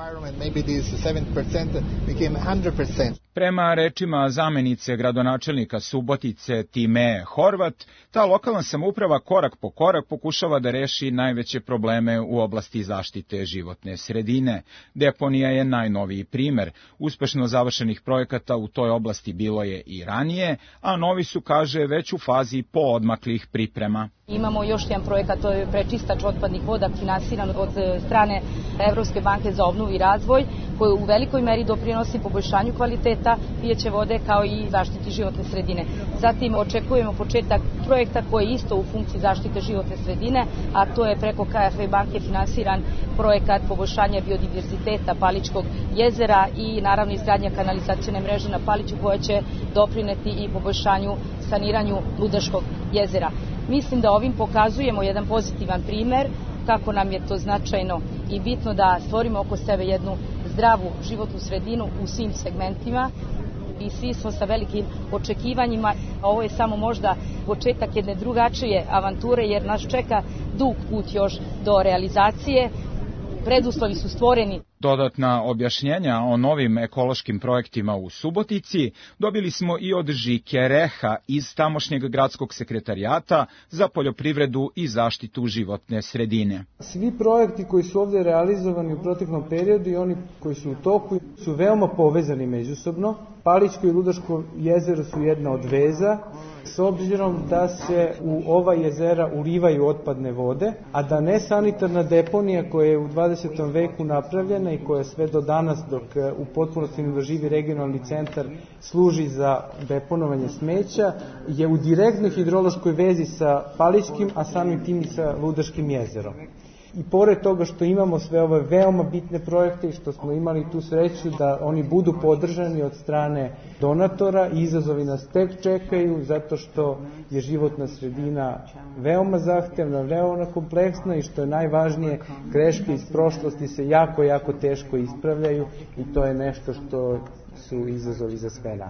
Prema rečima zamenice gradonačelnika Subotice Time Horvat, ta lokalna samouprava korak po korak pokušava da reši najveće probleme u oblasti zaštite životne sredine. Deponija je najnoviji primer. Uspešno završenih projekata u toj oblasti bilo je i ranije, a novi su, kaže, već u fazi poodmaklih priprema. Imamo još jedan projekat, to je prečistač otpadnih voda finansiran od strane Evropske banke za obnovu i razvoj, koji u velikoj meri doprinosi poboljšanju kvaliteta pijeće vode kao i zaštiti životne sredine. Zatim očekujemo početak projekta koji je isto u funkciji zaštite životne sredine, a to je preko K F W banke finansiran projekat poboljšanja biodiverziteta Palićkog jezera i naravno izgradnja kanalizacione mreže na Paliću koja će doprineti i poboljšanju saniranju Ludaškog jezera. Mislim da ovim pokazujemo jedan pozitivan primer kako nam je to značajno i bitno da stvorimo oko sebe jednu zdravu životnu sredinu u svim segmentima i svi smo sa velikim očekivanjima. Ovo je samo možda početak jedne drugačije avanture jer nas čeka dug put još do realizacije. Preduslovi su stvoreni. Dodatna objašnjenja o novim ekološkim projektima u Subotici dobili smo i od Žike Reha iz tamošnjeg gradskog sekretarijata za poljoprivredu i zaštitu životne sredine. Svi projekti koji su ovdje realizovani u proteklom periodu i oni koji su u toku su veoma povezani međusobno. Palićko i Ludaško jezero su jedna od veza, s obzirom da se u ova jezera ulivaju otpadne vode, a da nesanitarna deponija koja je u dvadesetom veku napravljena i koja sve do danas, dok u potpunosti ne doživi regionalni centar, služi za deponovanje smeća, je u direktnoj hidrološkoj vezi sa Palićkim, a samim tim i sa Ludaškim jezerom. I pored toga što imamo sve ove veoma bitne projekte i što smo imali tu sreću da oni budu podržani od strane donatora, izazovi nas tek čekaju zato što je životna sredina veoma zahtevna, veoma kompleksna i što je najvažnije, greške iz prošlosti se jako, jako teško ispravljaju i to je nešto što su izazovi za sve nas.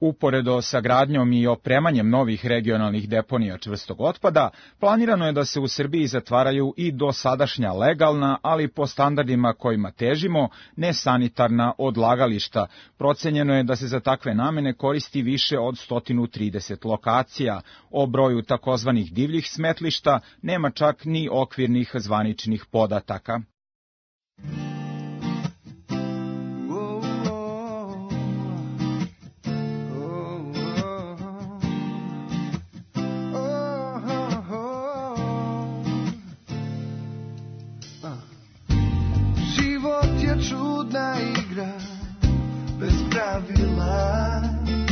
Uporedo sa gradnjom i opremanjem novih regionalnih deponija čvrstog otpada, planirano je da se u Srbiji zatvaraju i dosadašnja legalna, ali po standardima kojima težimo, nesanitarna odlagališta. Procenjeno je da se za takve namene koristi više od sto trideset lokacija. O broju takozvanih divljih smetlišta nema čak ni okvirnih zvaničnih podataka. Čudna igra bez pravila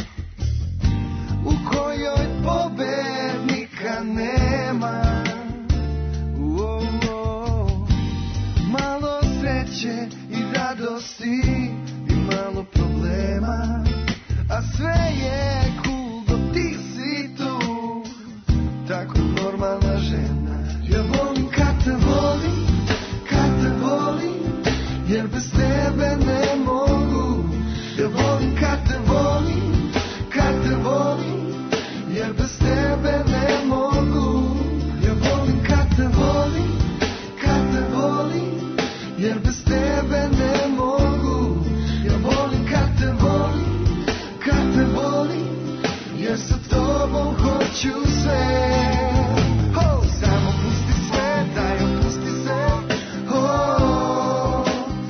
u kojoj pobednika nema. Oh, oh. Malo sreće i radosti i malo problema, a sve je cool dok ti si tu, tako normalna žena. Ja volim kad te volim, kad te volim, jer bez tebe ne mogu. Ja volim kad te volim, kad te volim, jer bez tebe ne mogu. Ja volim kad te volim, kad te volim, jer bez tebe ne mogu. Ja volim kad te volim, kad te volim, jer sa tobom hoću sve. Oh, samo pusti sve, daj opusti se. Oh,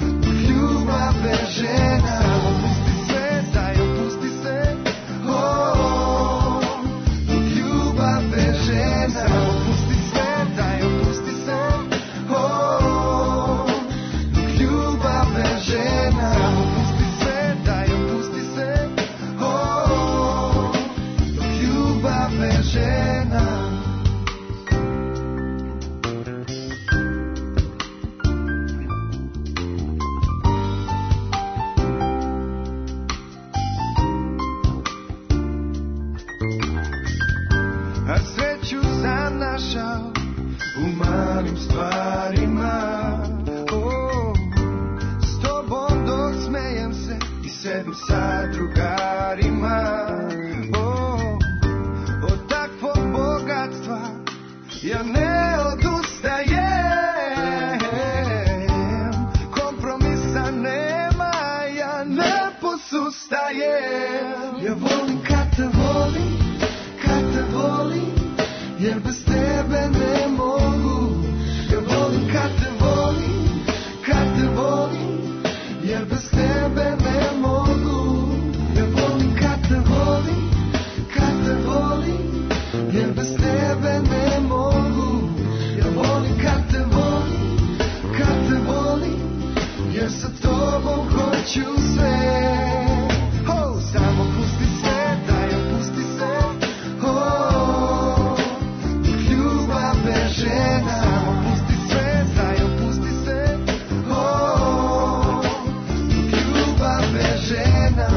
žena, samo pusti sve, daj opusti se. Oh, ljubav je žena, samo pusti sve, daj opusti se. Oh, ljubav je žena, samo pusti sve, daj opusti se. Oh, ljubav je žena. A sreću sam našao u malim stvarima. Oh, s tobom dok smejem se i sedim sa drugarima. Oh, od takvog bogatstva ja ne odustajem. Kompromisa nema, ja ne posustajem. Ja volim kad te volim, kad te volim, jer bez tebe ne mogu. Ja volim kad te volim, kad te volim, jer bez tebe ne mogu. Ja volim kad te volim, kad te volim, jer bez tebe ne mogu. Ja volim kad te volim, kad te volim, jer sa tobom hoću sve. Oh, samo pusti sve, daj opusti se. Oh, ljubav je žena, samo pusti sve, daj opusti se. Oh, ljubav je žena.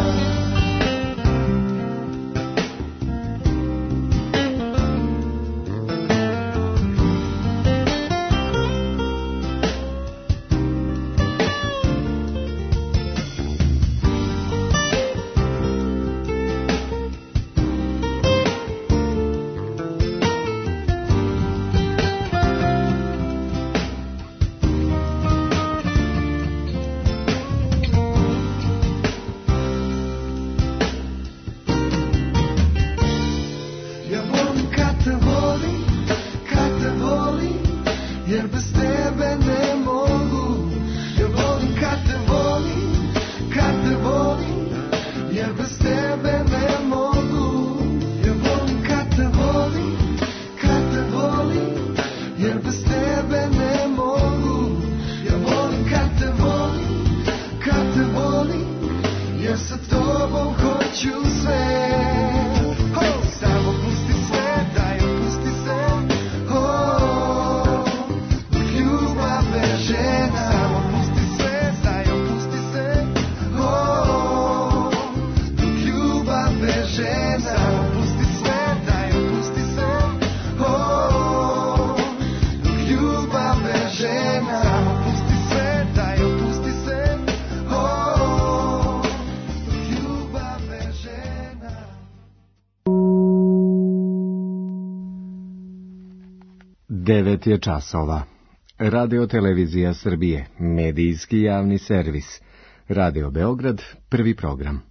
Devet je časova. Radio Televizija Srbije, medijski javni servis. Radio Beograd, prvi program.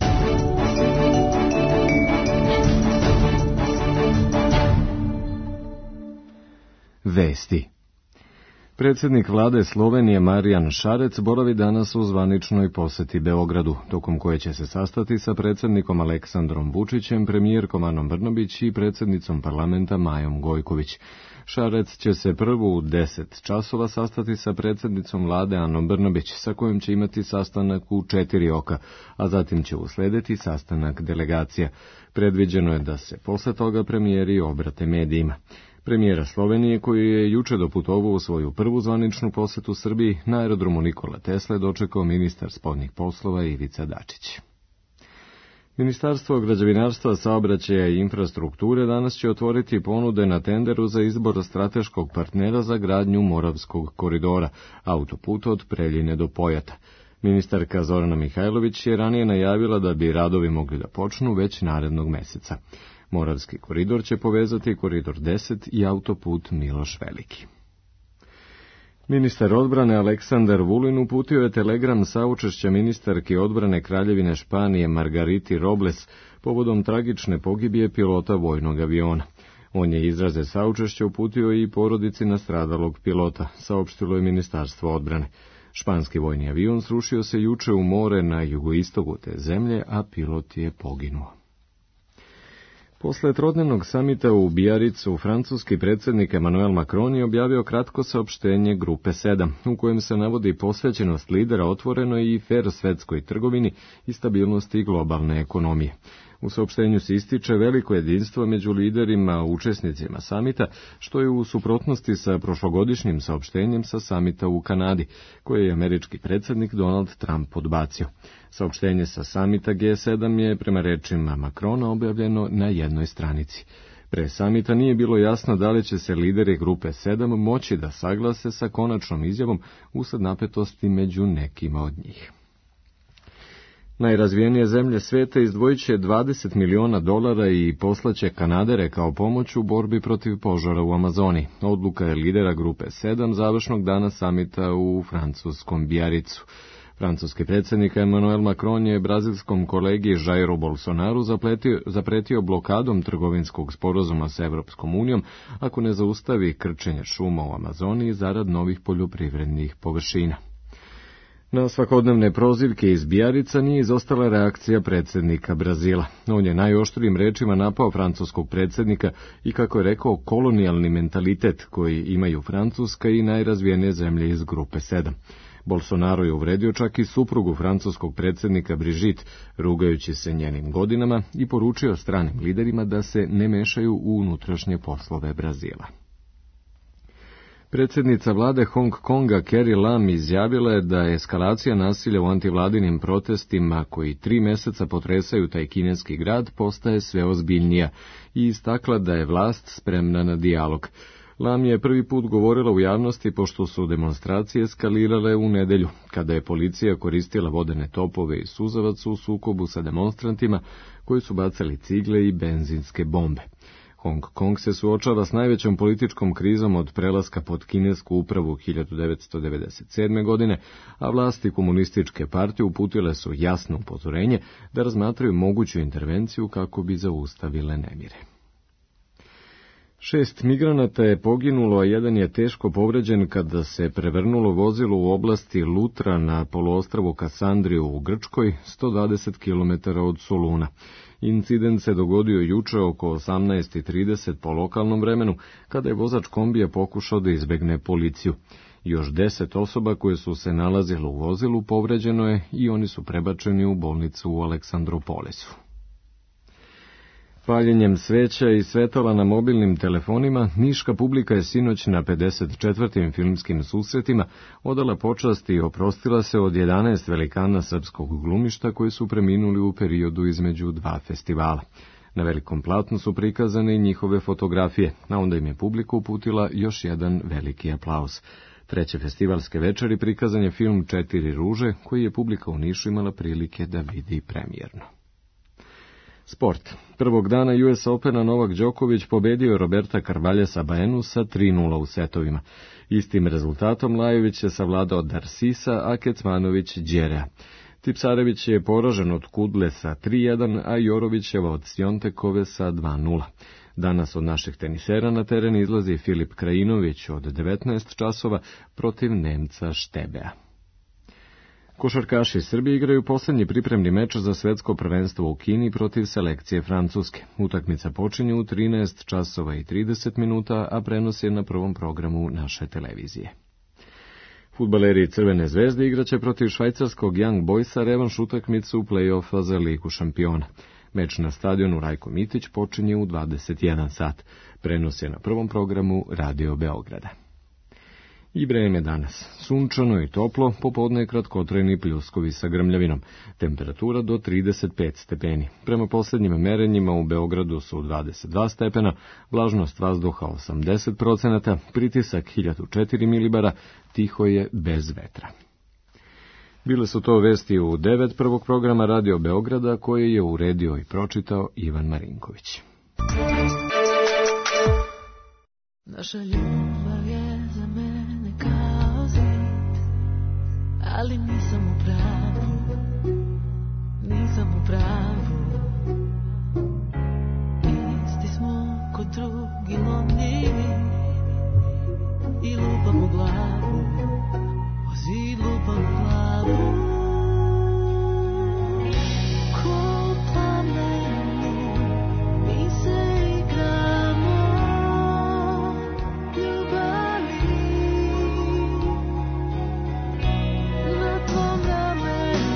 Vesti. Predsjednik vlade Slovenije Marijan Šarec boravi danas u zvaničnoj poseti Beogradu, tokom koje će se sastati sa predsjednikom Aleksandrom Vučićem, premijerkom Anom Brnabić i predsjednicom parlamenta Majom Gojković. Šarec će se prvo u deset časova sastati sa predsjednicom vlade Anom Brnabić, sa kojom će imati sastanak u četiri oka, a zatim će uslediti sastanak delegacija. Predviđeno je da se posle toga premijeri obrate medijima. Premijera Slovenije, koji je juče doputovao u svoju prvu zvaničnu posetu Srbiji, na aerodromu Nikola Tesle dočekao ministar spoljnih poslova Ivica Dačić. Ministarstvo građevinarstva, saobraćaja i infrastrukture danas će otvoriti ponude na tenderu za izbor strateškog partnera za gradnju Moravskog koridora, autoputa od Preljine do Pojata. Ministarka Zorana Mihajlović je ranije najavila da bi radovi mogli da počnu već narednog meseca. Moravski koridor će povezati koridor deset i autoput Miloš Veliki. Ministar odbrane Aleksandar Vulin uputio je telegram saučešća ministarke odbrane Kraljevine Španije Margariti Robles povodom tragične pogibije pilota vojnog aviona. On je izraze saučešća uputio i porodici nastradalog pilota, saopštilo je Ministarstvo odbrane. Španski vojni avion srušio se juče u more na jugoistoku te zemlje, a pilot je poginuo. Posle trodnevnog samita u Bijaricu, francuski predsjednik Emmanuel Macron je objavio kratko saopštenje Grupe sedam, u kojem se navodi posvećenost lidera otvorenoj i fer svetskoj trgovini i stabilnosti globalne ekonomije. U saopštenju se ističe veliko jedinstvo među liderima učesnicima samita, što je u suprotnosti sa prošlogodišnjim saopštenjem sa samita u Kanadi, koje je američki predsjednik Donald Trump odbacio. Saopštenje sa samita G sedam je, prema rečima Macrona, objavljeno na jednoj stranici. Pre samita nije bilo jasno da li će se lideri Grupe sedam moći da saglase sa konačnom izjavom usled napetosti među nekima od njih. Najrazvijenije zemlje sveta izdvojit će dvadeset miliona dolara i poslaće kanadere kao pomoć u borbi protiv požara u Amazoni. Odluka je lidera Grupe sedam završnog dana samita u francuskom Bijaricu. Francuski predsjednik Emmanuel Macron je brazilskom kolegi Jairu Bolsonaru zapletio, zapretio blokadom trgovinskog sporazuma s Evropskom unijom ako ne zaustavi krčenje šuma u Amazoniji zarad novih poljoprivrednih površina. Na svakodnevne prozivke iz Bijarica nije izostala reakcija predsjednika Brazila. On je najoštrijim rečima napao francuskog predsjednika i, kako je rekao, kolonijalni mentalitet koji imaju Francuska i najrazvijenije zemlje iz Grupe sedam. Bolsonaro je uvredio čak i suprugu francuskog predsjednika Brigitte, rugajući se njenim godinama, i poručio stranim liderima da se ne mešaju u unutrašnje poslove Brazila. Predsjednica vlade Hong Konga Carrie Lam izjavila je da je eskalacija nasilja u antivladinim protestima koji tri meseca potresaju taj kineski grad postaje sve ozbiljnija i istakla da je vlast spremna na dijalog. Lam je prvi put govorila u javnosti pošto su demonstracije eskalirale u nedelju, kada je policija koristila vodene topove i suzavac u sukobu sa demonstrantima koji su bacali cigle i benzinske bombe. Hong Kong se suočava s najvećom političkom krizom od prelaska pod kinesku upravu hiljadu devetsto devedeset sedme. godine, a vlasti komunističke partije uputile su jasno upozorenje da razmatraju moguću intervenciju kako bi zaustavile nemire. Šest migranata je poginulo, a jedan je teško povređen kada se prevrnulo vozilo u oblasti Lutra na poluostrvu Kasandriju u Grčkoj, sto dvadeset kilometara od Soluna. Incident se dogodio juče oko osamnaest i trideset po lokalnom vremenu, kada je vozač kombija pokušao da izbegne policiju. Još deset osoba koje su se nalazile u vozilu povređeno je i oni su prebačeni u bolnicu u Aleksandropolisu. Paljenjem sveća i svetala na mobilnim telefonima, niška publika je sinoć na pedeset četvrtim filmskim susretima odala počast i oprostila se od jedanaest velikana srpskog glumišta koji su preminuli u periodu između dva festivala. Na velikom platnu su prikazane i njihove fotografije, a onda im je publika uputila još jedan veliki aplauz. Treće festivalske večeri prikazan je film Četiri ruže, koji je publika u Nišu imala prilike da vidi premijerno. Sport. Prvog dana U S Opena Novak Đoković pobedio Roberta Carvaljasa Baenu sa tri nula u setovima. Istim rezultatom Lajović je savladao Darsisa, a Kecmanović Đerea. Tipsarević je poražen od Kudle sa tri jedan, a Jorovićeva od Sjontekove sa dva nula. Danas od naših tenisera na teren izlazi Filip Krajinović od devetnaest časova protiv Nemca Štebea. Košarkaši Srbije igraju poslednji pripremni meč za svetsko prvenstvo u Kini protiv selekcije Francuske. Utakmica počinje u trinaest časova i trideset minuta, a prenos je na prvom programu naše televizije. Fudbaleri Crvene zvezde igraće protiv švajcarskog Young Boysa revanš utakmicu u play-offa za Ligu šampiona. Meč na stadionu Rajko Mitić počinje u dvadeset jedan sat. Prenos je na prvom programu Radio Beograda. I vreme danas. Sunčano i toplo, popodne kratkotrajni pljuskovi sa grmljavinom. Temperatura do trideset pet stepeni. Prema posljednjim merenjima u Beogradu su dvadeset dva stepena, vlažnost vazduha osamdeset procenata, pritisak hiljadu četiri milibara, tiho je bez vetra. Bile su to vesti u devet prvog programa Radio Beograda koje je uredio i pročitao Ivan Marinković. Naša ljubav je za mene kao zid, ali nisam u pravu, nisam u pravu. Isti smo kod drugi lomljivi i lupam u glavu, o zid lupam u glavu. Ko u plamenu mi se igramo ljubavi, na tvom ramenu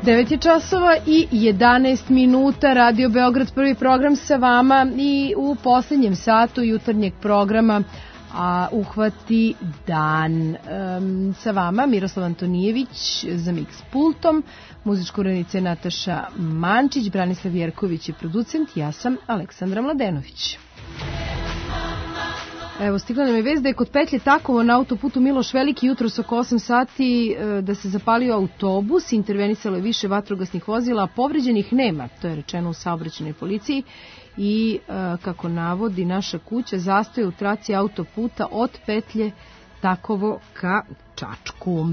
devet je časova i jedanaest minuta, Radio Beograd, prvi program sa vama i u poslednjem satu jutarnjeg programa a uhvati dan. Um, sa vama Miroslav Antonijević za Mix pultom, muzička urednica je Nataša Mančić, Branislav Jerković je producent, ja sam Aleksandra Mladenović. Evo, stigla nam je vest da je kod petlje Takovo na autoputu Miloš Veliki jutros oko osam sati da se zapalio autobus, intervenisalo je više vatrogasnih vozila, a povređenih nema, to je rečeno u saobraćajnoj policiji i kako navodi naša kuća, zastoje u traci autoputa od petlje Takovo ka Čačku.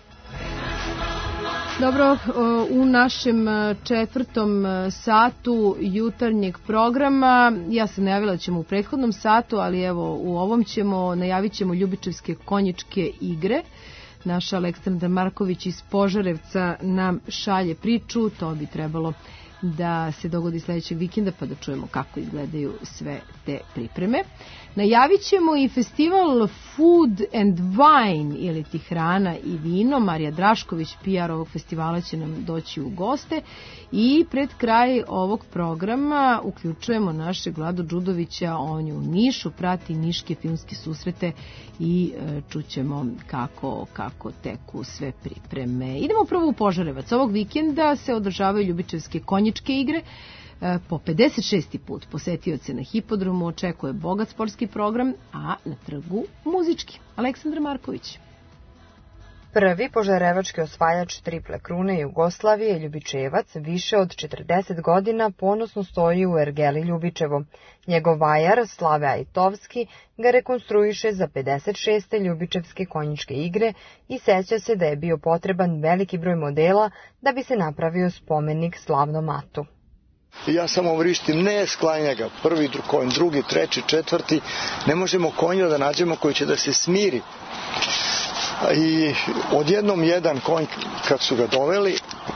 Dobro, u našem četvrtom satu jutarnjeg programa, ja sam najavila da ćemo u prethodnom satu, ali evo u ovom ćemo, najavit ćemo ljubičevske konjičke igre. Naša Aleksandra Marković iz Požarevca nam šalje priču, to bi trebalo da se dogodi sledećeg vikenda pa da čujemo kako izgledaju sve te pripreme. Najavit ćemo i festival Food and Wine ili ti hrana i vino. Marija Drašković, P R ovog festivala, će nam doći u goste i pred kraj ovog programa uključujemo našeg Vladu Đudovića, on je u Nišu, prati niške filmske susrete i čućemo kako, kako teku sve pripreme. Idemo prvo u Požarevac. Ovog vikenda se održavaju ljubičevske konjičke igre. Po pedeset šesti put posetioce na hipodromu očekuje bogat sportski program, a na trgu muzički. Aleksandra Marković. Prvi požarevački osvajač triple krune Jugoslavije, Ljubičevac, više od četrdeset godina ponosno stoji u ergeli Ljubičevo. Njegov vajar, Slave Ajtovski, ga rekonstruiše za pedeset šeste Ljubičevske konjičke igre i seća se da je bio potreban veliki broj modela da bi se napravio spomenik slavnom atu. Ja samo vrištim, ne sklanja ga prvi konj, drugi, treći, četvrti, ne možemo konja da nađemo koji će da se smiri. I odjednom jedan konj, kad su ga doveli,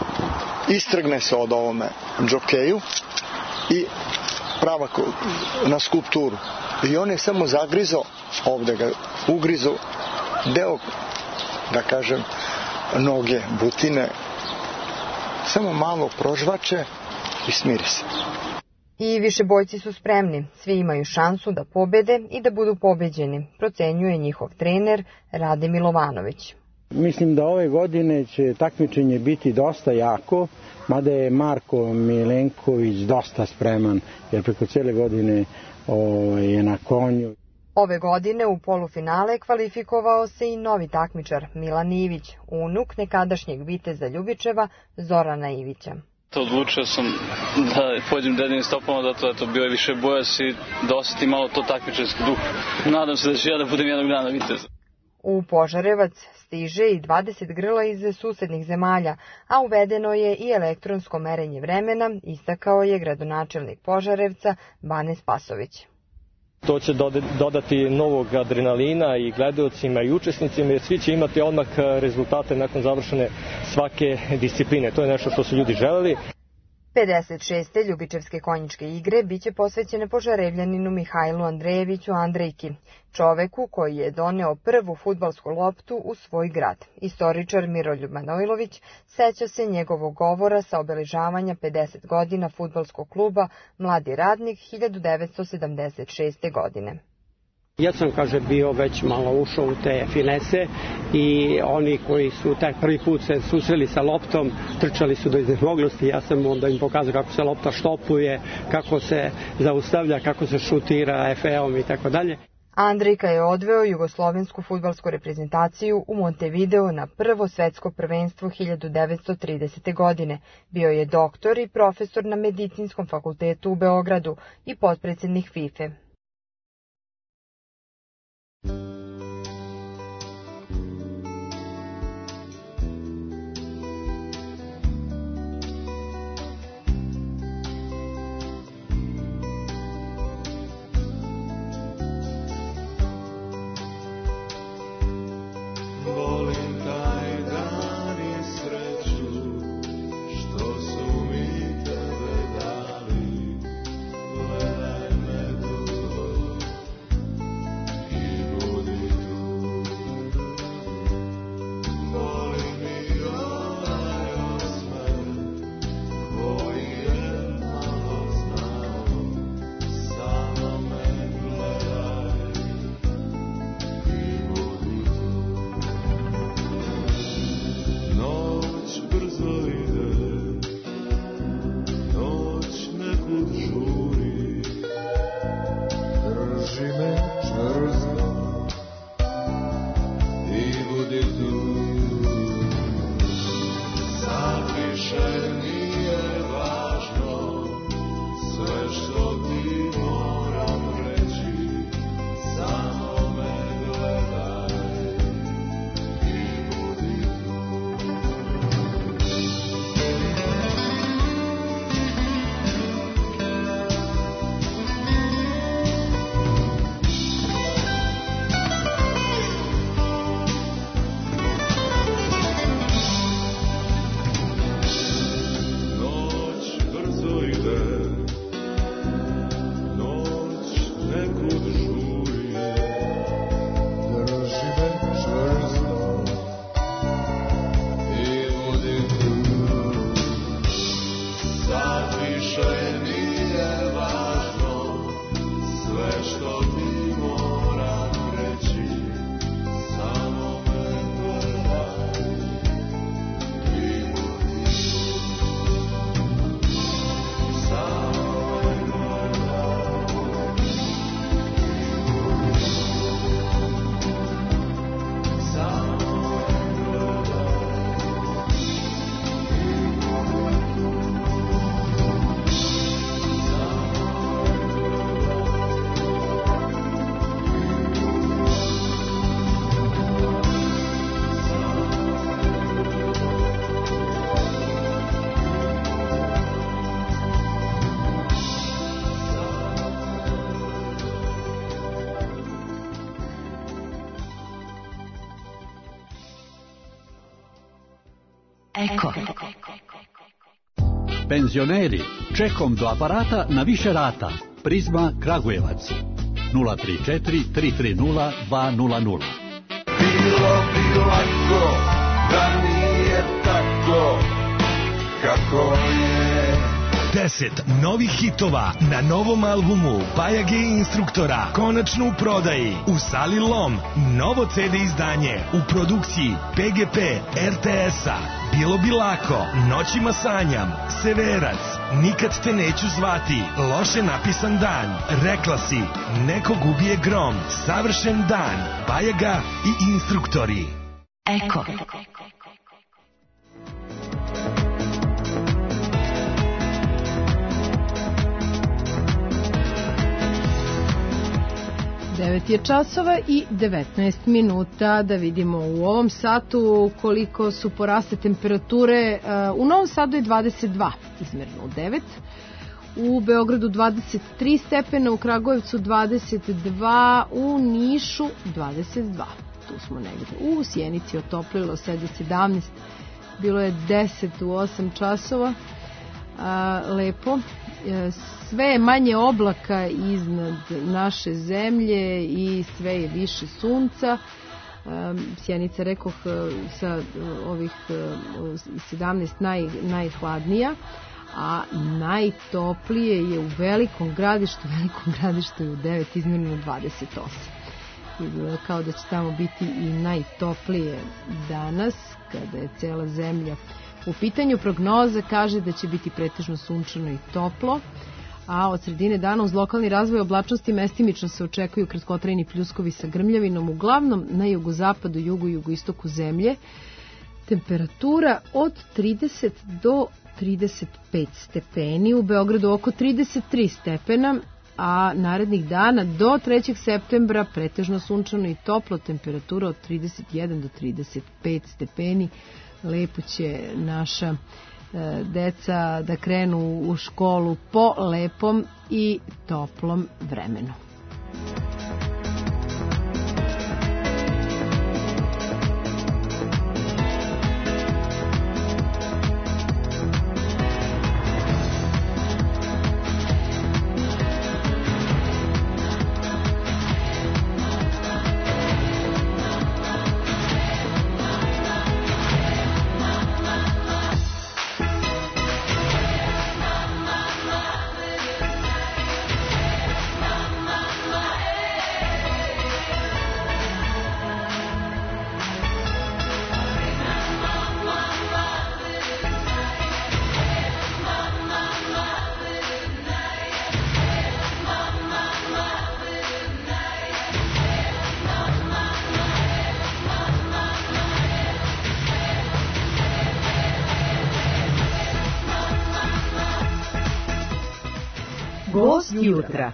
istrgne se od ovome džokeju i prava na skulpturu. I on je samo zagrizo, ovde ga ugrizo, deo, da kažem, noge, butine, samo malo prožvače i smiri se. I višebojci su spremni, svi imaju šansu da pobede i da budu pobeđeni, procenjuje njihov trener Rade Milovanović. Mislim da ove godine će takmičenje biti dosta jako, mada je Marko Milenković dosta spreman, jer preko cele godine je na konju. Ove godine u polufinale kvalifikovao se i novi takmičar Milan Ivić, unuk nekadašnjeg viteza Ljubičeva Zorana Ivića. Odlučio sam da pođem dedinim stopama, zato je to bio više bojas i da osetim malo to takmičarski duh. Nadam se da ću ja da budem jednog dana vitez. U Požarevac stiže i dvadeset grla iz susednih zemalja, a uvedeno je i elektronsko merenje vremena, istakao je gradonačelnik Požarevca Bane Spasović. To će dodati novog adrenalina i gledaocima i učesnicima, jer svi će imati odmah rezultate nakon završene svake discipline. To je nešto što su ljudi želeli. pedeset šeste Ljubičevske konjičke igre biće posvećene Požarevljaninu Mihajlu Andrejeviću Andrejki, čoveku koji je doneo prvu fudbalsku loptu u svoj grad. Istoričar Miroljub Manojlović seća se njegovog govora sa obeležavanja pedeset godina fudbalskog kluba Mladi radnik hiljadu devetsto sedamdeset šeste. godine. Ja sam, kaže, bio već malo ušao u te finese i oni koji su taj prvi put se susreli sa loptom, trčali su do iznemoglosti. Ja sam onda im pokazao kako se lopta štopuje, kako se zaustavlja, kako se šutira ef e-om i tako dalje. Andrejka je odveo jugoslovensku fudbalsku reprezentaciju u Montevideo na prvo svetsko prvenstvo hiljadu devetsto tridesete. godine. Bio je doktor i profesor na Medicinskom fakultetu u Beogradu i potpredsednik fife. Što su mi tebe dali, gledaj me do Eko. Penzioneri, čekom do aparata na više rata. Prizma Kragujevac. nula tri četiri tri tri nula dva nula nula. Bilo bi lako da nije tako kako je. Deset novih hitova na novom albumu Bajage Instruktora konačno u prodaji u Sali Lom. Novo ce de izdanje u produkciji pe ge pe er te es-a. Bilo bi lako, Noćima sanjam, Severac, Nikad te neću zvati, Loše napisan dan, Rekla si, Nekog ubije grom, Savršen dan, Bajaga i Instruktori. Eko. devet je časova i devetnaest minuta. Da vidimo u ovom satu koliko su poraste temperature. U Novom Sadu je dvadeset dva, izmerno u devet. U Beogradu dvadeset tri stepena, u Kragujevcu dvadeset dva, u Nišu dvadeset dva. Tu smo negde. U Sjenici otoplilo se do sedamnaest. Bilo je deset u osam časova. A, lepo. Sve je manje oblaka iznad naše zemlje i sve je više sunca. Sjenica, rekoh, sa ovih sedamnaest naj, najhladnija, a najtoplije je u Velikom Gradištu. Velikom Gradištu je u devet, izmjerno dvadeset osam. Izgleda kao da će tamo biti i najtoplije danas, kada je cela zemlja u pitanju. Prognoza kaže da će biti pretežno sunčano i toplo, a od sredine dana uz lokalni razvoj oblačnosti mestimično se očekuju kratkotrajni pljuskovi sa grmljavinom, uglavnom na jugozapadu, jugu i jugoistoku zemlje. Temperatura od trideset do trideset pet stepeni, u Beogradu oko trideset tri stepena, a narednih dana do trećeg septembra pretežno sunčano i toplo, temperatura od trideset jedan do trideset pet stepeni. Lepo će naša e, deca da krenu u školu po lepom i toplom vremenu. Gost jutra.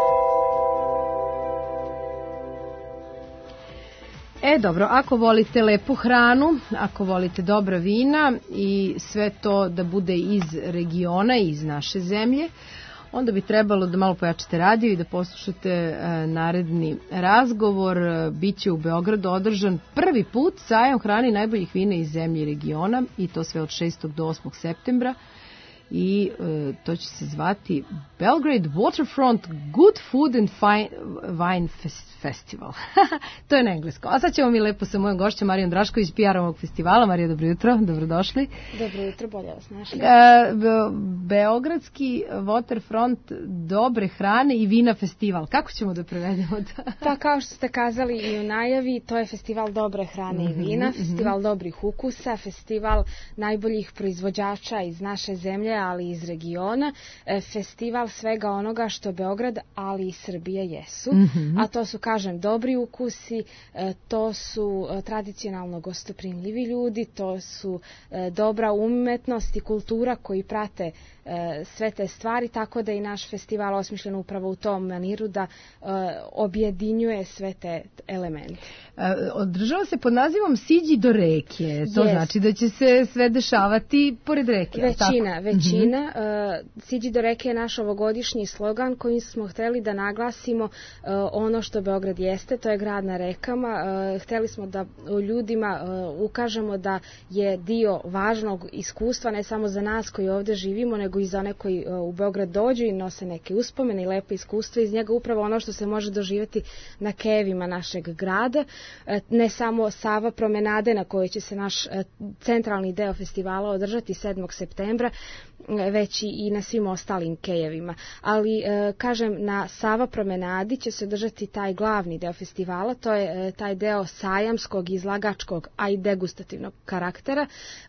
E, dobro, ako volite lepu hranu, ako volite dobra vina i sve to da bude iz regiona, iz naše zemlje, onda bi trebalo da malo pojačate radio i da poslušate e, naredni razgovor. Biće u Beogradu održan prvi put sajam hrane i najboljih vina iz zemlje i regiona, i to sve od šestog do osmog septembra. I e, to će se zvati Belgrade Waterfront Good Food and Fine, Wine Festival. To je na englesko. A sad ćemo mi lepo sa mojom gošćom Marijom Drašković, P R ovog festivala. Marija, dobro jutro, dobrodošli. Dobro jutro, bolje vas našli. E, Beogradski Waterfront dobre hrane i vina festival. Kako ćemo da prevedemo to? Pa kao što ste kazali i u najavi, to je festival dobre hrane i vina, mm-hmm. festival dobrih ukusa, festival najboljih proizvođača iz naše zemlje, ali i iz regiona, festival svega onoga što Beograd, ali i Srbija jesu. Mm-hmm. A to su, kažem, dobri ukusi, to su tradicionalno gostoprimljivi ljudi, to su dobra umetnost i kultura koji prate sve te stvari, tako da i naš festival osmišljen upravo u tom maniru da objedinjuje sve te elemente. Održava se pod nazivom Siđi do reke. To yes. znači da će se sve dešavati pored reke. Većina, tako? većina domaćina. Mm-hmm. Siđi do reke je naš ovogodišnji slogan kojim smo hteli da naglasimo ono što Beograd jeste, to je grad na rekama. Hteli smo da ljudima ukažemo da je dio važnog iskustva, ne samo za nas koji ovdje živimo, nego i za one koji u Beograd dođu i nose neke uspomene i lepe iskustva iz njega, upravo ono što se može doživjeti na kejevima našeg grada. Ne samo Sava promenade na kojoj će se naš centralni deo festivala održati sedmog septembra, već i na svim ostalim kejevima. Ali, kažem, na Sava promenadi će se održati taj glavni deo festivala, to je taj deo sajamskog, izlagačkog, a i degustativnog karaktera,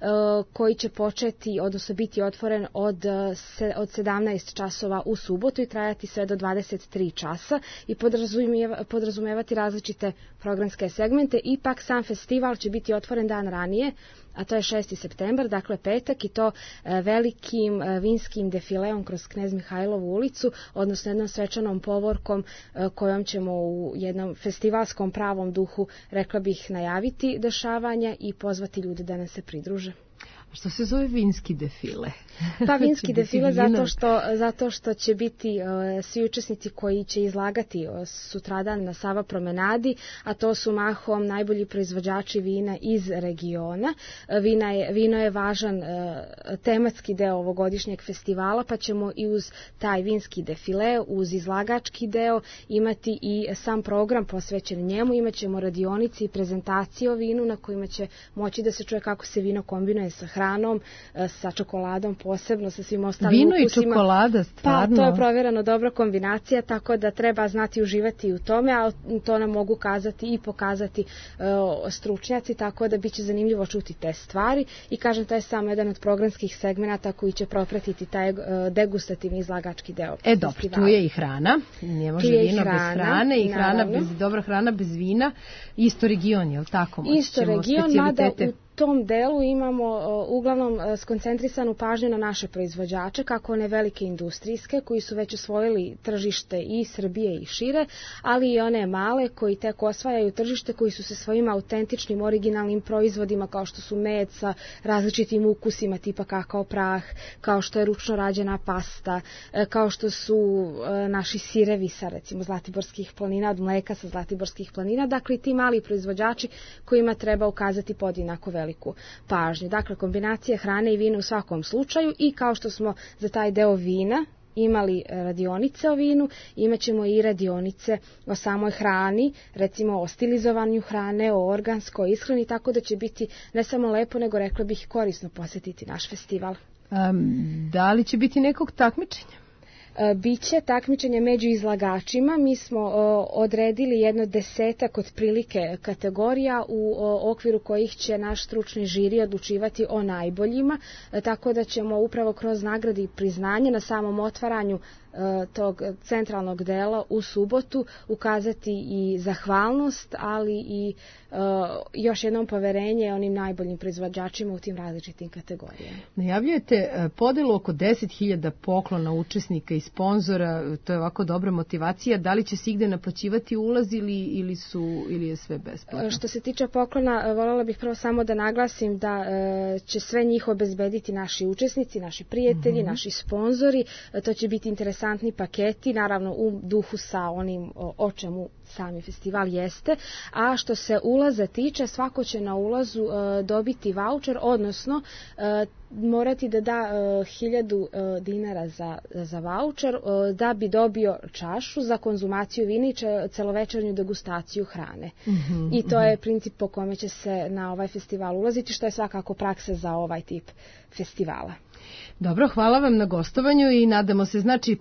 koji će početi, odnosno biti otvoren od, od sedamnaest časova u subotu i trajati sve do dvadeset tri časa i podrazumijeva, podrazumijevati različite programske segmente. Ipak sam festival će biti otvoren dan ranije, a to je šesti septembar, dakle petak, i to velikim vinskim defileom kroz Knez Mihajlovu ulicu, odnosno jednom svečanom povorkom kojom ćemo u jednom festivalskom pravom duhu, rekla bih, najaviti dešavanja i pozvati ljude da nam se pridruže. Što se zove vinski defile? Pa vinski defile zato što, zato što će biti uh, svi učesnici koji će izlagati uh, sutradan na Sava promenadi, a to su mahom najbolji proizvođači vina iz regiona. Uh, vina je, vino je važan uh, tematski deo ovogodišnjeg festivala, pa ćemo i uz taj vinski defile, uz izlagački deo imati i sam program posvećen njemu. Imaćemo radionici i prezentacije o vinu na kojima će moći da se čuje kako se vino kombinuje sa hranom, uh, sa čokoladom, posebno sa svim ostalim vino ukusima. Vino i čokolada, stvarno. Pa, to je provjereno dobra kombinacija, tako da treba znati uživati u tome, a to nam mogu kazati i pokazati uh, stručnjaci, tako da bit će zanimljivo čuti te stvari. I kažem, to je samo jedan od programskih segmenata koji će propratiti taj uh, degustativni izlagački deo. E, dobro, tu je i hrana. Ne može vino hrana, bez hrane i hrana bez, dobra hrana bez vina. Isto region, je li tako? Isto region, mada u tom delu imamo uh, uglavnom uh, skoncentrisanu pažnju na naše proizvođače, kako one velike industrijske koji su već osvojili tržište i Srbije i šire, ali i one male koji tek osvajaju tržište, koji su se svojim autentičnim, originalnim proizvodima, kao što su med sa različitim ukusima tipa kakao prah, kao što je ručno rađena pasta, uh, kao što su uh, naši sirevi sa recimo Zlatiborskih planina, od mleka sa Zlatiborskih planina, dakle ti mali proizvođači kojima treba ukazati podjednako veliku pažnju. Dakle, kombinacija hrane i vina u svakom slučaju, i kao što smo za taj deo vina imali radionice o vinu, imat ćemo i radionice o samoj hrani, recimo o stilizovanju hrane, o organskoj ishrani, tako da će biti ne samo lepo, nego rekla bih korisno posjetiti naš festival. Um, da li će biti nekog takmičenja? Biće takmičenje među izlagačima. Mi smo o, odredili jedno desetak otprilike kategorija u o, okviru kojih će naš stručni žiri odlučivati o najboljima, e, tako da ćemo upravo kroz nagrade i priznanje na samom otvaranju tog centralnog dela u subotu ukazati i zahvalnost, ali i uh, još jednom poverenje onim najboljim proizvođačima u tim različitim kategorijama. Najavljujete podelu oko deset hiljada poklona učesnika i sponzora, to je ovako dobra motivacija. Da li će se igde naplaćivati ulaz ili, ili, su, ili je sve besplatno? Što se tiče poklona, voljela bih prvo samo da naglasim da uh, će sve njih obezbediti naši učesnici, naši prijatelji, mm-hmm. naši sponzori. To će biti interesantno paketi, naravno u duhu sa onim o, o čemu sami festival jeste, a što se ulaza tiče, svako će na ulazu e, dobiti vaučer, odnosno e, morati da da e, hiljadu e, dinara za, za vaučer e, da bi dobio čašu za konzumaciju vina i celovečernju degustaciju hrane. Mm-hmm, I to mm-hmm. je princip po kome će se na ovaj festival ulaziti, što je svakako praksa za ovaj tip festivala. Dobro, hvala vam na gostovanju i nadamo se, znači,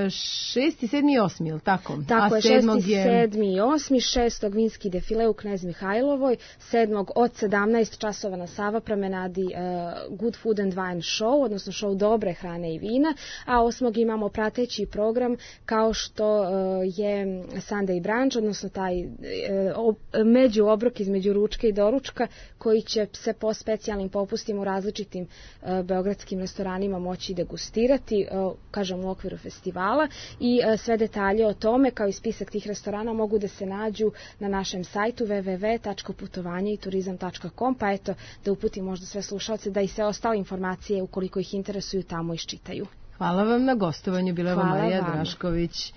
šesti, sedmi i osmi, je li tako? Tako je, šesti, sedmi i osmi, šestog vinski defile u Knez Mihajlovoj, sedmog od sedamnaest časova na Sava promenadi uh, Good Food and Wine Show, odnosno show dobre hrane i vina, a osmog imamo prateći program kao što uh, je Sunday Brunch, odnosno taj uh, ob, među obrok između ručka i doručka, koji će se po specijalnim popustima u različitim uh, beogradskim restoranima moći degustirati, kažem u okviru festivala, i sve detalje o tome kao i spisak tih restorana mogu da se nađu na našem sajtu w w w tačka putovanje i turizam tačka com, pa eto da uputim možda sve slušalce da i sve ostale informacije ukoliko ih interesuju tamo iščitaju. Hvala vam na gostovanju, bila je Marija vam. Drašković.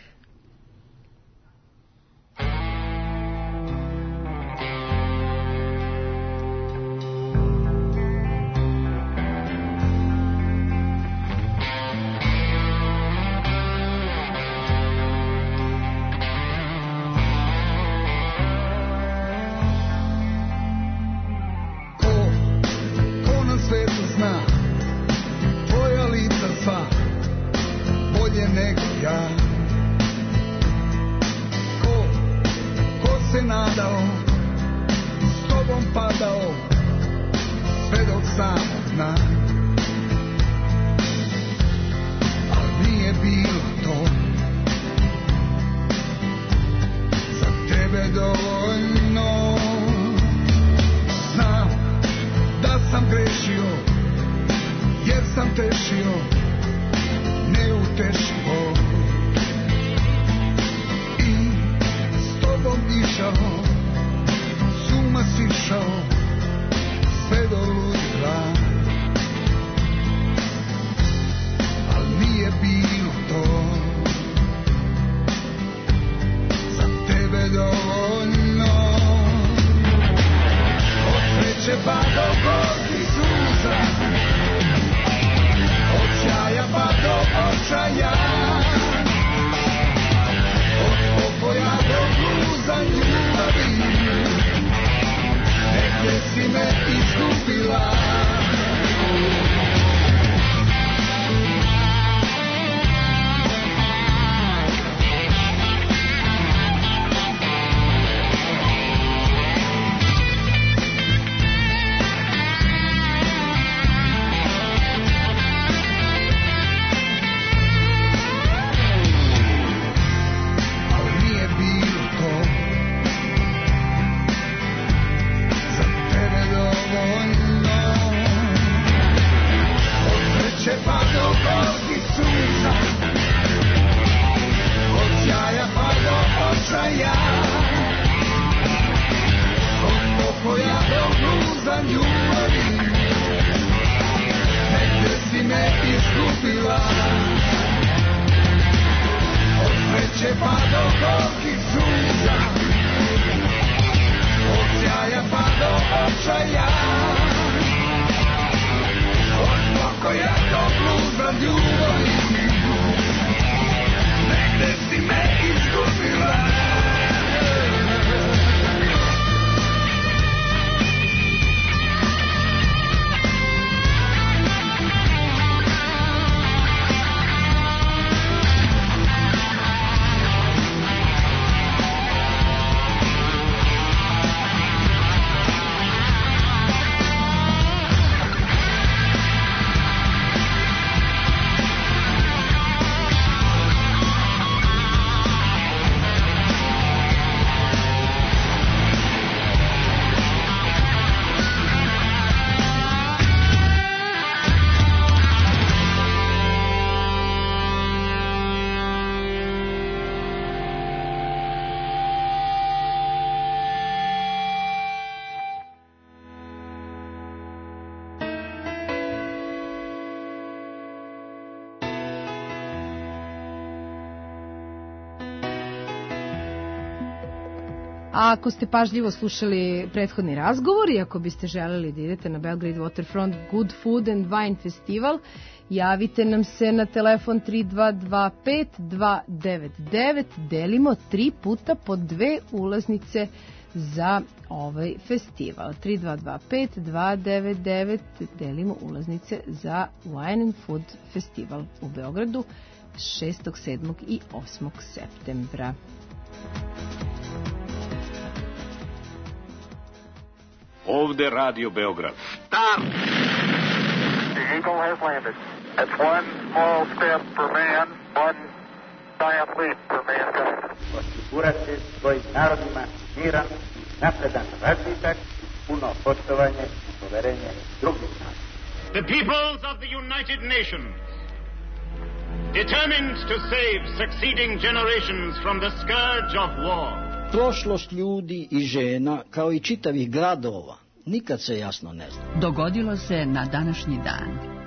A ako ste pažljivo slušali prethodni razgovor i ako biste želeli da idete na Belgrade Waterfront Good Food and Wine Festival, javite nam se na telefon tri dva dva pet dva devet devet. Delimo tri puta po dve ulaznice za ovaj festival. tri dva dva pet dva devet devet. Delimo ulaznice za Wine and Food Festival u Beogradu šestog, sedmog i osmog septembra. Ovde Radio Beograd. Stop! The Eagle has landed. That's one small step for man, one giant leap for mankind. Osigurati svojim narodima miran, napredan razvitak, puno poštovanje i poverenje drugih naroda. the peoples of the United Nations, determined to save succeeding generations from the scourge of war. Prošlost ljudi i žena, kao i čitavih gradova, nikad se jasno ne zna. Dogodilo se na današnji dan.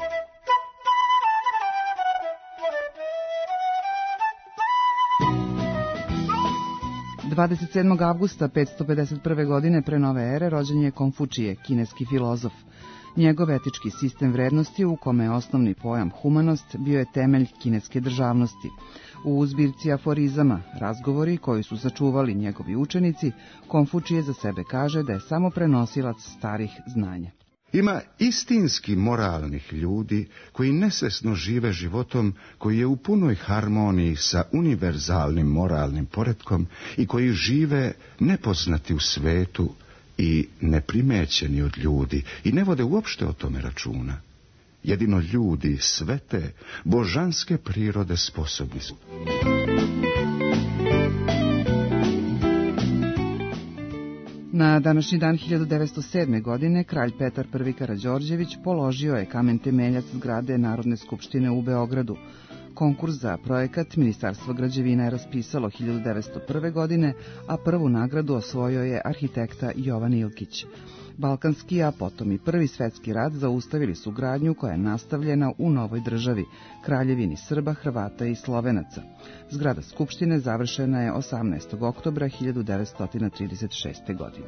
dvadeset sedmog avgusta petsto pedeset prve. godine pre nove ere rođen je Konfučije, kineski filozof. Njegov etički sistem vrednosti, u kome je osnovni pojam humanost, bio je temelj kineske državnosti. U zbirci aforizama, razgovori koji su sačuvali njegovi učenici, Konfučije za sebe kaže da je samo prenosilac starih znanja. Ima istinski moralnih ljudi koji nesvesno žive životom koji je u punoj harmoniji sa univerzalnim moralnim poretkom i koji žive nepoznati u svetu i neprimećeni od ljudi i ne vode uopšte o tome računa. Jedino ljudi svete, božanske prirode sposobni su. Na današnji dan hiljadu devetsto sedme. godine kralj Petar prvi. Karađorđević položio je kamen temeljac zgrade Narodne skupštine u Beogradu. Konkurs za projekat Ministarstvo građevina je raspisalo hiljadu devetsto prve. godine, a prvu nagradu osvojio je arhitekta Jovan Ilkić. Balkanski, a potom i Prvi svetski rat zaustavili su gradnju koja je nastavljena u novoj državi, Kraljevini Srba, Hrvata i Slovenaca. Zgrada Skupštine završena je osamnaestog oktobra hiljadu devetsto trideset šeste. godine.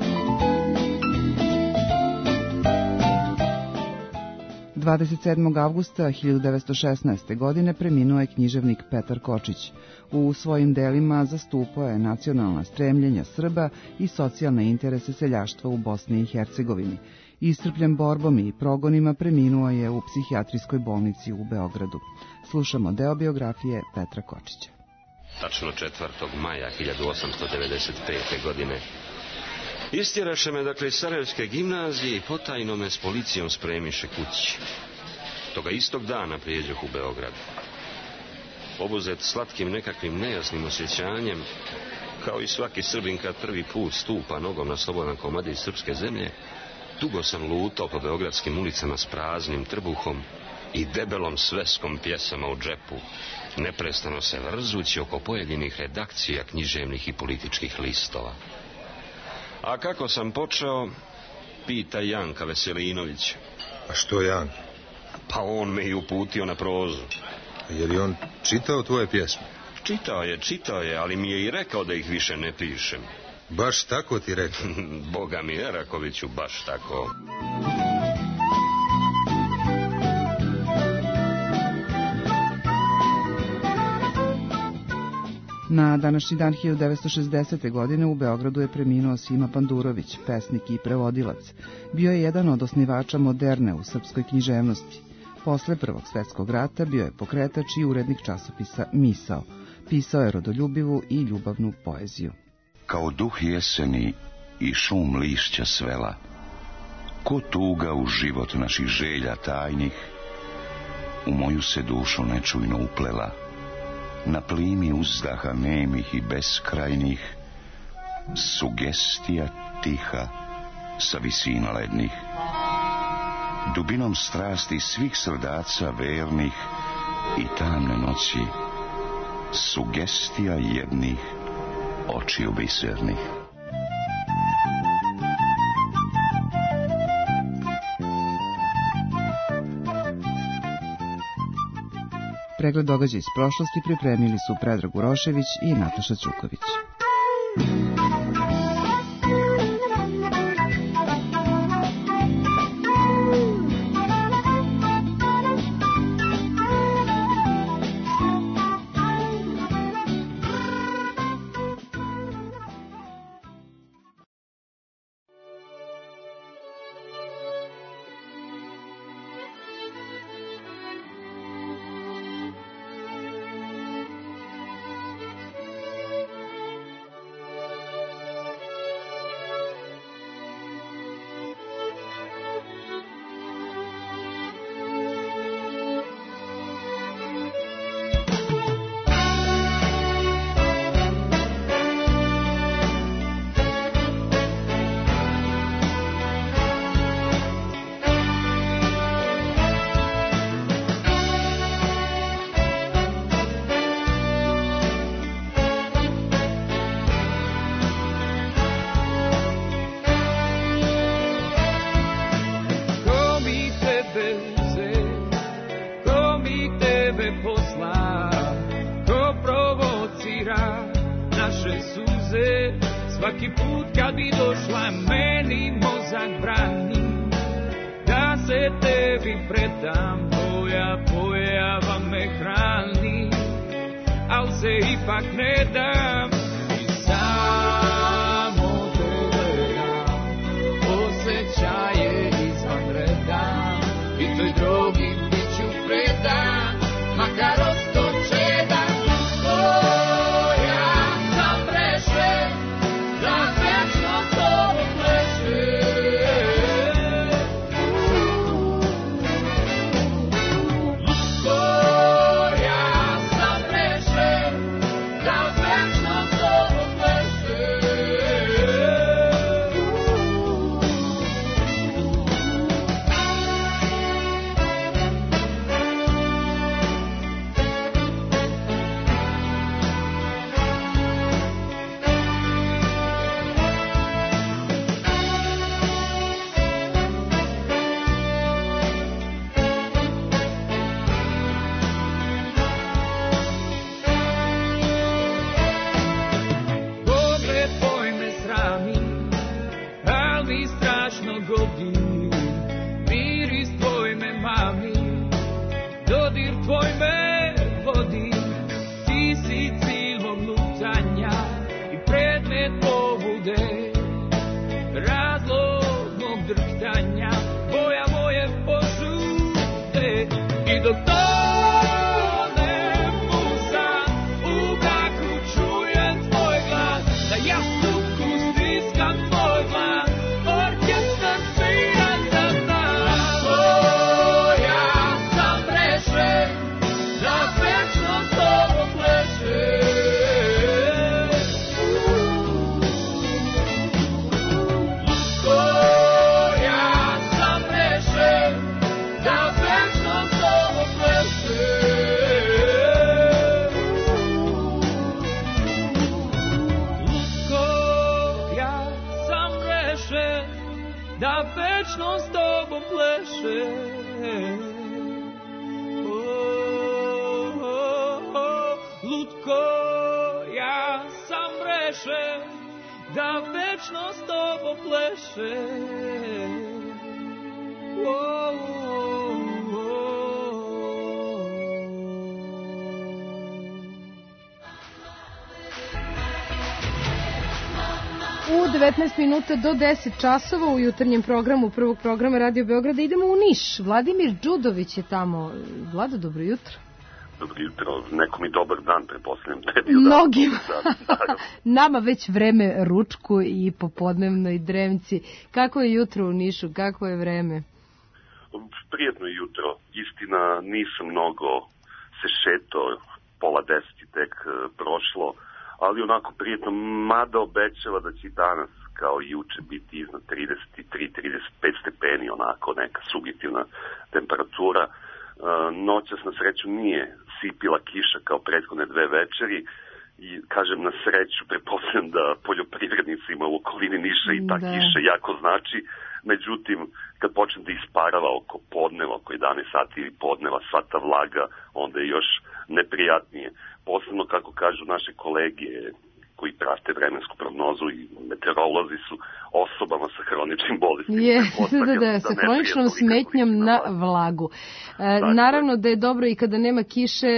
dvadeset sedmog avgusta hiljadu devetsto šesnaeste. godine preminuo je književnik Petar Kočić. U svojim delima zastupao je nacionalna stremljenja Srba i socijalne interese seljaštva u Bosni i Hercegovini. Iscrpljen borbom i progonima preminuo je u psihijatrijskoj bolnici u Beogradu. Slušamo deo biografije Petra Kočića. Tačno četvrtog maja hiljadu osamsto devedeset pete. godine istjeraše me, dakle, iz Sarajevske gimnazije i potajno me s policijom spremiše kući. Toga istog dana prijeđoh u Beograd. Obuzet slatkim nekakvim nejasnim osjećanjem, kao i svaki Srbin kad prvi put stupa nogom na slobodan komadić srpske zemlje, dugo sam lutao po beogradskim ulicama s praznim trbuhom i debelom sveskom pjesama u džepu, neprestano se vrzući oko pojedinih redakcija književnih i političkih listova. A kako sam počeo, pita Janka Veselinović. A što Jan? Pa on me i uputio na prozu. Je li on čitao tvoje pjesme? Čitao je, čitao je, ali mi je i rekao da ih više ne pišem. Baš tako ti rekao? Boga mi, Erakoviću, baš tako. Na današnji dan hiljadu devetsto šezdesete. godine u Beogradu je preminuo Sima Pandurović, pesnik i prevodilac. Bio je jedan od osnivača moderne u srpskoj književnosti. Posle Prvog svetskog rata bio je pokretač i urednik časopisa Misao. Pisao je rodoljubivu i ljubavnu poeziju. Kao duh jeseni i šum lišća svela, ko tuga u život naših želja tajnih, u moju se dušu nečujno uplela, na plimi uzdaha nemih i beskrajnih, sugestija tiha sa visina lednih. Dubinom strasti svih srdaca vernih i tamne noći, sugestija jednih očiju bisernih. Pregled događaja iz prošlosti pripremili su Predrag Urošević i Nataša Ćuković. je posla, ko provocira naše suze. Svaki put kad bi došla meni mozak brani da se tebi predam, tvoja pojava me hrani, al se ipak ne dam i samo te gledam, osjećaj je izvan reda i toj drogi bit ću predan, makar ostočedan. Tvoja sam reše, da večno to pleše. devetnaest minuta do deset časova u jutarnjem programu prvog programa Radio Beograda. Idemo u Niš. Vladimir Đudović je tamo. Vlado, dobro jutro. Dobro jutro. Nekom i dobar dan, prepostavljam tebi. Mnogim. Nama već vreme ručku i popodnevnoj dremci. Kako je jutro u Nišu? Kako je vreme? Prijetno je jutro. Istina, nisam mnogo se šeto, pola deseti tek prošlo, ali onako prijetno, mada obećava da će danas kao i juče biti iznad trideset tri do trideset pet stepeni, onako neka subjektivna temperatura. Noćas na sreću nije sipila kiša kao prethodne dve večeri i kažem na sreću, pretpostavljam da poljoprivrednicima u okolini Niša i ta da. kiša jako znači. Međutim, kad počne da isparava oko podneva, oko jedanaest sati ili podneva, sva ta vlaga, onda je još neprijatnije. Posebno, kako kažu naše kolege koji prate vremensku prognozu i meteorolozi, su osobama sa hroničnim bolestima. Je, da, da, da, sa hroničnom smetnjom na vlagu. E, naravno da je dobro i kada nema kiše,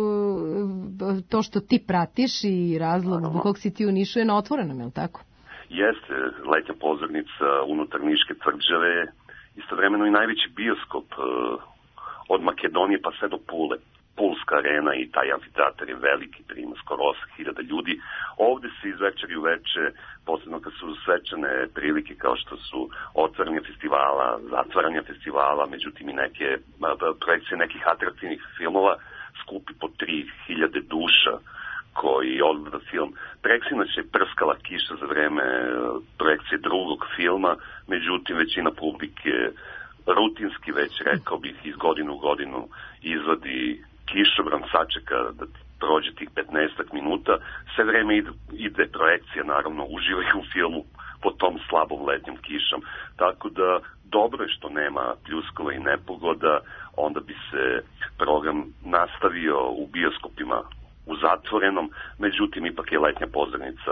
to što ti pratiš i razlog zbog kog si ti u Nišu je na otvorenom, je li tako? Jeste, letnja pozornica unutar Niške tvrđave, istovremeno i najveći bioskop od Makedonije pa sve do Pule. Pulska arena i taj amfiteatar je veliki, prima skoro osam hiljada ljudi. Ovde se iz večeri u veče, posebno kad su svečane prilike kao što su otvaranje festivala, zatvaranje festivala, međutim i neke projekcije nekih atraktivnih filmova, skupi po tri hiljade duša koji odgleda film. Preksinoć je prskala kiša za vreme projekcije drugog filma, međutim većina publike rutinski već, rekao bih, iz godinu u godinu izvadi kišobran, sačeka da prođe tih petnaest minuta. Sve vreme ide, ide projekcija, naravno, uživaju u filmu, pod tom slabom letnjom kišom. Tako da dobro je što nema pljuskova i nepogoda, onda bi se program nastavio u bioskopima u zatvorenom, međutim ipak je letnja pozornica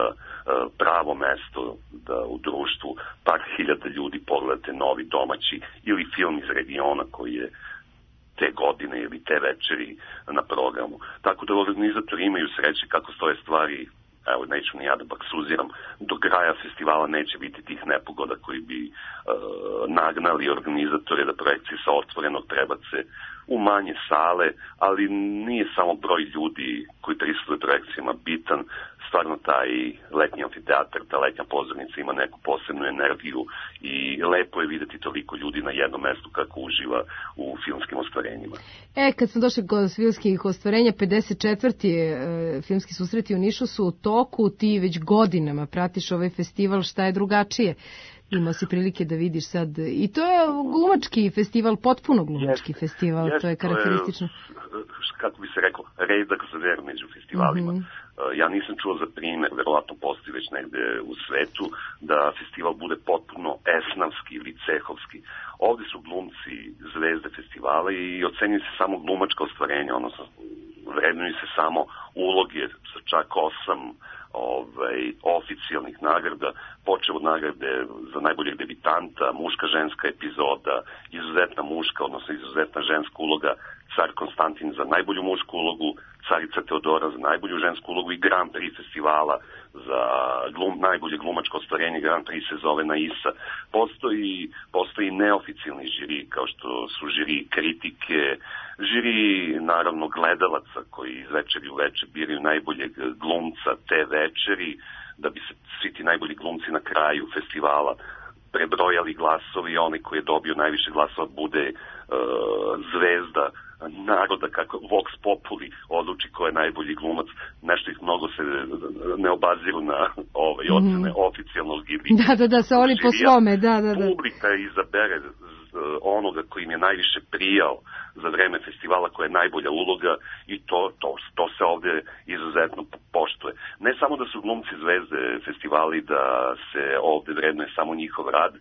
pravo mesto da u društvu par hiljada ljudi pogledate novi domaći ili film iz regiona koji je te godine ili te večeri na programu. Tako da organizatori imaju sreće kako stoje stvari. Evo, neću ni ja da baksuziram, do kraja festivala neće biti tih nepogoda koji bi e, nagnali organizatore da projekcije sa otvorenog prebace u manje sale, ali nije samo broj ljudi koji prisustuju projekcijama bitan, stvarno taj letnji amfiteatar, ta letnja pozornica ima neku posebnu energiju i lepo je videti toliko ljudi na jednom mestu kako uživa u filmskim ostvarenjima. E, kad smo došli kod filmskih ostvarenja, pedeset četvrti E, filmski susreti u Nišu su u toku, ti već godinama pratiš ovaj festival, šta je drugačije? Imao si prilike da vidiš sad. I to je glumački festival, potpuno glumački yes, festival, yes, to je karakteristično. To je, kako bi se rekao, redak za ver među festivalima. Mm-hmm. Ja nisam čuo za primjer, verovatno postoji već negde u svetu, da festival bude potpuno esnavski ili cehovski. Ovde su glumci zvezde festivala i ocenjuju se samo glumačka ostvarenja, odnosno vrednuju se samo uloge sa čak osam ovaj, oficijalnih nagrada, počeo od nagrade za najboljeg debitanta, muška ženska epizoda, izuzetna muška, odnosno izuzetna ženska uloga, car Konstantin za najbolju mušku ulogu, carica Teodora za najbolju žensku ulogu i Grand Prix festivala za glum, najbolje glumačko ostvarenje. Grand Prix se zove Naisa. Postoji, postoji neoficijalni žiri, kao što su žiri kritike, žiri naravno gledalaca koji iz večeri u večer biraju najboljeg glumca te večeri, da bi se svi ti najbolji glumci na kraju festivala prebrojali glasovi i onaj koji je dobio najviše glasova bude uh, zvezda naroda, kako Vox Populi odluči ko je najbolji glumac. Nešto ih mnogo se ne obaziru na ove ocene mm. oficijalnog ili da, da, da, se oni po svome, da, da, da. Publika izabere onoga koji im je najviše prijao za vreme festivala, koja je najbolja uloga i to, to, to se ovde izuzetno poštuje. Ne samo da su glumci zvezde festivali, da se ovde vrednuje samo njihov rad,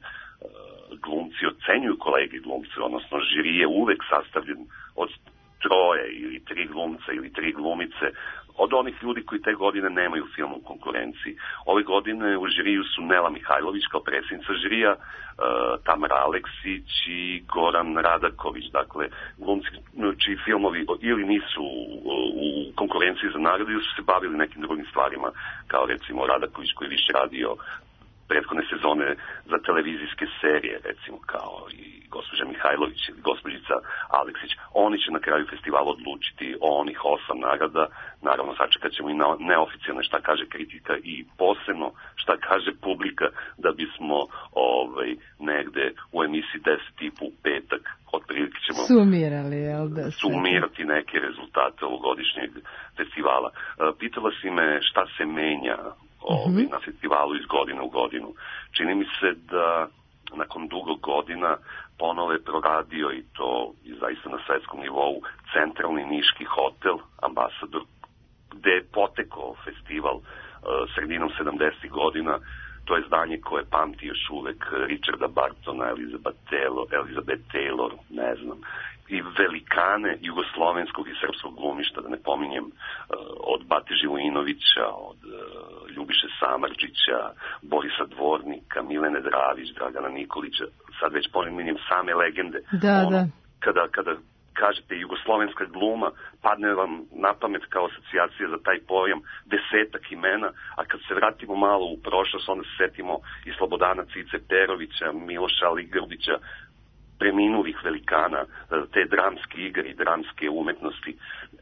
glumci ocenjuju kolege glumce, odnosno žiri je uvek sastavljen od troje ili tri glumca ili tri glumice, od onih ljudi koji te godine nemaju film u konkurenciji. Ove godine u žiriju su Nela Mihajlović kao predsjednica žirija, uh, Tamara Aleksić i Goran Radaković, dakle glumci čiji filmovi ili nisu u, u konkurenciji za nagradu ili su se bavili nekim drugim stvarima, kao recimo Radaković koji više radio prethodne sezone za televizijske serije, recimo kao i gospođa Mihajlović ili gospođica Aleksić. Oni će na kraju festivala odlučiti o onih osam nagrada. Naravno, sačekat ćemo i na neoficijalne šta kaže kritika i posebno šta kaže publika, da bismo ovaj, negde u emisiji deset i po u petak otprilike ćemo sumirali, jel da? Sumirati neke rezultate ovogodišnjeg festivala. Pitala si me šta se menja Ovaj, mm-hmm. na festivalu iz godine u godinu. Čini mi se da nakon dugo godina ponovo je proradio i to i zaista na svetskom nivou centralni niški hotel Ambasador, gde je potekao festival uh, sredinom sedamdesetih godina. To je zdanje koje pamti još uvek Richarda Bartona, Elizabeth Taylor, Elizabeth Taylor, ne znam, i velikane jugoslovenskog i srpskog glumišta, da ne pominjem, od Bate Živojinovića, od Ljubiše Samardžića, Borisa Dvornika, Milene Dravić, Dragana Nikolića, sad već pominjem same legende. Da, ono, da. Kada, kada kažete jugoslovenska gluma, padne vam na pamet kao asocijacija za taj pojam desetak imena, a kad se vratimo malo u prošlost, onda se setimo i Slobodana Cice Perovića, Miloša Aligrudića, preminulih velikana, te dramske igre i dramske umetnosti.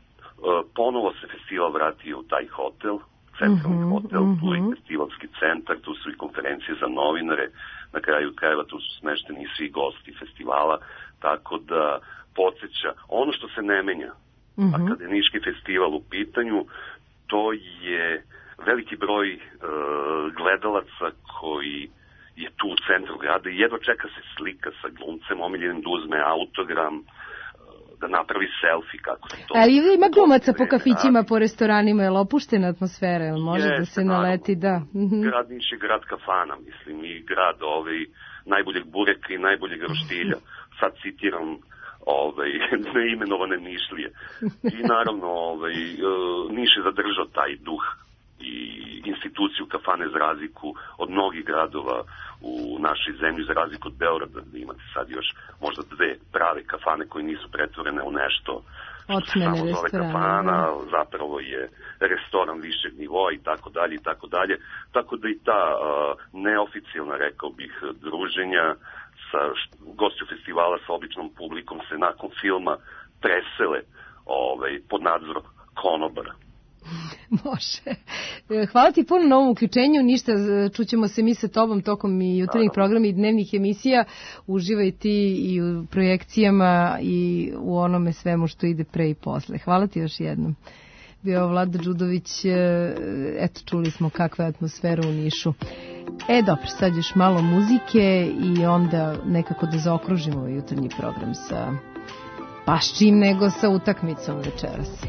Ponovo se festival vratio u taj hotel, centralni mm-hmm, hotel, mm-hmm. tu je festivalski centar, tu su i konferencije za novinare, na kraju krajeva tu su smešteni i svi gosti festivala, tako da podsjeća, ono što se ne menja, mm-hmm. akademički festival u pitanju, to je veliki broj uh, gledalaca koji je tu u centru grada i jedva čeka se slika sa glumcem omiljenim da uzme autogram. da napravi selfie, kako se to... Ali ima glumaca po kafićima, po restoranima, je li opuštena atmosfera, je li može Jeste, da se naleti, da. Mhm. Grad Niš je grad kafana, mislim, i grad ovaj, najboljeg bureka i najboljeg roštilja. Sad citiram ovaj, neimenovane Nišlije. I naravno, ovaj, Niš je zadržao taj duh i instituciju kafane za razliku od mnogih gradova u našoj zemlji, za razliku od Beograda, da imate sad još možda dve prave kafane koje nisu pretvorene u nešto što se samo zove kafana, zapravo je restoran višeg nivoa i tako dalje i tako dalje. Tako da i ta uh, neoficijalna, rekao bih, druženja sa gostiju festivala sa običnom publikom se nakon filma presele ovaj, pod nadzor konobara. Može. Hvala ti puno na ovom uključenju, ništa, čućemo se mi sa tobom tokom i jutarnjih programa i dnevnih emisija. Uživaj ti i u projekcijama i u onome svemu što ide pre i posle. Hvala ti još jednom. Bio Vlada Đudović, eto čuli smo kakva je atmosfera u Nišu. E dobro, sad još malo muzike i onda nekako da zaokružimo ovaj jutarnji program sa pa s čim nego sa utakmicom večeras.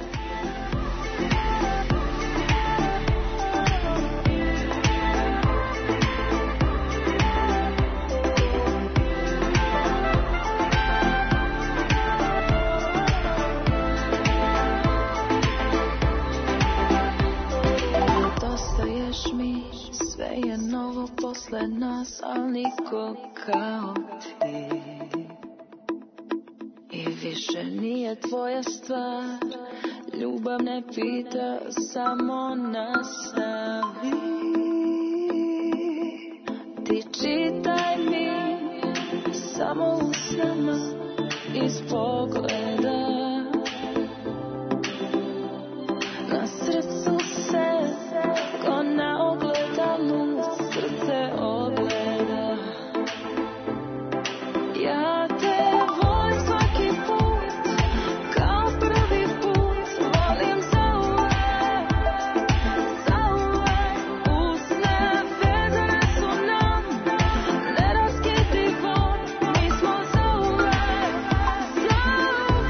Posle nas, al niko kao ti. I više nije tvoja stvar, ljubav ne pita, samo nastavi. Ti čitaj mi, samo u snama, iz pogleda. Na srcu se, ko na ogledalu, srce ogleda. Ja te volim svaki put, kao prvi put, volim zauvek, zauvek. Usne vezane su nam, neraskidivo, mi smo zauvek, zauvek.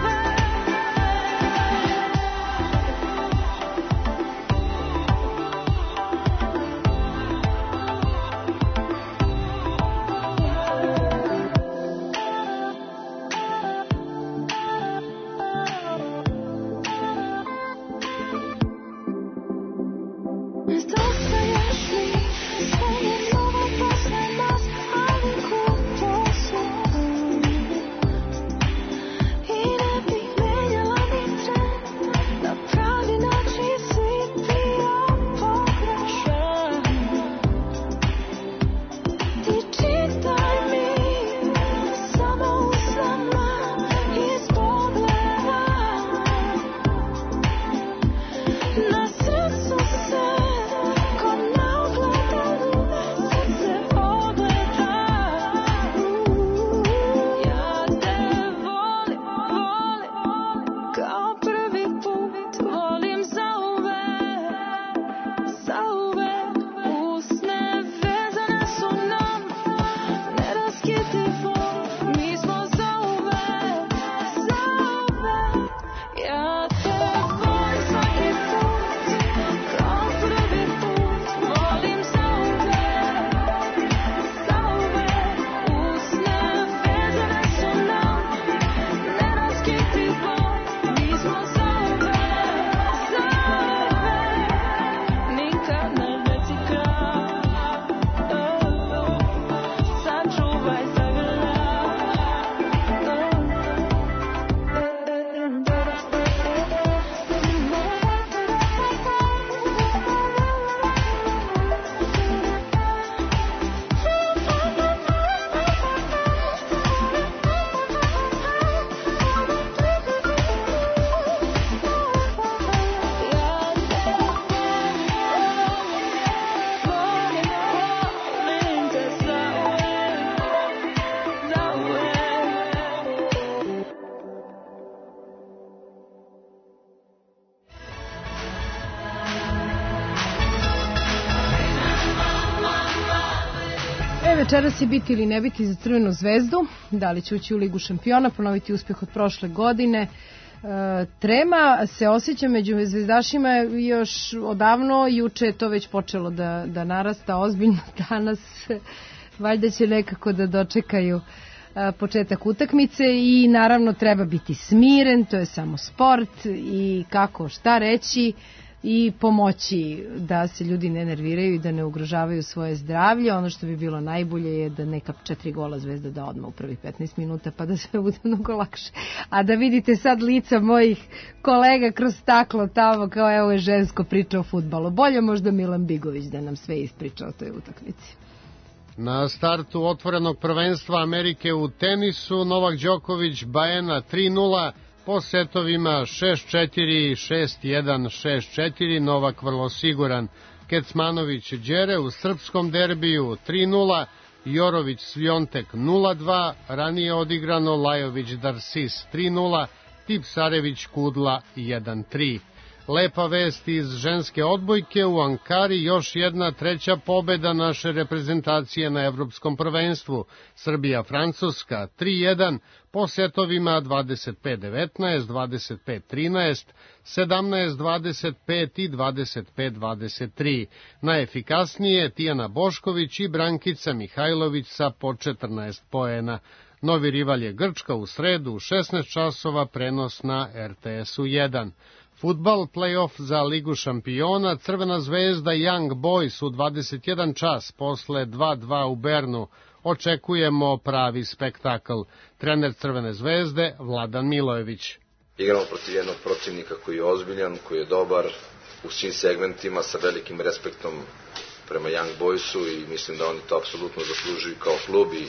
večeras je biti ili ne biti za Crvenu zvezdu, da li će ući u Ligu šampiona, ponoviti uspjeh od prošle godine. E, trema se osjeća među zvezdašima još odavno, juče je to već počelo da, da narasta ozbiljno, danas valjda će nekako da dočekaju e, početak utakmice i naravno treba biti smiren, to je samo sport i kako šta reći i pomoći da se ljudi ne nerviraju i da ne ugrožavaju svoje zdravlje. Ono što bi bilo najbolje je da neka četiri gola Zvezda da odmah u prvih petnaest minuta pa da sve bude mnogo lakše. A da vidite sad lica mojih kolega kroz staklo tamo kao evo je žensko priča o fudbalu. Bolje možda Milan Bigović da nam sve ispriča o toj utakmici. Na startu otvorenog prvenstva Amerike u tenisu Novak Đoković Bajena tri nula, po setovima šest četiri, šest jedan, šest četiri, Novak vrlo siguran. Kecmanović Đere u srpskom derbiju tri nula, Jorović Sviontek nula dva, ranije odigrano Lajović Darsis tri nula, Tipsarević Kudla jedan tri. Lepa vest iz ženske odbojke u Ankari, još jedna treća pobeda naše reprezentacije na evropskom prvenstvu. Srbija-Francuska tri jedan, po setovima dvadeset pet devetnaest, dvadeset pet trinaest, sedamnaest dvadeset pet i dvadeset pet dvadeset tri. Najefikasnije Tijana Bošković i Brankica Mihajlović sa po četrnaest poena. Novi rival je Grčka u sredu u šesnaest časova, prenos na er te esu jedan. Fudbal play-off za Ligu šampiona, Crvena zvezda Young Boys u dvadeset jedan čas posle dva dva u Bernu. Očekujemo pravi spektakl. Trener Crvene zvezde Vladan Milojević. Igramo protiv jednog protivnika koji je ozbiljan, koji je dobar u svim segmentima, sa velikim respektom prema Young Boysu i mislim da oni to apsolutno zaslužuju kao klub i,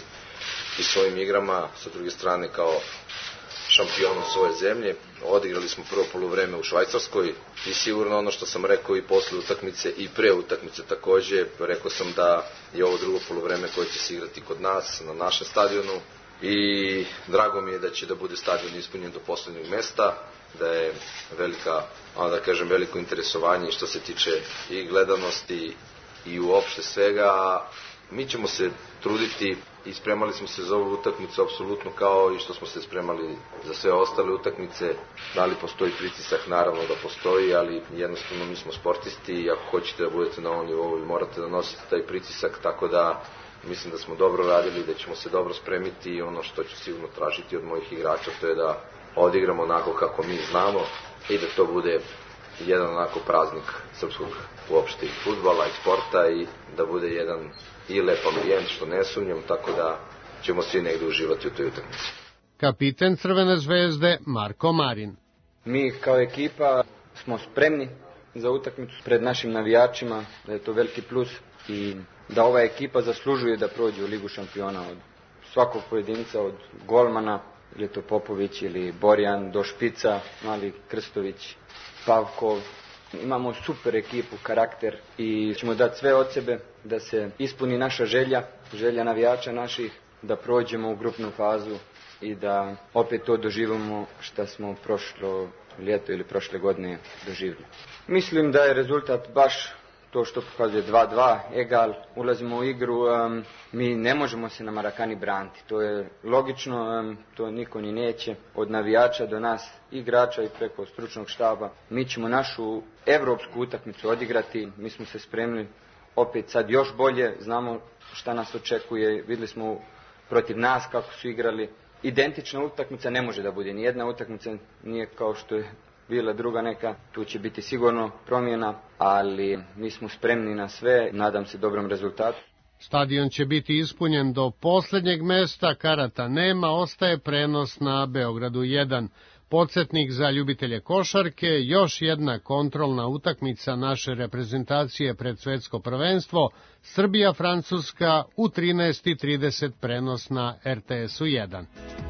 i svojim igrama, sa druge strane kao šampionom svoje zemlje. Odigrali smo prvo poluvreme u Švajcarskoj i sigurno ono što sam rekao i posle utakmice i pre utakmice takođe, rekao sam da je ovo drugo poluvreme koje će se igrati kod nas, na našem stadionu i drago mi je da će da bude stadion ispunjen do poslednjeg mesta, da je velika, da kažem, veliko interesovanje što se tiče i gledanosti i uopšte svega. Mi ćemo se truditi i spremali smo se za ovu utakmicu apsolutno kao i što smo se spremali za sve ostale utakmice. Da li postoji pritisak? Naravno da postoji, ali jednostavno mi smo sportisti i ako hoćete da budete na ovom nivou morate da nosite taj pritisak, tako da mislim da smo dobro radili, da ćemo se dobro spremiti i ono što ću sigurno tražiti od mojih igrača to je da odigramo onako kako mi znamo i da to bude jedan onako praznik srpskog uopšte i fudbala i sporta i da bude jedan i lep ambijent što ne sumnjam, tako da ćemo svi negde uživati u toj utakmici. Kapiten Crvene zvezde Marko Marin. Mi kao ekipa smo spremni za utakmicu pred našim navijačima, da je to veliki plus i da ova ekipa zaslužuje da prođe u Ligu šampiona od svakog pojedinca, od golmana, ili je to Popović ili Borjan, do špica, Mali Krstović, Pavkov. Imamo super ekipu, karakter i ćemo dati sve od sebe da se ispuni naša želja, želja navijača naših, da prođemo u grupnu fazu i da opet to doživimo što smo prošlo ljeto ili prošle godine doživili. Mislim da je rezultat baš to što pokazuje dva dva, egal, ulazimo u igru, um, mi ne možemo se na Marakani braniti, to je logično, um, to niko ni neće, od navijača do nas, igrača i preko stručnog štaba. Mi ćemo našu evropsku utakmicu odigrati, mi smo se spremili opet sad još bolje, znamo šta nas očekuje, videli smo protiv nas kako su igrali. Identična utakmica ne može da bude, nijedna utakmica nije kao što je bila druga neka, tu će biti sigurno promjena, ali mi smo spremni na sve, nadam se dobrom rezultatu. Stadion će biti ispunjen do poslednjeg mesta, karata nema, ostaje prenos na Beogradu jedan. Podsjetnik za ljubitelje košarke, još jedna kontrolna utakmica naše reprezentacije pred svetsko prvenstvo, Srbija-Francuska u trinaest i trideset prenos na er te esu jedan.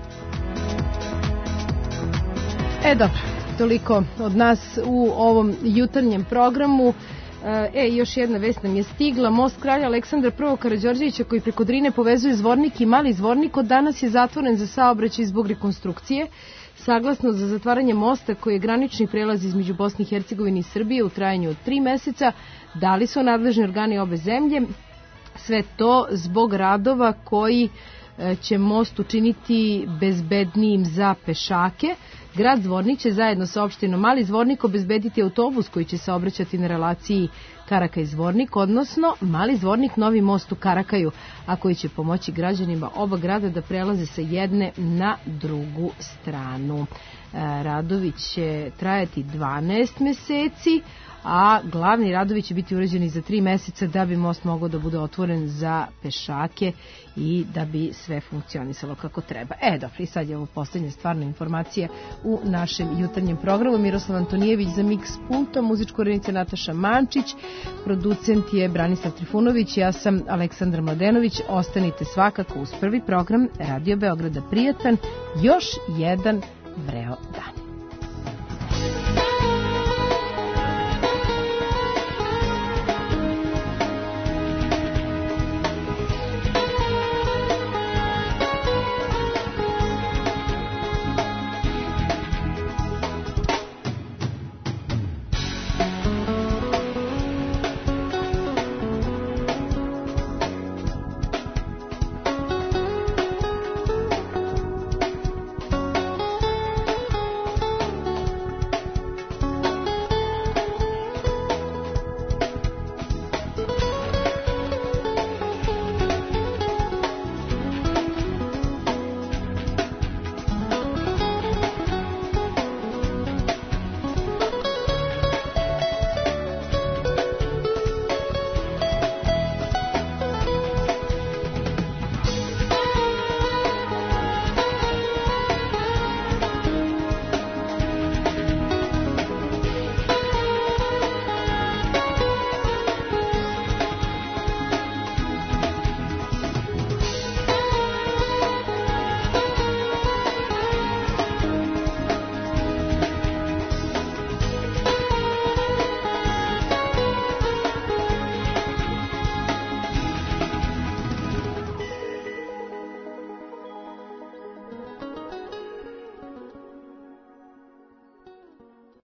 E dobro, toliko od nas u ovom jutarnjem programu. E, još jedna vest nam je stigla. Most kralja Aleksandra prvog Karađorđevića koji preko Drine povezuje Zvornik i Mali Zvornik od danas je zatvoren za saobraćaj zbog rekonstrukcije. Saglasno za zatvaranje mosta koji je granični prelaz između Bosne i Hercegovine i Srbije u trajanju od tri meseca, dali su nadležni organi obe zemlje. Sve to zbog radova koji će most učiniti bezbednijim za pešake. Grad Zvornik će zajedno sa opštinom Mali Zvornik obezbediti autobus koji će se obraćati na relaciji Karakaj Zvornik, odnosno Mali Zvornik Novi most u Karakaju, a koji će pomoći građanima oba grada da prelaze sa jedne na drugu stranu. Radovi će trajati dvanaest meseci, a glavni radovi će biti urađeni za tri meseca da bi most mogao da bude otvoren za pešake i da bi sve funkcionisalo kako treba. E, dobro, i sad je ovo poslednja stvarna informacija u našem jutarnjem programu. Miroslav Antonijević za Mix pultom, muzička urednica Nataša Mančić, producent je Branislav Trifunović, ja sam Aleksandra Mladenović. Ostanite svakako uz prvi program Radio Beograda. Prijatan još jedan vreo dan.